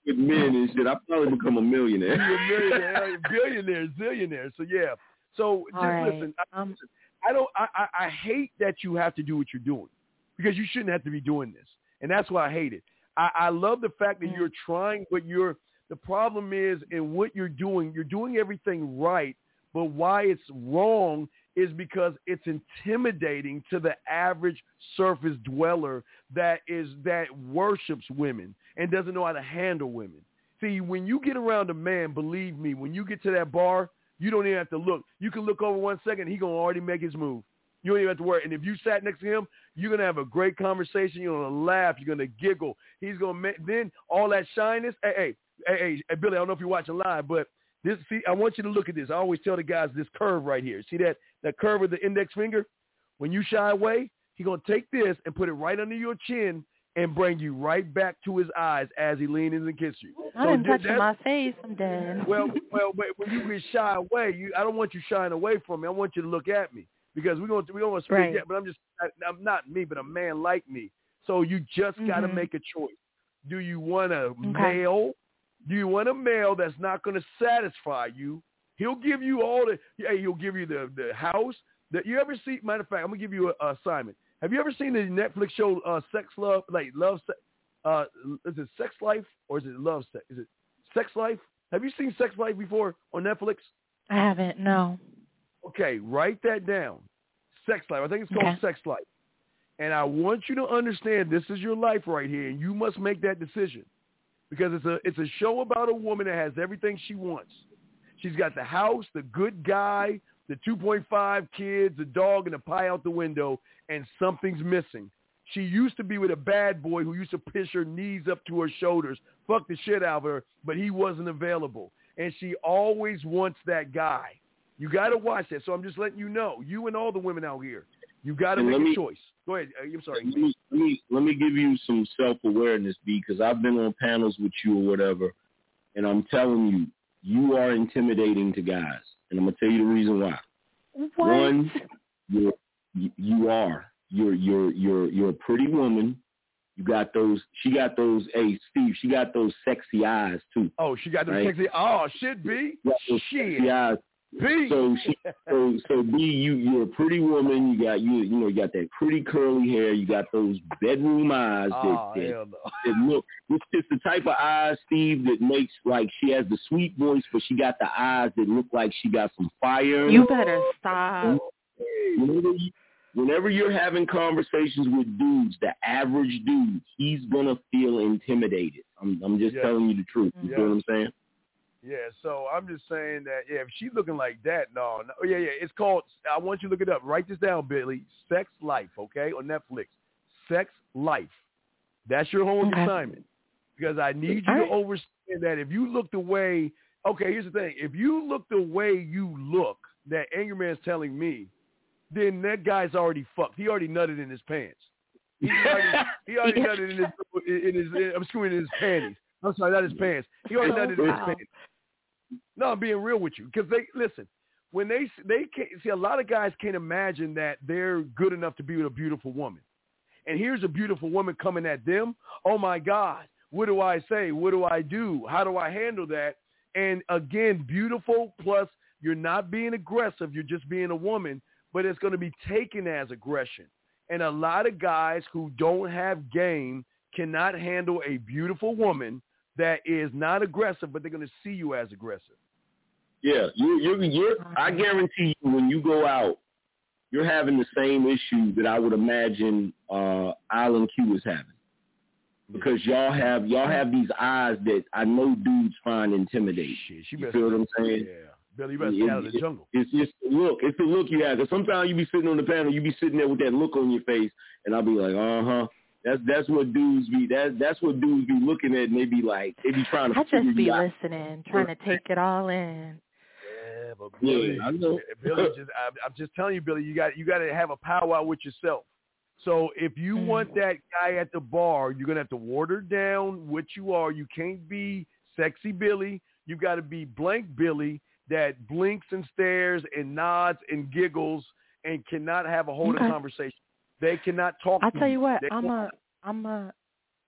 with men and shit, I probably become a millionaire. You're a millionaire, billionaire, zillionaire. So yeah. So just right. listen. I, um, I don't. I, I I hate that you have to do what you're doing because you shouldn't have to be doing this, and that's why I hate it. I, I love the fact that you're trying, but you're. The problem is in what you're doing. You're doing everything right, but why it's wrong is because it's intimidating to the average surface dweller that is that worships women and doesn't know how to handle women. See, when you get around a man, believe me, when you get to that bar, you don't even have to look. You can look over one second, he's going to already make his move. You don't even have to worry. And if you sat next to him, you're going to have a great conversation. You're going to laugh. You're going to giggle. He's going to make, then all that shyness. Hey, hey, hey, hey, Billy, I don't know if you're watching live, but this, see, I want you to look at this. I always tell the guys this curve right here. See that, that curve of the index finger? When you shy away, he's going to take this and put it right under your chin and bring you right back to his eyes as he leans in and kisses you. I didn't touch my face. I'm dead. Well, well, but when you get shy away, you, I don't want you shying away from me. I want you to look at me because we're going to, we don't want to speak right. yet, but I'm just, I, I'm not me, but a man like me. So you just mm-hmm. got to make a choice. Do you want a okay. male? Do you want a male that's not going to satisfy you? He'll give you all the, hey, he'll give you the, the house. The, you ever see, matter of fact, I'm going to give you an assignment. Have you ever seen the Netflix show uh, Sex Love, like Love, uh, is it Sex Life or is it Love Sex? Is it Sex Life? Have you seen Sex Life before on Netflix? I haven't, no. Okay, write that down. Sex Life. I think it's called okay. Sex Life. And I want you to understand this is your life right here, and you must make that decision because it's a it's a show about a woman that has everything she wants. She's got the house, the good guy, the two point five kids, the dog, and the pie out the window, and something's missing. She used to be with a bad boy who used to push her knees up to her shoulders, fuck the shit out of her, but he wasn't available. And she always wants that guy. You got to watch that. So I'm just letting you know, you and all the women out here, you got to make me, a choice. Go ahead. I'm sorry. Let me, let me, let me give you some self-awareness, B, because I've been on panels with you or whatever, and I'm telling you, you are intimidating to guys. And I'm going to tell you the reason why. What? One, you're, you, you are. You're you're you're you're a pretty woman. You got those. She got those. Hey, Steve. She got those sexy eyes too. Oh, she got those right? sexy. Oh, shit, B. Those shit. Sexy eyes. B. So she. So so B. You you're a pretty woman. You got you you know you got that pretty curly hair. You got those bedroom eyes. That, oh that, hell no. that look. It's just the type of eyes, Steve, that makes like she has the sweet voice, but she got the eyes that look like she got some fire. You better stop. Whenever, you, whenever you're having conversations with dudes, the average dude, he's gonna feel intimidated. I'm, I'm just yeah. telling you the truth. You yeah. know what I'm saying? Yeah. So I'm just saying that yeah, if she's looking like that, no, no, yeah, yeah. It's called. I want you to look it up. Write this down, Billy. Sex Life, okay, on Netflix. Sex Life. That's your homework okay. assignment. Because I need you All to right. understand that if you look the way, okay, here's the thing. If you look the way you look, that Angry Man's telling me, then that guy's already fucked. He already nutted in his pants. He already, he already nutted in his, in his, in, I'm screwing in his panties. I'm sorry, not his pants. He already nutted in his wow. pants. No, I'm being real with you. Because they, listen, when they, they can't, see, a lot of guys can't imagine that they're good enough to be with a beautiful woman. And here's a beautiful woman coming at them. Oh, my God. What do I say? What do I do? How do I handle that? And, again, beautiful plus you're not being aggressive. You're just being a woman, but it's going to be taken as aggression. And a lot of guys who don't have game cannot handle a beautiful woman that is not aggressive, but they're going to see you as aggressive. Yeah, you, you're, you're, I guarantee you when you go out, you're having the same issue that I would imagine uh, Island Q is having. Because y'all have y'all have these eyes that I know dudes find intimidating. Shit, she you feel what I'm saying? Yeah. Billy, you better stay out of the jungle. It's just the look. It's the look you have. Because sometimes you be sitting on the panel, you be sitting there with that look on your face, and I'll be like, uh-huh. That's that's what dudes be. That, that's what dudes be looking at, and they be like, they be trying to I figure just be you out. listening, trying to take it all in. Yeah, but Billy, yeah, I know. Billy just, I, I'm just telling you, Billy, you got you got to have a powwow with yourself. So if you mm. want that guy at the bar, you're going to have to water down what you are. You can't be sexy Billy. You got to be blank Billy that blinks and stares and nods and giggles and cannot have a whole okay. conversation. They cannot talk I'll to tell you what, they I'm a, I'm a,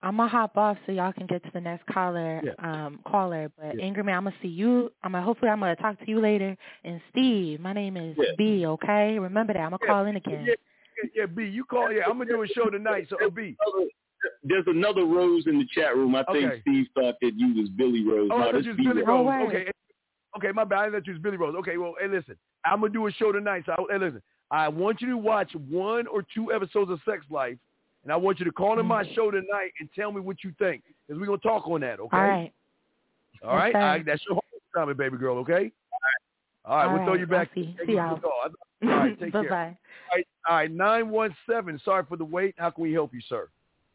I'm gonna hop off so y'all can get to the next caller. Yeah. Um, caller. But Yeah. Angry Man, I'm gonna see you. I'm gonna hopefully I'm gonna talk to you later. And Steve, my name is Yeah. B. Okay, remember that. I'm gonna Yeah. call in again. Yeah, yeah, yeah, B, you call. Yeah, I'm gonna do a show tonight. So, uh, B. There's another Rose in the chat room. I think Okay. Steve thought that you was Billy Rose. Oh, no, I thought this you was B Billy Rose. Rose. Okay, okay, my bad. I thought you was Billy Rose. Okay, well, hey, listen, I'm gonna do a show tonight. So, I, hey, listen, I want you to watch one or two episodes of Sex Life, and I want you to call in my show tonight and tell me what you think, because we're gonna talk on that. Okay. All right. All right. Okay. All right. That's your homework, baby girl. Okay. All right. All We'll throw right, you back. I'll see. Take See your y'all. call. All right. Take care. Bye-bye. All right. All right. nine one seven. Sorry for the wait. How can we help you, sir?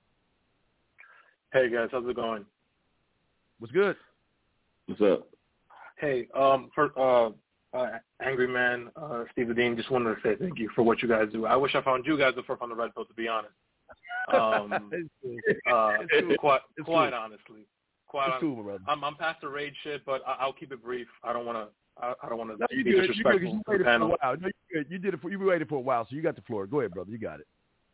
Hey guys, how's it going? What's good? What's up? Hey, um, for uh, uh Angry Man, uh, Steve Dean, just wanted to say thank you for what you guys do. I wish I found you guys before I found the Red Pill, to be honest. Um, uh, quite, quite honestly, quite It's honestly. cool, my brother. I'm, I'm past the rage shit, but I, I'll keep it brief. I don't want to. I, I don't want to No, you be good. You good. disrespectful You to the waited for a panel. while. No, you good. You did it for. You waited for a while, so you got the floor. Go ahead, brother. You got it.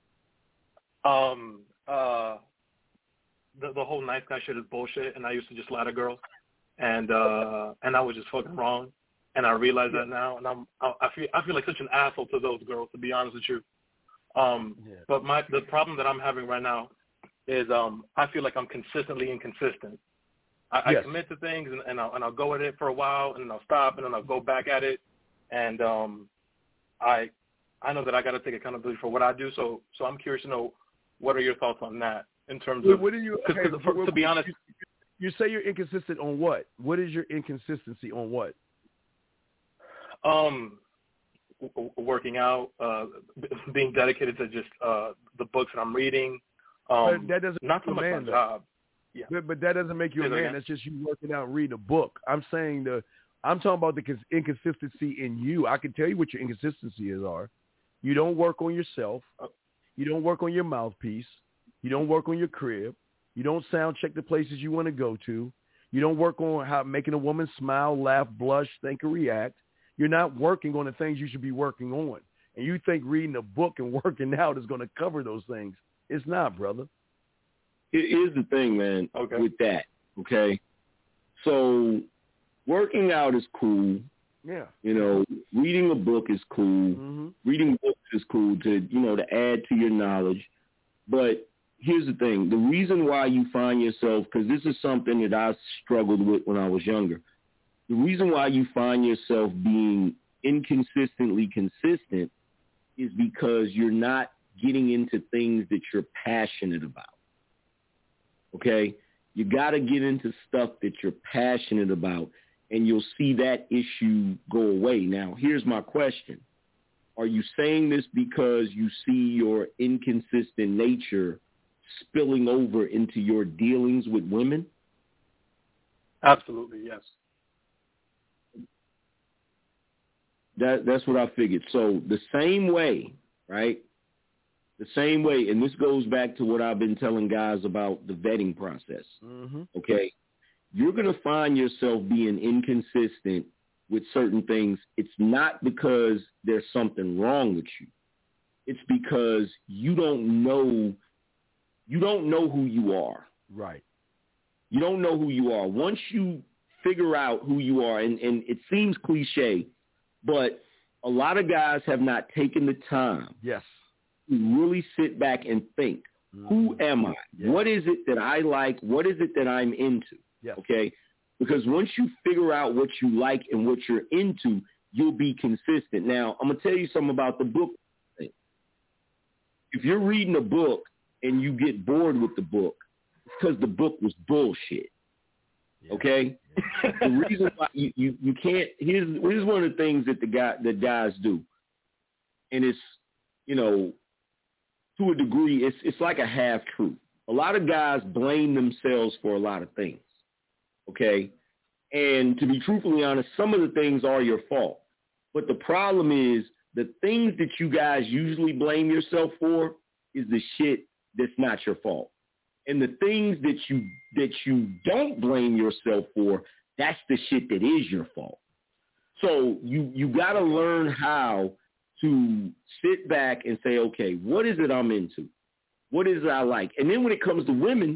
Um, uh, the the whole nice guy shit is bullshit, and I used to just lie to girls, and uh, and I was just fucking wrong, and I realize that now, and I'm I, I feel I feel like such an asshole to those girls, to be honest with you. Um, Yeah. but my the problem that I'm having right now is um, I feel like I'm consistently inconsistent. I, Yes. I commit to things, and, and I'll and I'll go at it for a while, and then I'll stop, and then I'll go back at it, and um, I I know that I got to take accountability for what I do. So so I'm curious to know, what are your thoughts on that in terms What, of what do you? cause, Okay, cause for, what- to be honest. you, you say you're inconsistent on what? What is your inconsistency on what? Um, w- w- working out, uh, b- being dedicated to just uh, the books that I'm reading. Um, But that doesn't not so make much you a my man, though. job. Yeah. But, but that doesn't make you a Say that man. again? That's just you working out and reading a book. I'm saying the. I'm talking about the cons- inconsistency in you. I can tell you what your inconsistencies are. You don't work on yourself. You don't work on your mouthpiece. You don't work on your crib. You don't sound check the places you want to go to. You don't work on how making a woman smile, laugh, blush, think, or react. You're not working on the things you should be working on. And you think reading a book and working out is going to cover those things. It's not, brother. Here's the thing, man, okay. with that, okay? So working out is cool. Yeah. You know, reading a book is cool. Mm-hmm. Reading books is cool to, you know, to add to your knowledge. But here's the thing. The reason why you find yourself, because this is something that I struggled with when I was younger, the reason why you find yourself being inconsistently consistent is because you're not getting into things that you're passionate about. Okay? You got to get into stuff that you're passionate about, and you'll see that issue go away. Now, here's my question. Are you saying this because you see your inconsistent nature spilling over into your dealings with women? Absolutely, yes. That, that's what I figured. So the same way, right? The same way, and this goes back to what I've been telling guys about the vetting process, Mm-hmm. okay? You're going to find yourself being inconsistent with certain things. It's not because there's something wrong with you. It's because you don't know, you don't know who you are. Right. You don't know who you are. Once you figure out who you are, and, and it seems cliche, but a lot of guys have not taken the time Yes. to really sit back and think, who am I? Yeah. What is it that I like? What is it that I'm into? Yes. Okay? Because once you figure out what you like and what you're into, you'll be consistent. Now, I'm going to tell you something about the book thing. If you're reading a book and you get bored with the book, it's because the book was bullshit. Yeah. Okay? Yeah. The reason why you, you, you can't, here's, here's one of the things that the guy that guys do. And it's, you know, to a degree, it's it's like a half truth. A lot of guys blame themselves for a lot of things. Okay? And to be truthfully honest, some of the things are your fault. But the problem is the things that you guys usually blame yourself for is the shit that's not your fault. And the things that you that you don't blame yourself for, that's the shit that is your fault. So you you got to learn how to sit back and say, okay, what is it I'm into? What is it I like? And then when it comes to women,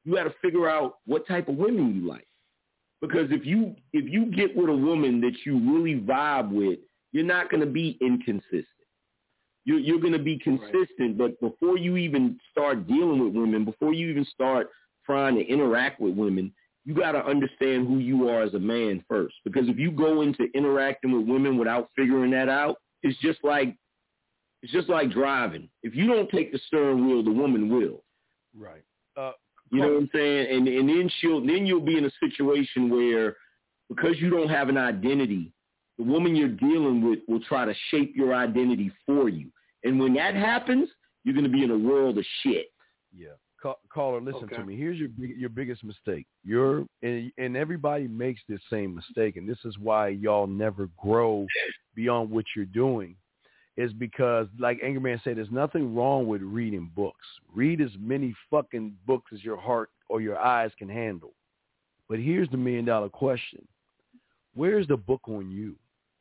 You got to figure out what type of women you like. Because if you if you get with a woman that you really vibe with, you're not going to be inconsistent. You're, you're going to be consistent, right. But before you even start dealing with women, before you even start trying to interact with women, you got to understand who you are as a man first. Because if you go into interacting with women without figuring that out, it's just like it's just like driving. If you don't take the steering wheel, the woman will. Right. Uh, you know what I'm saying? And and then she'll then you'll be in a situation where because you don't have an identity, the woman you're dealing with will try to shape your identity for you. And when that happens, you're going to be in a world of shit. Yeah. Caller, listen okay. to me. Here's your your biggest mistake. You're and, and everybody makes this same mistake, and this is why y'all never grow beyond what you're doing. Is because, like Angry Man said, there's nothing wrong with reading books. Read as many fucking books as your heart or your eyes can handle. But here's the million dollar question: where's the book on you?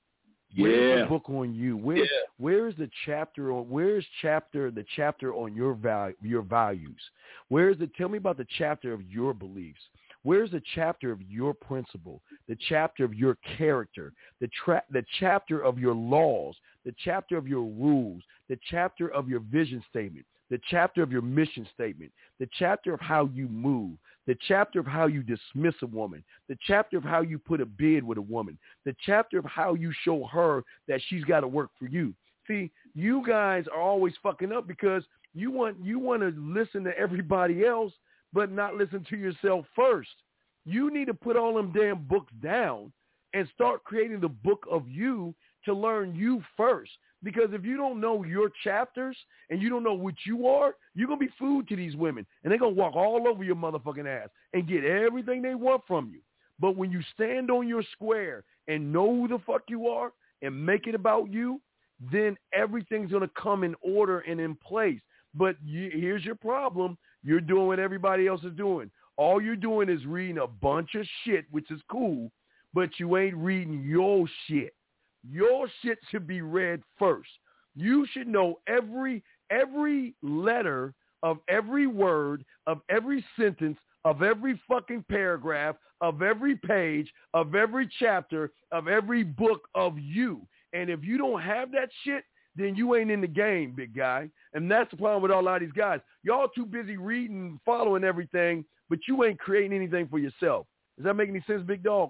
Where's yeah. the book on you? Where, yeah. Where's the chapter on? Where's chapter the chapter on your value, your values? Where's the? Tell me about the chapter of your beliefs. Where's the chapter of your principle? The chapter of your character. The tra- the chapter of your laws. The chapter of your rules. The chapter of your vision statement. The chapter of your mission statement. The chapter of how you move. The chapter of how you dismiss a woman, the chapter of how you put a bid with a woman, the chapter of how you show her that she's got to work for you. See, you guys are always fucking up because you want you want to listen to everybody else, but not listen to yourself first. You need to put all them damn books down and start creating the book of you to learn you first. Because if you don't know your chapters and you don't know what you are, you're going to be food to these women. And they're going to walk all over your motherfucking ass and get everything they want from you. But when you stand on your square and know who the fuck you are and make it about you, then everything's going to come in order and in place. But you, here's your problem. You're doing what everybody else is doing. All you're doing is reading a bunch of shit, which is cool, but you ain't reading your shit. Your shit should be read first. You should know every every letter of every word, of every sentence, of every fucking paragraph, of every page, of every chapter, of every book of you. And if you don't have that shit, then you ain't in the game, big guy. And that's the problem with a lot of these guys. Y'all too busy reading, following everything, but you ain't creating anything for yourself. Does that make any sense, big dog?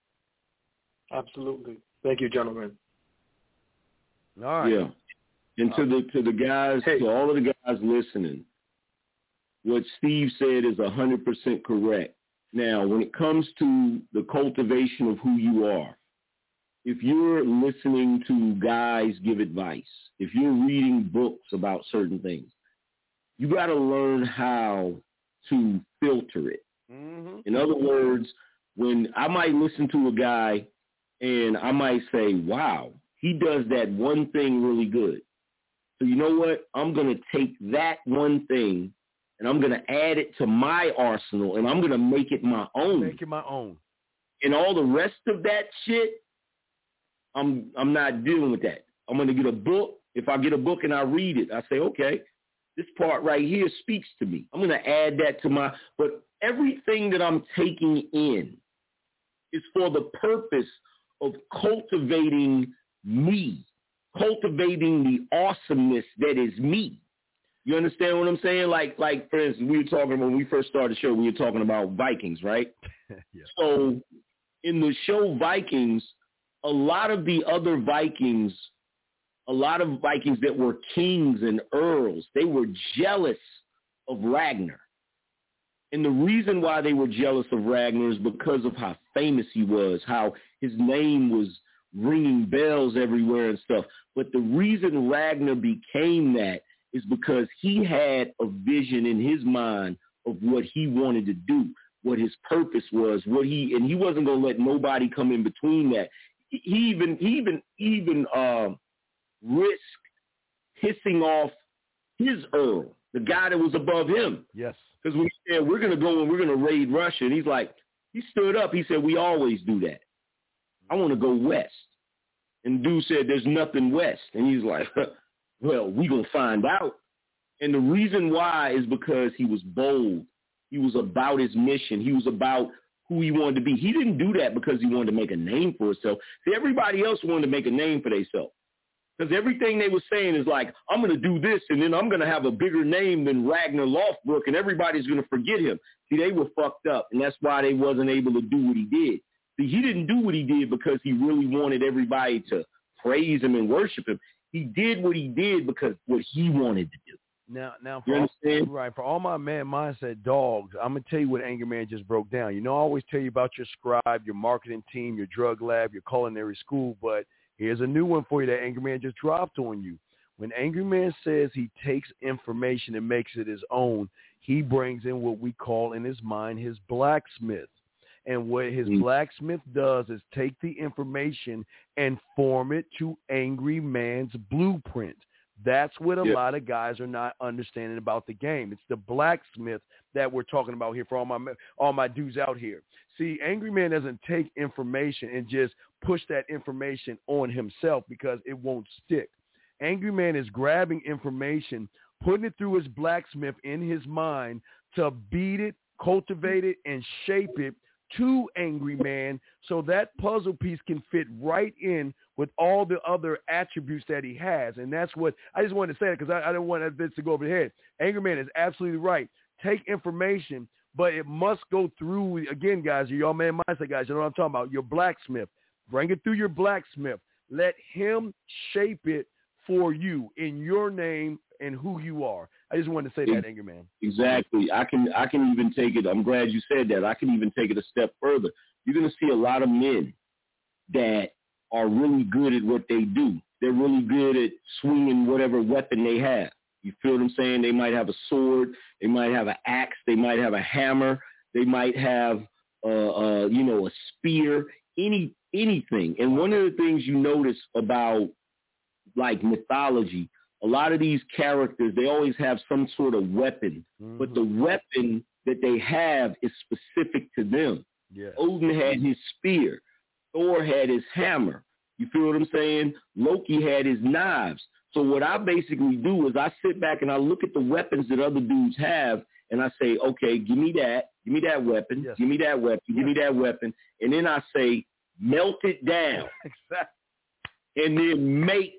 Absolutely. Thank you, gentlemen. All right. Yeah. And to the to the guys, hey. to all of the guys listening, what Steve said is one hundred percent correct. Now, when it comes to the cultivation of who you are, if you're listening to guys give advice, if you're reading books about certain things, you got to learn how to filter it. Mm-hmm. In other words, when I might listen to a guy and I might say, wow, he does that one thing really good. So you know what? I'm going to take that one thing and I'm going to add it to my arsenal and I'm going to make it my own. Make it my own. And all the rest of that shit, I'm I'm not dealing with that. I'm going to get a book. If I get a book and I read it, I say, okay, this part right here speaks to me. I'm going to add that to my, but everything that I'm taking in is for the purpose of cultivating me, cultivating the awesomeness that is me. You understand what I'm saying? Like, like for instance, we were talking when we first started the show, we were talking about Vikings, right? Yeah. So in the show Vikings, a lot of the other Vikings, a lot of Vikings that were kings and earls, they were jealous of Ragnar. And the reason why they were jealous of Ragnar is because of how famous he was, how his name was ringing bells everywhere and stuff. But the reason Ragnar became that is because he had a vision in his mind of what he wanted to do, what his purpose was, what he, and he wasn't going to let nobody come in between that. He even, he even, even uh, risked pissing off his Earl, the guy that was above him. Yes. Because we said, we're going to go and we're going to raid Russia. And he's like, he stood up. He said, we always do that. I want to go west. And dude said, there's nothing west. And he's like, well, we going to find out. And the reason why is because he was bold. He was about his mission. He was about who he wanted to be. He didn't do that because he wanted to make a name for himself. See, everybody else wanted to make a name for themselves. Because everything they were saying is like, I'm going to do this, and then I'm going to have a bigger name than Ragnar Lothbrok, and everybody's going to forget him. See, they were fucked up, and that's why they wasn't able to do what he did. See, he didn't do what he did because he really wanted everybody to praise him and worship him. He did what he did because what he wanted to do. Now, now, for all, right, for all my man mindset dogs, I'm going to tell you what Angry Man just broke down. You know, I always tell you about your scribe, your marketing team, your drug lab, your culinary school, but here's a new one for you that Angry Man just dropped on you. When Angry Man says he takes information and makes it his own, he brings in what we call in his mind his blacksmith. And what his mm. blacksmith does is take the information and form it to Angry Man's blueprint. That's what a yep. lot of guys are not understanding about the game. It's the blacksmith that we're talking about here for all my all my dudes out here. See, Angry Man doesn't take information and just push that information on himself because it won't stick. Angry Man is grabbing information, putting it through his blacksmith in his mind to beat it, cultivate it, and shape it to Angry Man so that puzzle piece can fit right in with all the other attributes that he has. And that's what I just wanted to say, because I, I don't want this to go over the head. Angry Man is absolutely right. Take information, but it must go through, again, guys, y'all man mindset guys, you know what I'm talking about, your blacksmith. Bring it through your blacksmith. Let him shape it for you in your name and who you are. I just wanted to say that, Angry Man. Exactly. I can I can even take it. I'm glad you said that. I can even take it a step further. You're going to see a lot of men that are really good at what they do. They're really good at swinging whatever weapon they have. You feel what I'm saying? They might have a sword. They might have an axe. They might have a hammer. They might have, uh, uh, you know, a spear, any anything. And one of the things you notice about, like, mythology, a lot of these characters, they always have some sort of weapon, mm-hmm. but the weapon that they have is specific to them. Yeah. Odin had his spear. Thor had his hammer. You feel what I'm saying? Loki had his knives. So what I basically do is I sit back and I look at the weapons that other dudes have, and I say, okay, give me that. Give me that weapon. Yes. Give me that weapon. Yes. Give me that weapon. And then I say, melt it down. Exactly. And then make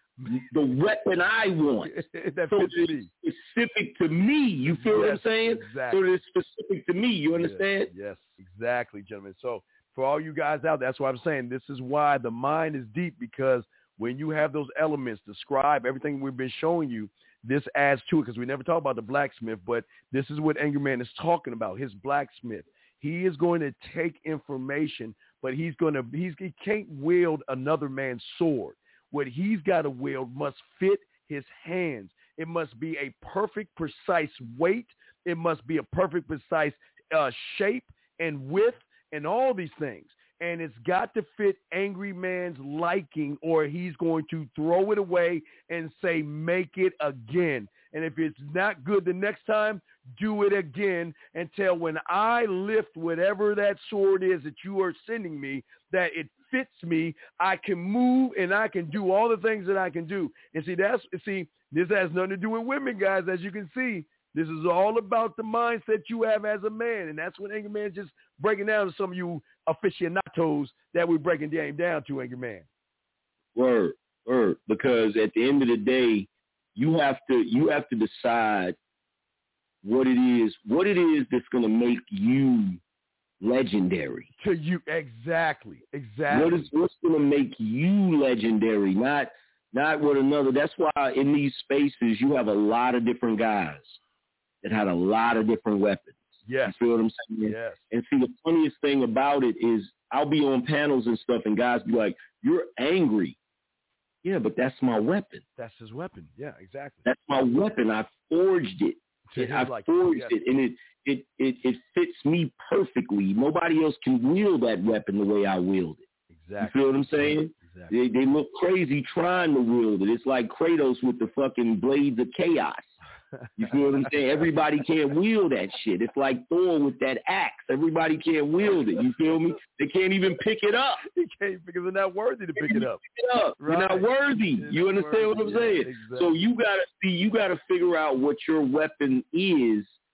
the weapon I want. that so fits it's me. specific to me. You feel yes, what I'm saying? Exactly. So it's specific to me. You understand? Yes, yes, exactly, gentlemen. So for all you guys out, that's what I'm saying. This is why the mind is deep, because when you have those elements, describe everything we've been showing you, this adds to it, because we never talk about the blacksmith, but this is what Angry Man is talking about, his blacksmith. He is going to take information, but he's going to, he's, he can't wield another man's sword. What he's got to wield must fit his hands. It must be a perfect, precise weight. It must be a perfect, precise uh, shape and width and all these things. And it's got to fit Angry Man's liking, or he's going to throw it away and say, make it again. And if it's not good the next time, do it again until when I lift whatever that sword is that you are sending me, that it fits me, I can move and I can do all the things that I can do. And see, that's, see, this has nothing to do with women, guys, as you can see. This is all about the mindset you have as a man. And that's what Angry Man is just breaking down to some of you aficionados that we're breaking down, down to, Angry Man. Word, word. Because at the end of the day, you have to you have to decide what it is, what it is that's going to make you legendary. To you, exactly, exactly. What is what's going to make you legendary? Not not what another. That's why in these spaces you have a lot of different guys that had a lot of different weapons. Yes. You feel what I'm saying? Yes. And see, the funniest thing about it is I'll be on panels and stuff, and guys be like, "You're angry." Yeah, but that's my weapon. That's his weapon. Yeah, exactly. That's my weapon. I forged it. I like, forged yes. it, and it, it it it fits me perfectly. Nobody else can wield that weapon the way I wield it. Exactly. You feel what I'm saying? Exactly. They they look crazy trying to wield it. It's like Kratos with the fucking blades of chaos. You feel what I'm saying? Everybody can't wield that shit. It's like Thor with that axe. Everybody can't wield it. You feel me? They can't even pick it up. They can't because they're not worthy to pick it up. Pick it up. Right. You're not worthy. You're you not understand worthy. what I'm saying? Yeah, exactly. So you gotta see. You gotta figure out what your weapon is,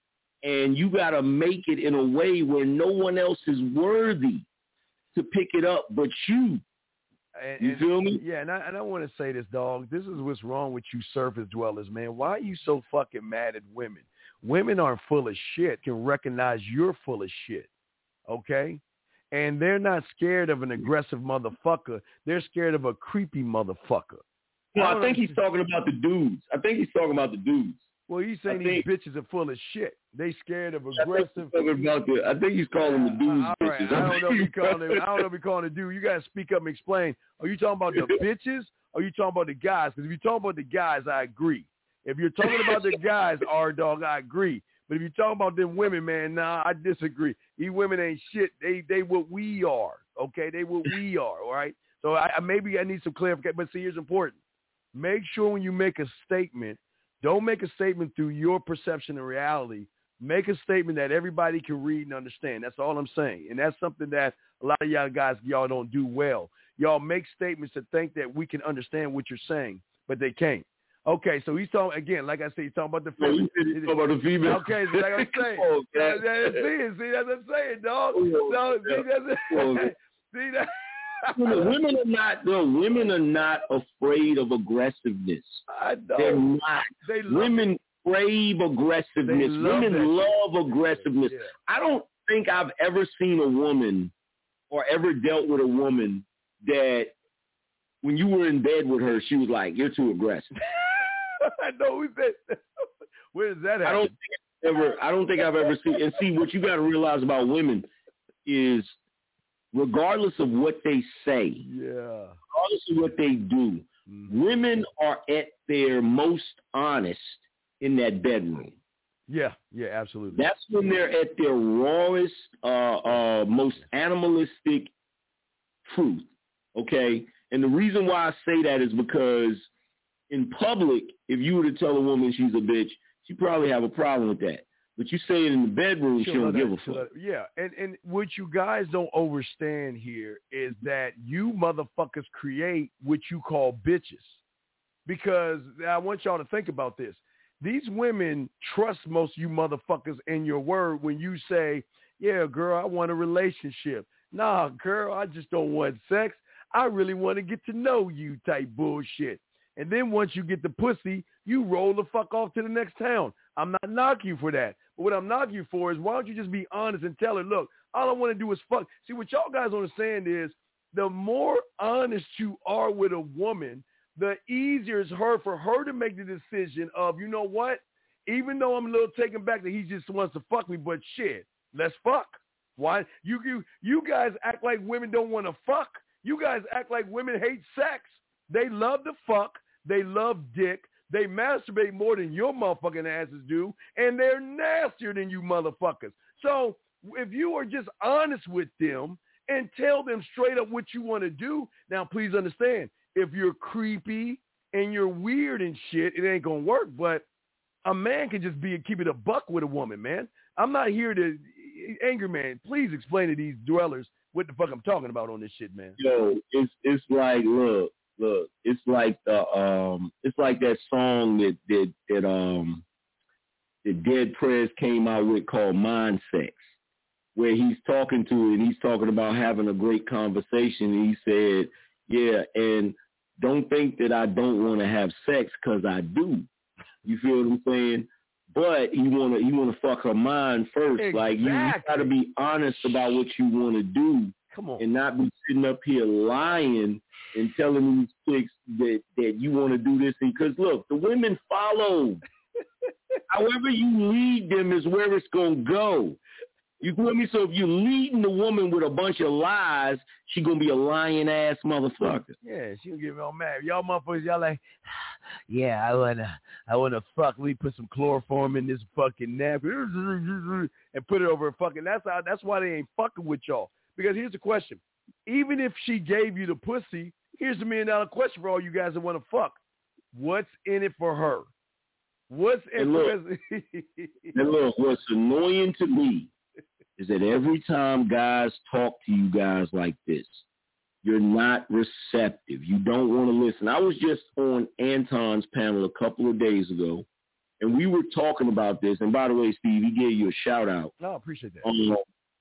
and you got to make it in a way where no one else is worthy to pick it up but you. And, you and, feel me? Yeah, and I, and I want to say this, dog. This is what's wrong with you surface dwellers, man. Why are you so fucking mad at women? Women aren't full of shit, can recognize you're full of shit, okay? And they're not scared of an aggressive motherfucker. They're scared of a creepy motherfucker. No, I, I think he's talking about the dudes. I think he's talking about the dudes. Well, he's saying I these think, bitches are full of shit. They scared of I aggressive. think he's talking about the, I think he's calling the dudes All right, bitches. I don't know if he calling them. I don't know if he calling the dude. You gotta speak up and explain. Are you talking about the bitches? Or are you talking about the guys? Because if you're talking about the guys, I agree. If you're talking about the guys, R dog, I agree. But if you're talking about them women, man, nah, I disagree. These women ain't shit. They they what we are. Okay, they what we are. All right. So I, I maybe I need some clarification. But see, here's important. Make sure when you make a statement, don't make a statement through your perception of reality. Make a statement that everybody can read and understand. That's all I'm saying. And that's something that a lot of y'all guys, y'all don't do well. Y'all make statements to think that we can understand what you're saying, but they can't. Okay, so he's talking, again, like I said, he's talking about the female. He's talking about the female. Okay, so like I'm saying. oh, that, that, see, see, that's what I'm saying, dog. So, see, that's, oh, see, that. Women are not, no, women are not afraid of aggressiveness. I know. They're not. They love women it. crave aggressiveness. Love women love aggressiveness. Yeah. I don't think I've ever seen a woman or ever dealt with a woman that when you were in bed with her, she was like, "You're too aggressive." I know who said. Where does that happen? I don't think I've ever. I don't think I've ever seen. And see, what you got to realize about women is, regardless of what they say, yeah, regardless of what they do, mm-hmm. women are at their most honest in that bedroom. Yeah, yeah, absolutely. That's when they're at their rawest, uh, uh, most animalistic truth. Okay, and the reason why I say that is because in public, if you were to tell a woman she's a bitch, she'd probably have a problem with that. But you say it in the bedroom, she don't give a fuck. Yeah, and, and what you guys don't understand here is that you motherfuckers create what you call bitches. Because I want y'all to think about this. These women trust most of you motherfuckers in your word when you say, yeah, girl, I want a relationship. Nah, girl, I just don't want sex. I really want to get to know you type bullshit. And then once you get the pussy, you roll the fuck off to the next town. I'm not knocking you for that. But what I'm knocking you for is why don't you just be honest and tell her, look, all I want to do is fuck. See, what y'all guys understand is the more honest you are with a woman, the easier it's her for her to make the decision of, you know what? Even though I'm a little taken back that he just wants to fuck me, but shit, let's fuck. Why? You, you, you guys act like women don't want to fuck. You guys act like women hate sex. They love to fuck. They love dick. They masturbate more than your motherfucking asses do, and they're nastier than you motherfuckers. So if you are just honest with them and tell them straight up what you want to do, now please understand, if you're creepy and you're weird and shit, it ain't going to work. But a man can just be keep it a buck with a woman, man. I'm not here to, Angry Man, please explain to these dwellers what the fuck I'm talking about on this shit, man. Yo, it's it's like, look. Look, it's like the um, it's like that song that that that um, that Dead Prez came out with called Mind Sex, where he's talking to and he's talking about having a great conversation. And he said, "Yeah, and don't think that I don't want to have sex because I do." You feel what I'm saying? But you wanna you wanna fuck her mind first. Exactly. Like you, you gotta be honest about what you want to do. Come on. And not be sitting up here lying and telling these chicks that, that you want to do this. Because, look, the women follow. However you lead them is where it's going to go. You feel me? So if you're leading the woman with a bunch of lies, she going to be a lying-ass motherfucker. Yeah, she'll get me all mad. Y'all motherfuckers, y'all like, yeah, I want to I wanna fuck. We put some chloroform in this fucking napkin and put it over her fucking. That's how. That's why they ain't fucking with y'all. Because here's the question. Even if she gave you the pussy, here's the million dollar question for all you guys that want to fuck. What's in it for her? What's in it for her? And look, what's annoying to me is that every time guys talk to you guys like this, you're not receptive. You don't want to listen. I was just on Anton's panel a couple of days ago, and we were talking about this. And by the way, Steve, he gave you a shout out. No, I appreciate that. Um,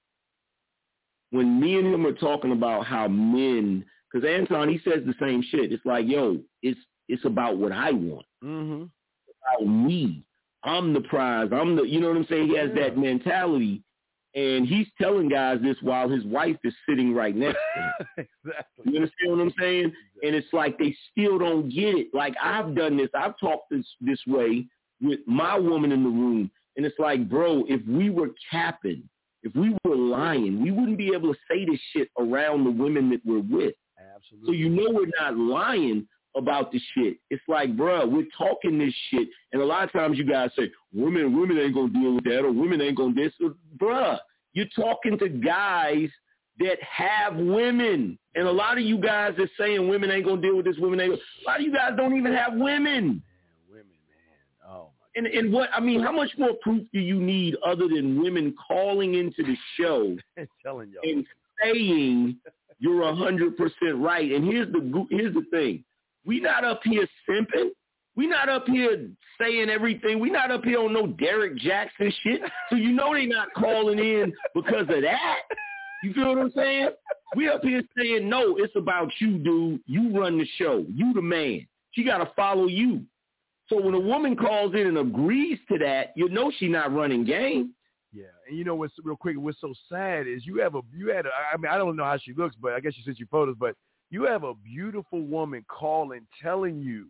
when me and him were talking about how men, because Anton, he says the same shit. It's like, yo, it's it's about what I want. Mm-hmm. It's about me. I'm the prize. I'm the, you know what I'm saying? He has yeah. that mentality. And he's telling guys this while his wife is sitting right next to him. Exactly. You understand what I'm saying? Exactly. And it's like they still don't get it. Like I've done this. I've talked this this way with my woman in the room. And it's like, bro, if we were capping, if we were lying, we wouldn't be able to say this shit around the women that we're with. Absolutely. So you know we're not lying about the shit. It's like, bro, we're talking this shit. And a lot of times you guys say, women, women ain't going to deal with that, or women ain't going to this. Bruh, you're talking to guys that have women. And a lot of you guys are saying women ain't going to deal with this, women ain't. A lot of you guys don't even have women. Man, women, man. Oh, my and, and what, I mean, how much more proof do you need other than women calling into the show and telling y'all and saying you're one hundred percent right? And here's the here's the thing. We not up here simping. We not up here saying everything. We not up here on no Derek Jackson shit. So you know they not calling in because of that. You feel what I'm saying? We up here saying, no, it's about you, dude. You run the show. You the man. She got to follow you. So when a woman calls in and agrees to that, you know she not running game. Yeah, and you know what's real quick? What's so sad is you have a you had a, I mean I don't know how she looks, but I guess she sent you photos. But you have a beautiful woman calling, telling you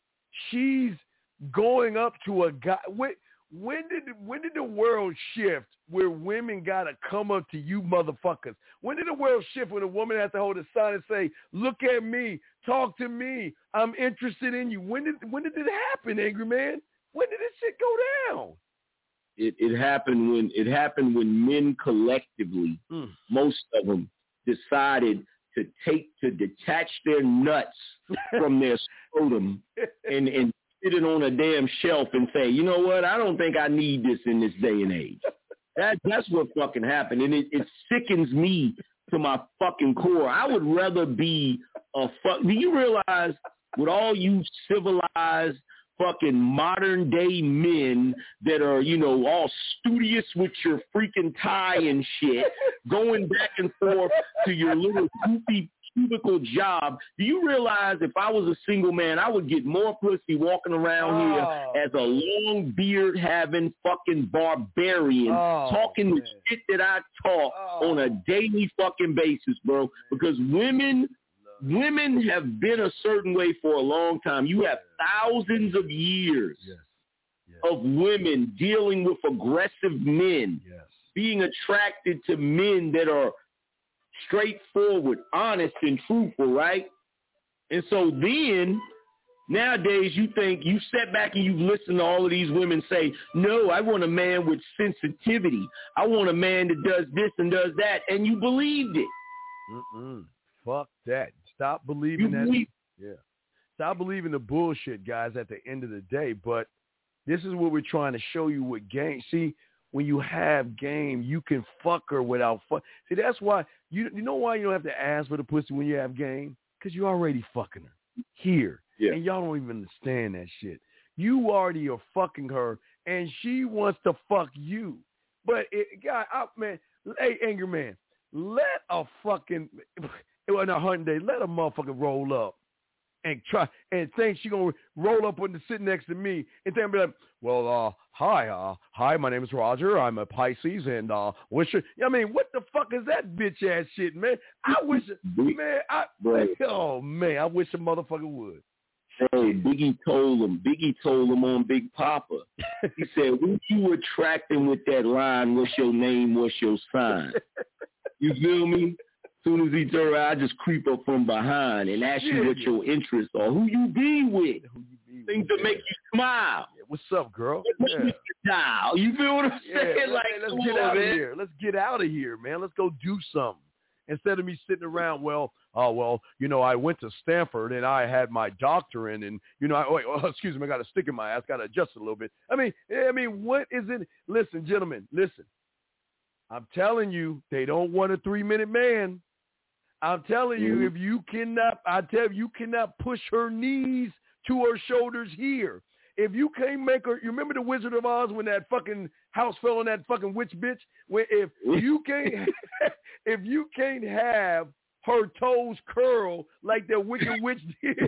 she's going up to a guy. When, when did when did the world shift where women gotta come up to you motherfuckers? When did the world shift when a woman has to hold a sign and say, "Look at me, talk to me, I'm interested in you"? When did when did it happen, Angry Man? When did this shit go down? It it happened when it happened when men collectively, mm. most of them, decided to take to detach their nuts from their scrotum and and sit it on a damn shelf and say, you know what? I don't think I need this in this day and age. That that's what fucking happened, and it, it sickens me to my fucking core. I would rather be a fuck. Do you realize with all you civilized fucking modern day men that are, you know, all studious with your freaking tie and shit, going back and forth to your little goofy cubicle job. Do you realize if I was a single man, I would get more pussy walking around oh. here as a long beard having fucking barbarian oh, talking man. the shit that I talk oh. on a daily fucking basis, bro? Because women Women have been a certain way for a long time. You have thousands of years yes. Yes. of women dealing with aggressive men, yes. being attracted to men that are straightforward, honest, and truthful, right? And so then, nowadays, you think, you sit back and you've listened to all of these women say, no, I want a man with sensitivity. I want a man that does this and does that, and you believed it. Mm-mm. Fuck that. Stop believing that. Believe- yeah. Stop believing the bullshit, guys, at the end of the day. But this is what we're trying to show you with game. See, when you have game, you can fuck her without fuck. See, that's why, you you know why you don't have to ask for the pussy when you have game? Because you're already fucking her here. Yeah. And y'all don't even understand that shit. You already are fucking her, and she wants to fuck you. But, it, God, I, man, hey, Angry Man, let a fucking... Well, not hunting day. Let a motherfucker roll up and try and think she gonna roll up when to sit next to me and then be like, "Well, uh, hi, uh, hi, my name is Roger. I'm a Pisces, and uh, wish you." I mean, what the fuck is that bitch ass shit, man? I wish, man, I Right. oh man, I wish a motherfucker would. Hey, Biggie told him. Biggie told him on Big Papa. He said, "When you attracting with that line, what's your name? What's your sign?" You feel me? Soon as he turned around, I just creep up from behind and ask you what your interests are, who you be with, who you be things with, that make you smile. Yeah, what's up, girl? Yeah. Now, you feel what I'm yeah, saying? Let's, like, let's come get on, out man. of here. Let's get out of here, man. Let's go do something. Instead of me sitting around, well, oh, well, you know, I went to Stanford and I had my doctorate and, you know, I, wait, oh, excuse me, I got a stick in my ass, got to adjust it a little bit. I mean, I mean, what is it? Listen, gentlemen, listen. I'm telling you, they don't want a three-minute man. I'm telling you, if you cannot, I tell you, you cannot push her knees to her shoulders here. if you can't make her, you remember the Wizard of Oz when that fucking house fell on that fucking witch bitch? When if you can't, if you can't have her toes curl like that wicked witch did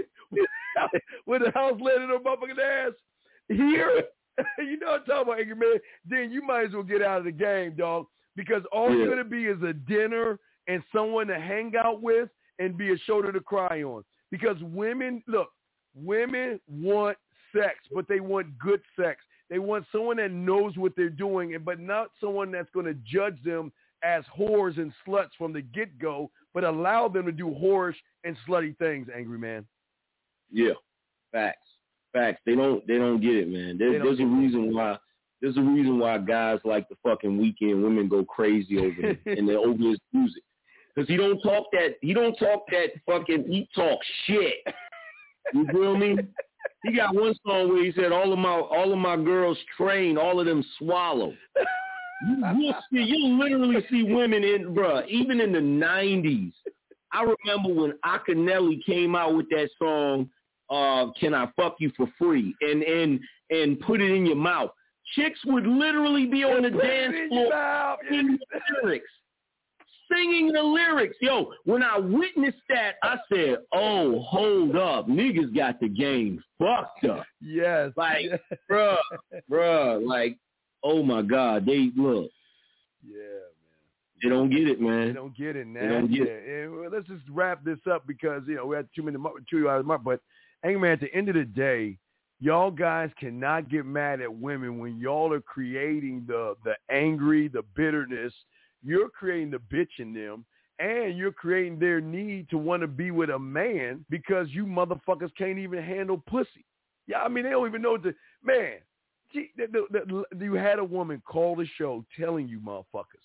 when the house landed on her motherfucking ass here, you know what I'm talking about, Angry Man, then you might as well get out of the game, dog, because all yeah. you're going to be is a dinner and someone to hang out with and be a shoulder to cry on. Because women, look, women want sex, but they want good sex. They want someone that knows what they're doing, but not someone that's going to judge them as whores and sluts from the get-go, but allow them to do whorish and slutty things, Angry Man. Yeah, facts, facts. They don't, they don't get it, man. There, there's a reason why. There's a reason why guys like the fucking Weeknd women go crazy over him and they're over his music. Because he don't talk that, he don't talk that fucking, he talk shit. You feel me? He got one song where he said, all of my, all of my girls train, all of them swallow. You, you'll see, you'll literally see women in, bruh, even in the nineties. I remember when Akinyele came out with that song, uh, Can I Fuck You For Free? And, and, and put it in your mouth. Chicks would literally be on the dance floor singing the lyrics. Singing the lyrics. Yo, when I witnessed that, I said, oh, hold up. Niggas got the game fucked up. Yes. Like, bruh, bruh, like, oh, my God. They, look. Yeah, man. They don't get it, man. They don't get it, man. They don't get yeah. it. And, well, let's just wrap this up because, you know, we had two minutes, two hours mark. But, Angry Man, at the end of the day, y'all guys cannot get mad at women when y'all are creating the, the angry, the bitterness. You're creating the bitch in them, and you're creating their need to want to be with a man because you motherfuckers can't even handle pussy. Yeah, I mean, they don't even know the man. She, the, the, the, you had a woman call the show telling you motherfuckers.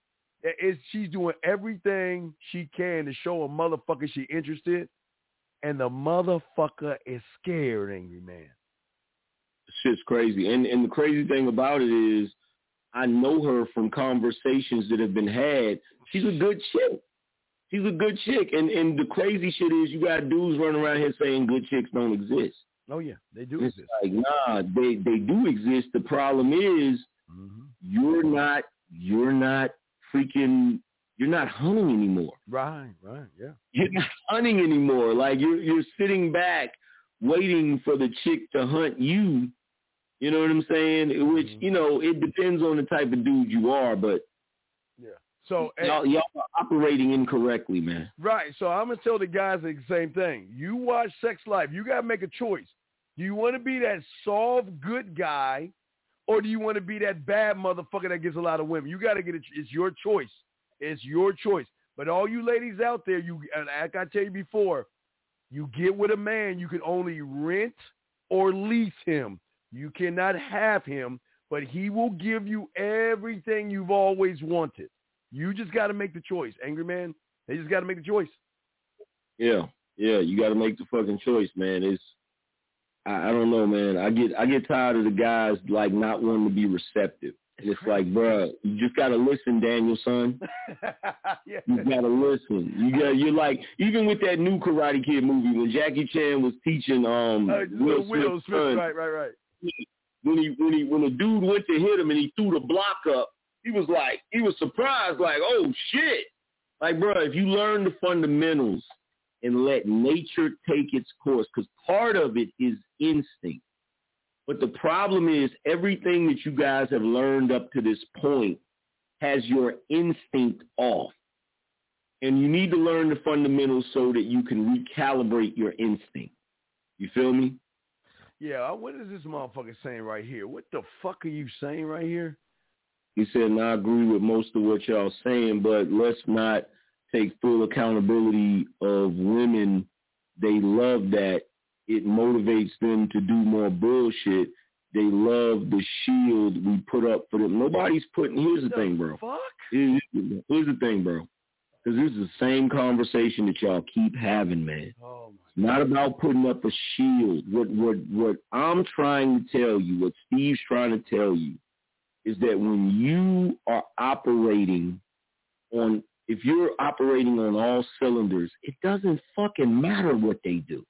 Is she's doing everything she can to show a motherfucker she interested, and the motherfucker is scared, Angry Man. Shit's crazy. And and the crazy thing about it is I know her from conversations that have been had. She's a good chick. She's a good chick. And and the crazy shit is you got dudes running around here saying good chicks don't exist. Oh, yeah, they do it's exist. Like, nah, they, they do exist. The problem is mm-hmm. you're not you're not freaking you're not hunting anymore. Right, right, yeah. You're not hunting anymore. Like you're you're sitting back waiting for the chick to hunt you. You know what I'm saying? Which, you know, it depends on the type of dude you are, but yeah. So y'all, y'all are operating incorrectly, man. Right. So I'm gonna tell the guys the same thing. You watch Sex Life, you gotta make a choice. Do you want to be that soft good guy, or do you want to be that bad motherfucker that gets a lot of women? You gotta get it. It's your choice. It's your choice. But all you ladies out there, you like I tell you before, you get with a man, you can only rent or lease him. You cannot have him, but he will give you everything you've always wanted. You just got to make the choice, Angry Man. They just got to make the choice. Yeah, yeah, you got to make the fucking choice, man. It's, I, I don't know, man. I get, I get tired of the guys like not wanting to be receptive. And it's like, bruh, you just got to listen, Daniel, son. Yeah. You got to listen. You got, you're like, even with that new Karate Kid movie when Jackie Chan was teaching um uh, Will Smith's son, right, right, right. When he when he when the dude went to hit him and he threw the block up, he was like he was surprised, like, oh shit. Like, bro, if you learn the fundamentals and let nature take its course, because part of it is instinct. But the problem is everything that you guys have learned up to this point has your instinct off. And you need to learn the fundamentals so that you can recalibrate your instinct. You feel me? Yeah, what is this motherfucker saying right here? What the fuck are you saying right here? He said, and I agree with most of what y'all saying, but let's not take full accountability of women. They love that. It motivates them to do more bullshit. They love the shield we put up for them. Nobody's putting, here's the, the thing, bro. Fuck? Here's, here's the thing, bro. Because this is the same conversation that y'all keep having, man. Oh my it's not about putting up a shield. What what what I'm trying to tell you, what Steve's trying to tell you, is that when you are operating on, if you're operating on all cylinders, it doesn't fucking matter what they do.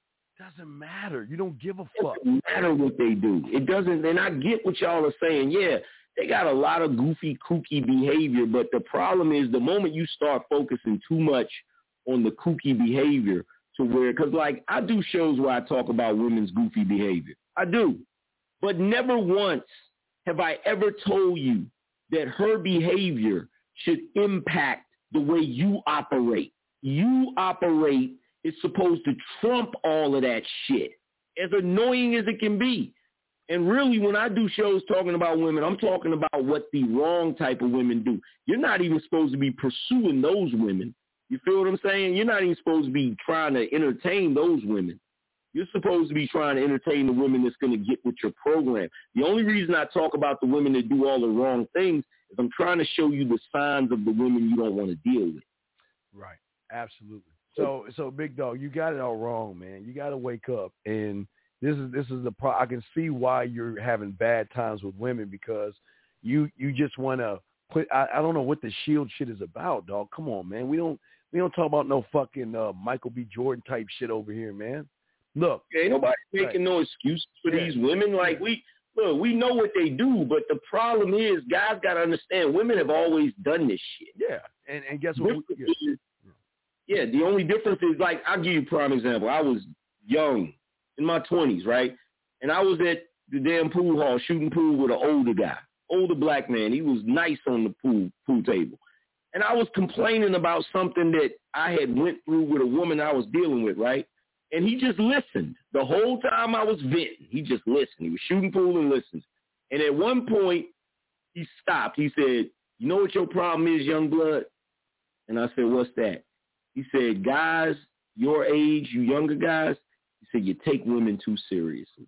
doesn't matter. You don't give a fuck. It doesn't matter what they do. It doesn't. And I get what y'all are saying. Yeah, they got a lot of goofy, kooky behavior. But the problem is the moment you start focusing too much on the kooky behavior to where, because like I do shows where I talk about women's goofy behavior. I do. But never once have I ever told you that her behavior should impact the way you operate. You operate is supposed to trump all of that shit, as annoying as it can be. And really, when I do shows talking about women, I'm talking about what the wrong type of women do. You're not even supposed to be pursuing those women. You feel what I'm saying? You're not even supposed to be trying to entertain those women. You're supposed to be trying to entertain the women that's going to get with your program. The only reason I talk about the women that do all the wrong things is I'm trying to show you the signs of the women you don't want to deal with. Right. Absolutely. So, so Big Dog, you got it all wrong, man. You got to wake up. And this is this is the pro. I can see why you're having bad times with women, because you you just want to put. I, I don't know what the shield shit is about, dog. Come on, man. We don't we don't talk about no fucking uh, Michael B. Jordan type shit over here, man. Look, ain't nobody making right. no excuses for yeah. these women. Like we look, we know what they do, but the problem is, guys got to understand, women have always done this shit. Yeah, and and guess what? We, yeah. Yeah, the only difference is, like, I'll give you a prime example. I was young, in my twenties, right? And I was at the damn pool hall shooting pool with an older guy, older black man. He was nice on the pool pool table. And I was complaining about something that I had went through with a woman I was dealing with, right? And he just listened. The whole time I was venting, he just listened. He was shooting pool and listened. And at one point, he stopped. He said, "You know what your problem is, young blood?" And I said, "What's that?" He said, "Guys, your age, you younger guys," he said, "you take women too seriously."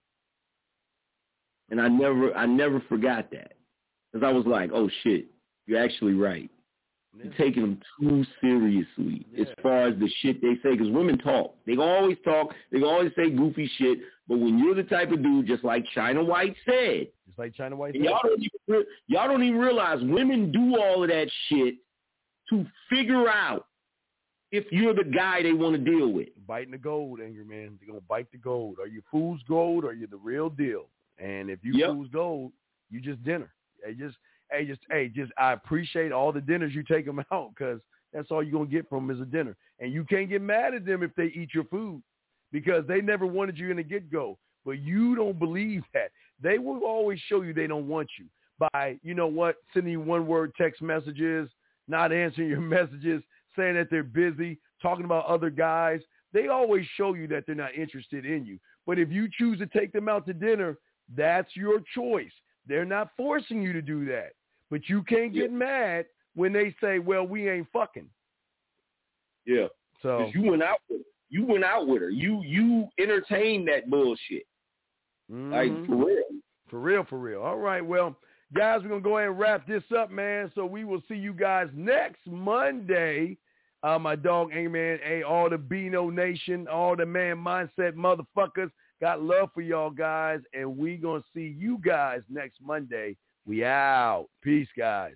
And I never, I never forgot that, because I was like, "Oh shit, you're actually right. You're taking them too seriously yeah. as far as the shit they say." Because women talk, they can always talk, they can always say goofy shit. But when you're the type of dude, just like China White said, just like China White said, y'all don't even, y'all don't even realize women do all of that shit to figure out if you're the guy they want to deal with. Biting the gold, Angry Man. They're going to bite the gold. Are you fool's gold, or are you the real deal? And if you yep. fool's gold, you just dinner. Hey, just, hey, just, hey, just, I appreciate all the dinners you take them out, because that's all you're going to get from them is a dinner. And you can't get mad at them if they eat your food, because they never wanted you in the get-go. But you don't believe that. They will always show you they don't want you by, you know what, sending you one-word text messages, not answering your messages, saying that they're busy, talking about other guys. They always show you that they're not interested in you. But if you choose to take them out to dinner, that's your choice. They're not forcing you to do that. But you can't get yeah. mad when they say, "Well, we ain't fucking." Yeah. So you went out with her. You went out with her. You you entertained that bullshit. Mm-hmm. Like, for real. For real, for real. All right, well, guys, we're going to go ahead and wrap this up, man. So we will see you guys next Monday. Uh, my dog, Angry Man, hey, all the Beano Nation, all the Man Mindset motherfuckers, got love for y'all guys, and we going to see you guys next Monday. We out. Peace, guys.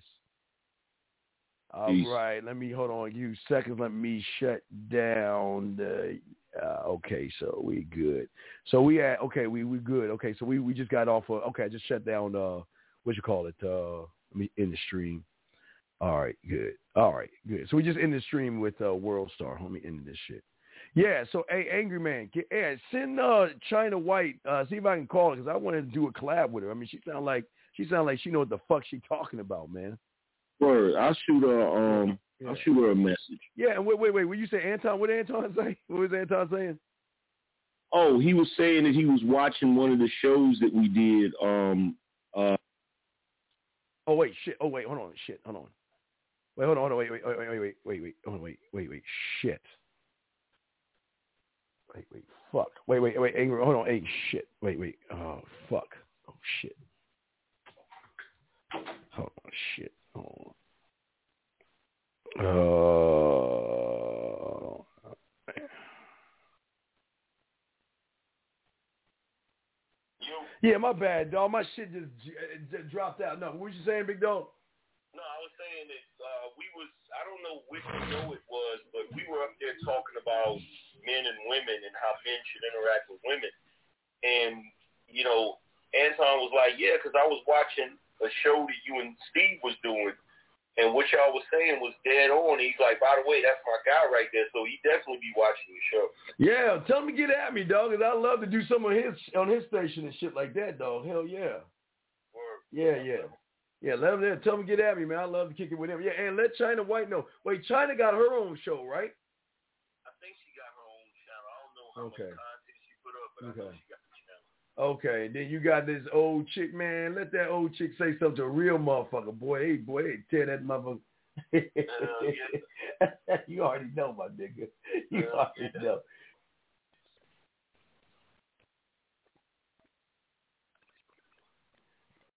All Peace. Right, let me, hold on a few seconds. Let me shut down the, uh, okay, so we good. So we at, okay, we we good. Okay, so we, we just got off of, okay, I just shut down, uh, what you call it, uh, let me in the stream. All right, good. All right, good. So we just end the stream with uh, World Star. Let me end this shit. Yeah, so, hey, Angry Man, get, hey, send uh, China White, uh, see if I can call her, because I wanted to do a collab with her. I mean, she sound like, she sound like she know what the fuck she talking about, man. Word, I'll shoot her, um, yeah. I'll shoot her a message. Yeah, and wait, wait, wait, when you say Anton, what did Anton say? What was Anton saying? Oh, he was saying that he was watching one of the shows that we did, um, uh, Oh, wait, shit. Oh, wait, hold on. Shit, hold on. Wait, hold on, hold on. Wait, wait, wait, wait, wait, wait, wait. Hold on, wait, wait, wait. Shit. Wait, wait, fuck. Wait, wait, wait. Angry. Hold on. Hey, shit. Wait, wait. Oh, fuck. Oh, shit. Hold on, shit. Hold on. Uh... Yeah, my bad, dog. My shit just, just dropped out. No, what you saying, big dog? No, I was saying that uh, we was, I don't know which show it was, but we were up there talking about men and women and how men should interact with women. And, you know, Anton was like, yeah, because I was watching a show that you and Steve was doing, and what y'all was saying was dead on. He's like, by the way, that's my guy right there, so he definitely be watching the show. Yeah, tell him to get at me, dog, because I love to do some of his on his station and shit like that, dog. Hell yeah. Word. Yeah, yeah. Yeah, let him tell him to get at me, man. I love to kick it with him. Yeah, and let China White know. Wait, China got her own show, right? I think she got her own channel. I don't know how Okay. much content she put up, but Okay. I know she got the channel. Okay, then you got this old chick, man. Let that old chick say something to a real motherfucker, boy. Hey, boy, hey, tear that motherfucker. Uh, yeah. You already know, my nigga. You Uh, already yeah. know.